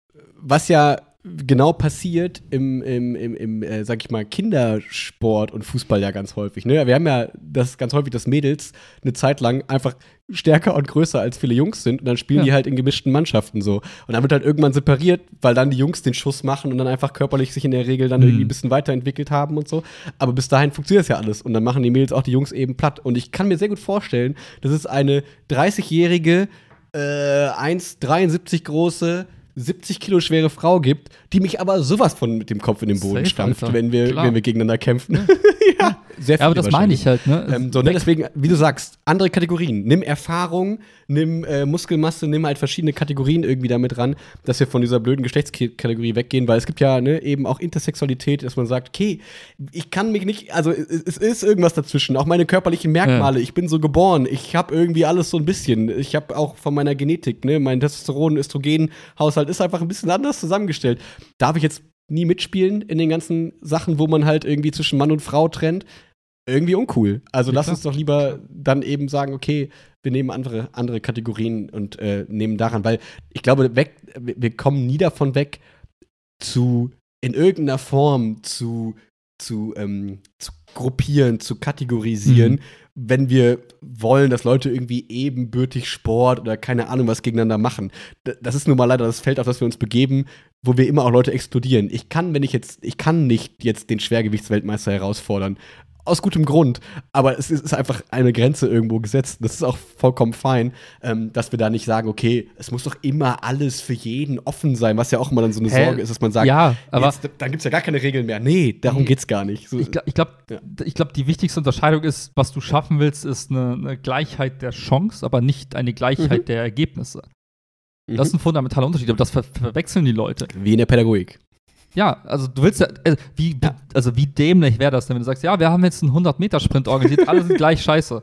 Was ja genau passiert im, im, im, im äh, sag ich mal, Kindersport und Fußball ja ganz häufig. Ne? Wir haben ja das ganz häufig, dass Mädels eine Zeit lang einfach stärker und größer als viele Jungs sind und dann spielen Ja. die halt in gemischten Mannschaften so. Und dann wird halt irgendwann separiert, weil dann die Jungs den Schuss machen und dann einfach körperlich sich in der Regel dann Mhm. irgendwie ein bisschen weiterentwickelt haben und so. Aber bis dahin funktioniert das ja alles und dann machen die Mädels auch die Jungs eben platt. Und ich kann mir sehr gut vorstellen, dass es eine dreißigjährige, äh, eins Komma dreiundsiebzig große, siebzig Kilo schwere Frau gibt, die mich aber sowas von mit dem Kopf in den Boden Safe, stampft, Alter. wenn wir, Klar. wenn wir gegeneinander kämpfen. ja, sehr Ja, aber viele das meine ich wahrscheinlich. halt, ne? Ähm, so, ne, deswegen, wie du sagst, andere Kategorien. Nimm Erfahrung, nimm äh, Muskelmasse, nimm halt verschiedene Kategorien irgendwie damit ran, dass wir von dieser blöden Geschlechtskategorie weggehen, weil es gibt ja ne, eben auch Intersexualität, dass man sagt, okay, ich kann mich nicht, also es, es ist irgendwas dazwischen, auch meine körperlichen Merkmale, ich bin so geboren, ich habe irgendwie alles so ein bisschen, ich habe auch von meiner Genetik, ne, mein Testosteron, Östrogen-Haushalt ist einfach ein bisschen anders zusammengestellt. Darf ich jetzt nie mitspielen in den ganzen Sachen, wo man halt irgendwie zwischen Mann und Frau trennt? Irgendwie uncool. Also Ja, lass klar. uns doch lieber dann eben sagen, okay, wir nehmen andere, andere Kategorien und äh, nehmen daran, weil ich glaube, weg, wir wir kommen nie davon weg, zu in irgendeiner Form zu, zu, ähm, zu gruppieren, zu kategorisieren, Mhm. wenn wir wollen, dass Leute irgendwie ebenbürtig Sport oder keine Ahnung was gegeneinander machen. D- Das ist nun mal leider das Feld, auf das wir uns begeben, wo wir immer auch Leute exkludieren. Ich kann, wenn ich jetzt, ich kann nicht jetzt den Schwergewichtsweltmeister herausfordern. Aus gutem Grund, aber es ist einfach eine Grenze irgendwo gesetzt. Das ist auch vollkommen fein, ähm, dass wir da nicht sagen, okay, es muss doch immer alles für jeden offen sein, was ja auch immer dann so eine Hä? Sorge ist, dass man sagt, Ja, aber jetzt, dann gibt es ja gar keine Regeln mehr. Nee, darum Nee. geht's gar nicht. So, ich glaube, ich glaube, Ja. ich glaub, die wichtigste Unterscheidung ist, was du schaffen willst, ist eine, eine Gleichheit der Chance, aber nicht eine Gleichheit Mhm. der Ergebnisse. mhm. Das ist ein fundamentaler Unterschied, aber das ver verwechseln die Leute. Wie in der Pädagogik. Ja, also du willst ja, also wie, also wie dämlich wäre das denn, wenn du sagst, ja, wir haben jetzt einen hundert-Meter-Sprint organisiert, alle sind gleich scheiße.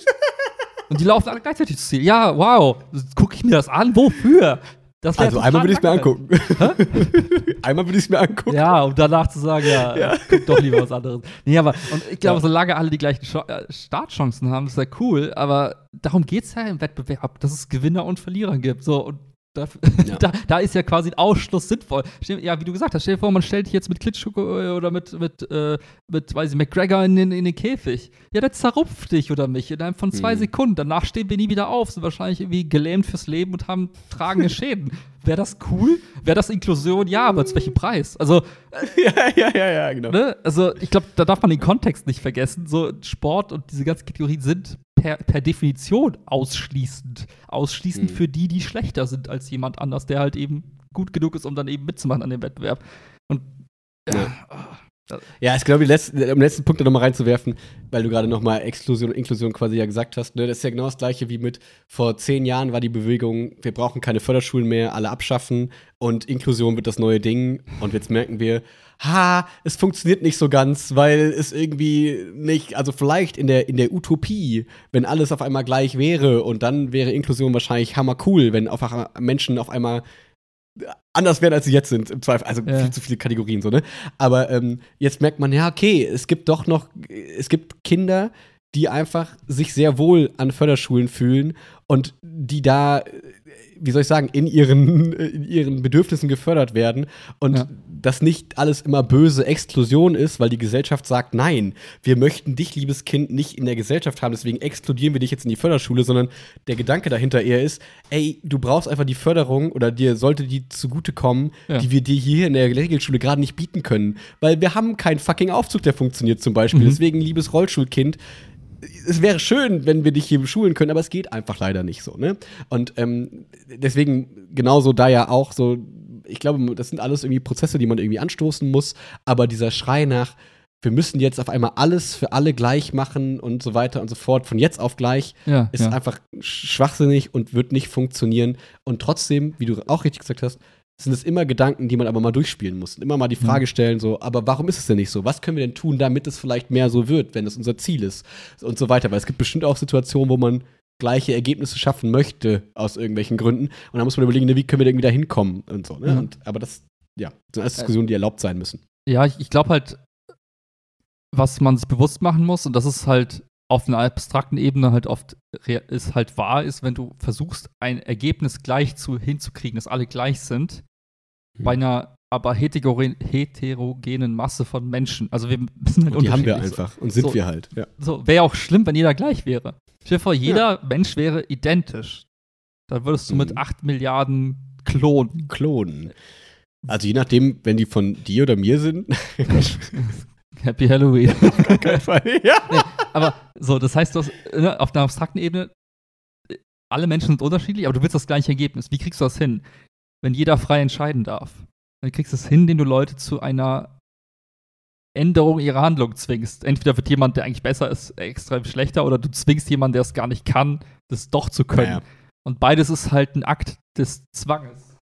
Und die laufen alle gleichzeitig ins Ziel. Ja, wow, gucke ich mir das an, wofür? Das wär Also total einmal würde ich es mir langweilig. angucken. einmal würde ich es mir angucken. Ja, um danach zu sagen, ja, Ja. guck doch lieber was anderes. Nee, aber, und ich glaube, Ja. solange alle die gleichen Scho- äh, Startchancen haben, ist ja cool, aber darum geht es ja im Wettbewerb, dass es Gewinner und Verlierer gibt. So, und da, Ja. da, da ist ja quasi ein Ausschluss sinnvoll. Stell, ja, wie du gesagt hast, stell dir vor, man stellt dich jetzt mit Klitschko oder mit, mit, äh, mit weiß ich, McGregor in den, in den Käfig. Ja, der zerrupft dich oder mich innerhalb von zwei Mhm. Sekunden. Danach stehen wir nie wieder auf, sind wahrscheinlich irgendwie gelähmt fürs Leben und haben tragende Schäden. Wäre das cool? Wäre das Inklusion? Ja, aber zu welchem Preis? Also, ja, ja, ja, ja, genau. ne? Also, ich glaube, da darf man den Kontext nicht vergessen. So, Sport und diese ganzen Kategorien sind per, per Definition ausschließend. Ausschließend Mhm. für die, die schlechter sind als jemand anders, der halt eben gut genug ist, um dann eben mitzumachen an dem Wettbewerb. Und ja, Ja, ich glaube, die letzten, um den letzten Punkt da nochmal reinzuwerfen, weil du gerade nochmal Exklusion und Inklusion quasi ja gesagt hast, ne, das ist ja genau das Gleiche wie mit vor zehn Jahren war die Bewegung, wir brauchen keine Förderschulen mehr, alle abschaffen und Inklusion wird das neue Ding und jetzt merken wir, ha, es funktioniert nicht so ganz, weil es irgendwie nicht, also vielleicht in der, in der Utopie, wenn alles auf einmal gleich wäre und dann wäre Inklusion wahrscheinlich hammercool, wenn auf einmal Menschen auf einmal anders werden, als sie jetzt sind, im Zweifel. Also Ja. viel zu viele Kategorien, so, ne? Aber ähm, jetzt merkt man, ja, okay, es gibt doch noch, es gibt Kinder, die einfach sich sehr wohl an Förderschulen fühlen und die da, äh, wie soll ich sagen, in ihren, in ihren Bedürfnissen gefördert werden. Und Ja. dass nicht alles immer böse Exklusion ist, weil die Gesellschaft sagt, nein, wir möchten dich, liebes Kind, nicht in der Gesellschaft haben, deswegen exkludieren wir dich jetzt in die Förderschule, sondern der Gedanke dahinter eher ist, ey, du brauchst einfach die Förderung oder dir sollte die zugutekommen, Ja. die wir dir hier in der Regelschule gerade nicht bieten können. Weil wir haben keinen fucking Aufzug, der funktioniert zum Beispiel. Mhm. Deswegen, liebes Rollschulkind, es wäre schön, wenn wir dich hier schulen können, aber es geht einfach leider nicht so, ne? Und ähm, deswegen genauso da ja auch so, ich glaube, das sind alles irgendwie Prozesse, die man irgendwie anstoßen muss, aber dieser Schrei nach, wir müssen jetzt auf einmal alles für alle gleich machen und so weiter und so fort, von jetzt auf gleich, Ja, ist ja. einfach schwachsinnig und wird nicht funktionieren. Und trotzdem, wie du auch richtig gesagt hast, sind es immer Gedanken, die man aber mal durchspielen muss. Und immer mal die Frage stellen, so, aber warum ist es denn nicht so? Was können wir denn tun, damit es vielleicht mehr so wird, wenn es unser Ziel ist? Und so weiter. Weil es gibt bestimmt auch Situationen, wo man gleiche Ergebnisse schaffen möchte, aus irgendwelchen Gründen. Und da muss man überlegen, ne, wie können wir denn irgendwie da hinkommen und so. Ne? Mhm. Und, aber das, ja, sind alles Diskussionen, die erlaubt sein müssen. Ja, ich, ich glaube halt, was man sich bewusst machen muss, und das ist halt auf einer abstrakten Ebene halt oft rea- ist halt wahr, ist, wenn du versuchst, ein Ergebnis gleich zu, hinzukriegen, dass alle gleich sind, Hm. bei einer aber heterogen, heterogenen Masse von Menschen. Also wir sind halt Und die haben wir unterschiedlich. einfach und sind So. wir halt. Ja. So, wäre auch schlimm, wenn jeder gleich wäre. Stell dir vor, jeder Mensch wäre identisch. Dann würdest du Mhm. mit acht Milliarden klonen. Klonen. Also je nachdem, wenn die von dir oder mir sind. Happy Halloween. Auf keinen Fall. Ja. Nee, aber so, das heißt, du hast, ne, auf einer abstrakten Ebene, äh, alle Menschen sind unterschiedlich, aber du willst das gleiche Ergebnis. Wie kriegst du das hin? Wenn jeder frei entscheiden darf. Dann kriegst du es hin, indem du Leute zu einer Änderung ihrer Handlung zwingst. Entweder wird jemand, der eigentlich besser ist, extrem schlechter, oder du zwingst jemanden, der es gar nicht kann, das doch zu können. Ja, ja. Und beides ist halt ein Akt des Zwanges.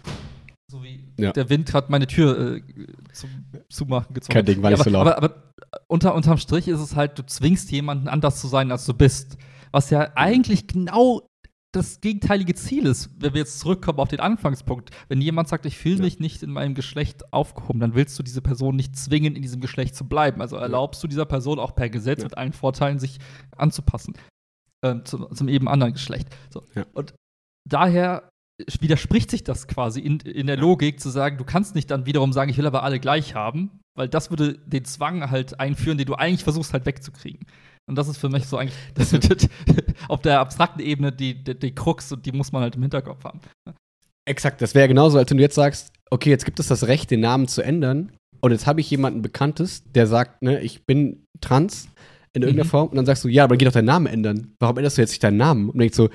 So wie Ja. der Wind gerade meine Tür äh, zum Zumachen gezwungen. Kein Ding, war nicht aber, so laut. Aber, aber unter, unterm Strich ist es halt, du zwingst jemanden anders zu sein, als du bist. Was ja eigentlich genau das gegenteilige Ziel ist, wenn wir jetzt zurückkommen auf den Anfangspunkt. Wenn jemand sagt, ich fühle Ja. mich nicht in meinem Geschlecht aufgehoben, dann willst du diese Person nicht zwingen, in diesem Geschlecht zu bleiben. Also erlaubst du dieser Person auch per Gesetz Ja. mit allen Vorteilen, sich anzupassen. Ähm, zum, zum eben anderen Geschlecht. So. Ja. Und daher widerspricht sich das quasi in, in der Logik, zu sagen, du kannst nicht dann wiederum sagen, ich will aber alle gleich haben, weil das würde den Zwang halt einführen, den du eigentlich versuchst halt wegzukriegen. Und das ist für mich so eigentlich das wird auf der abstrakten Ebene die, die, die Krux, und die muss man halt im Hinterkopf haben. Exakt, das wäre genauso, als wenn du jetzt sagst, okay, jetzt gibt es das Recht, den Namen zu ändern. Und jetzt habe ich jemanden Bekanntes, der sagt, ne, ich bin trans in irgendeiner Mhm. Form. Und dann sagst du, ja, aber dann geh doch deinen Namen ändern. Warum änderst du jetzt nicht deinen Namen? Und dann denkst du,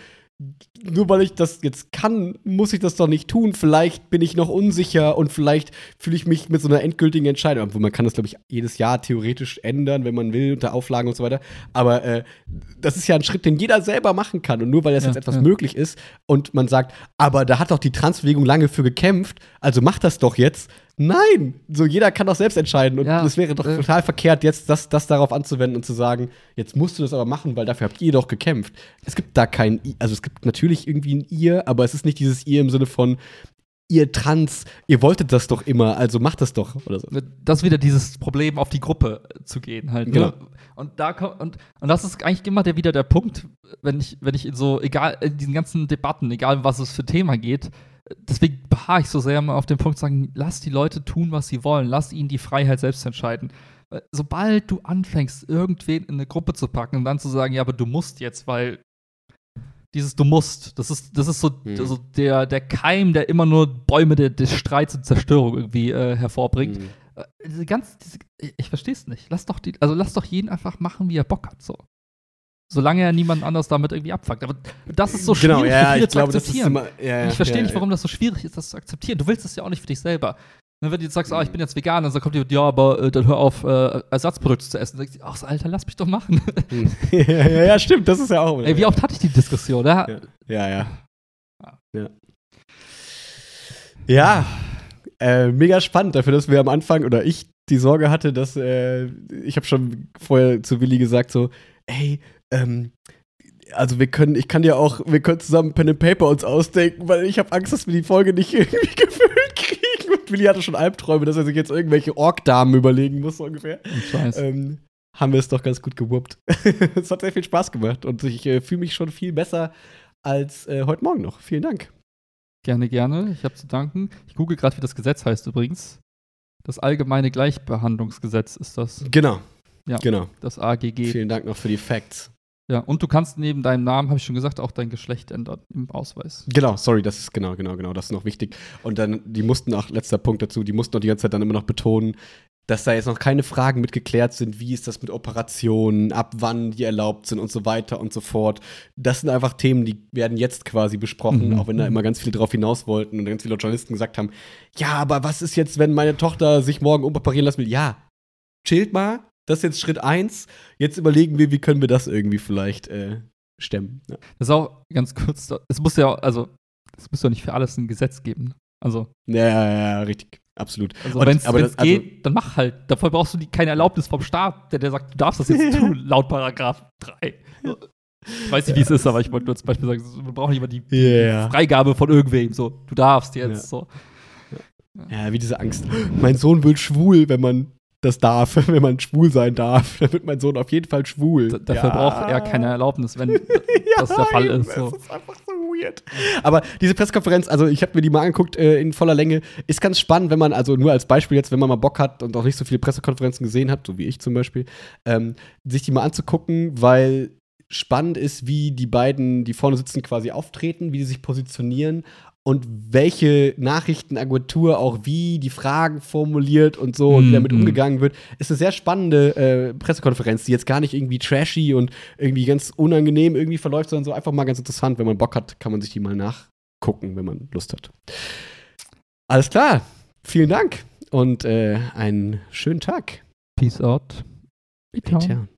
nur weil ich das jetzt kann, muss ich das doch nicht tun. Vielleicht bin ich noch unsicher und vielleicht fühle ich mich mit so einer endgültigen Entscheidung. Obwohl man kann das, glaube ich, jedes Jahr theoretisch ändern, wenn man will, unter Auflagen und so weiter. Aber äh, das ist ja ein Schritt, den jeder selber machen kann. Und nur weil das Ja, jetzt etwas ja. möglich ist und man sagt, aber da hat doch die Transbewegung lange für gekämpft, also mach das doch jetzt. Nein! So, jeder kann doch selbst entscheiden. Und Ja, es wäre doch äh. total verkehrt, jetzt das, das darauf anzuwenden und zu sagen, jetzt musst du das aber machen, weil dafür habt ihr doch gekämpft. Es gibt da kein I, also es gibt natürlich irgendwie ein Ihr, aber es ist nicht dieses Ihr im Sinne von ihr Trans, ihr wolltet das doch immer, also macht das doch oder so. Das ist wieder dieses Problem, auf die Gruppe zu gehen halt. Ne? Genau. Und da kommt, und, und das ist eigentlich immer der wieder der Punkt, wenn ich, wenn ich in so, egal, in diesen ganzen Debatten, egal was es für Thema geht, deswegen beharre ich so sehr mal auf den Punkt, sagen, lass die Leute tun, was sie wollen, lass ihnen die Freiheit selbst entscheiden. Weil sobald du anfängst, irgendwen in eine Gruppe zu packen und dann zu sagen, ja, aber du musst jetzt, weil dieses du musst, das ist, das ist so, Mhm. so der, der Keim, der immer nur Bäume de, des Streits und Zerstörung irgendwie äh, hervorbringt. Mhm. Äh, Diese ganz, diese, ich, ich verstehe es nicht. Lass doch die, also lass doch jeden einfach machen, wie er Bock hat, so. Solange er niemand anders damit irgendwie abfuckt. Aber das ist so schwierig Genau, ja, für viele ich glaube, zu das ist akzeptieren. immer, ja, ja, Und ich verstehe ja, nicht, warum das so schwierig ist, das zu akzeptieren. Du willst das ja auch nicht für dich selber. Und wenn du jetzt sagst, ah, ich bin jetzt Veganer, dann kommt jemand, ja, aber äh, dann hör auf, äh, Ersatzprodukte zu essen. Dann denkst du, ach, so, Alter, lass mich doch machen. ja, ja, ja, stimmt, das ist ja auch. Ey, wie oft hatte ich die Diskussion, ja? Ja, ja. Ja, ja. ja äh, mega spannend dafür, dass wir am Anfang, oder ich die Sorge hatte, dass, äh, ich habe schon vorher zu Willi gesagt, so, ey, ähm, also wir können, ich kann ja auch, wir können zusammen Pen and Paper uns ausdenken, weil ich habe Angst, dass wir die Folge nicht irgendwie gefüllt kriegen. Und Willi hatte schon Albträume, dass er sich jetzt irgendwelche Ork-Damen überlegen muss, so ungefähr. Ich weiß. Ähm, haben wir es doch ganz gut gewuppt. Es hat sehr viel Spaß gemacht und ich äh, fühle mich schon viel besser als äh, heute Morgen noch. Vielen Dank. Gerne, gerne. Ich habe zu danken. Ich google gerade, wie das Gesetz heißt übrigens. Das Allgemeine Gleichbehandlungsgesetz ist das. Genau. Ja, genau. Das A G G. Vielen Dank noch für die Facts. Ja, und du kannst neben deinem Namen, habe ich schon gesagt, auch dein Geschlecht ändern im Ausweis. Genau, sorry, das ist genau, genau, genau, das ist noch wichtig. Und dann, die mussten auch, letzter Punkt dazu, die mussten auch die ganze Zeit dann immer noch betonen, dass da jetzt noch keine Fragen mit geklärt sind, wie ist das mit Operationen, ab wann die erlaubt sind und so weiter und so fort. Das sind einfach Themen, die werden jetzt quasi besprochen, Mhm. auch wenn da immer ganz viele drauf hinaus wollten und ganz viele Journalisten gesagt haben, ja, aber was ist jetzt, wenn meine Tochter sich morgen umoperieren lassen will? Ja, chillt mal, das ist jetzt Schritt eins. Jetzt überlegen wir, wie können wir das irgendwie vielleicht äh, stemmen. Ja. Das ist auch ganz kurz, es muss ja, also, es muss ja nicht für alles ein Gesetz geben. Also, Ja, ja, ja, richtig. Absolut. also Und- wenn es aber das- also- geht, dann mach halt. Dafür brauchst du die, keine Erlaubnis vom Staat, der, der sagt, du darfst das jetzt tun, laut Paragraph drei. Ich weiß nicht, wie es ist, aber ich wollte nur zum Beispiel sagen, wir brauchen nicht mal die Ja. Freigabe von irgendwem. So, du darfst jetzt. Ja. So. Ja, wie diese Angst. Mein Sohn wird schwul, wenn man das darf, wenn man schwul sein darf. Dann wird mein Sohn auf jeden Fall schwul. D- Dafür ja. braucht er keine Erlaubnis, wenn das der Fall eben, ist. So. Es ist einfach so weird. Aber diese Pressekonferenz, also ich habe mir die mal angeguckt äh, in voller Länge, ist ganz spannend, wenn man, also nur als Beispiel jetzt, wenn man mal Bock hat und auch nicht so viele Pressekonferenzen gesehen hat, so wie ich zum Beispiel, ähm, sich die mal anzugucken, weil spannend ist, wie die beiden, die vorne sitzen, quasi auftreten, wie die sich positionieren und welche Nachrichtenagentur auch wie die Fragen formuliert und so und wie damit Mhm. umgegangen wird, ist eine sehr spannende äh, Pressekonferenz, die jetzt gar nicht irgendwie trashy und irgendwie ganz unangenehm irgendwie verläuft, sondern so einfach mal ganz interessant. Wenn man Bock hat, kann man sich die mal nachgucken, wenn man Lust hat. Alles klar, vielen Dank und äh, einen schönen Tag. Peace out. Ciao.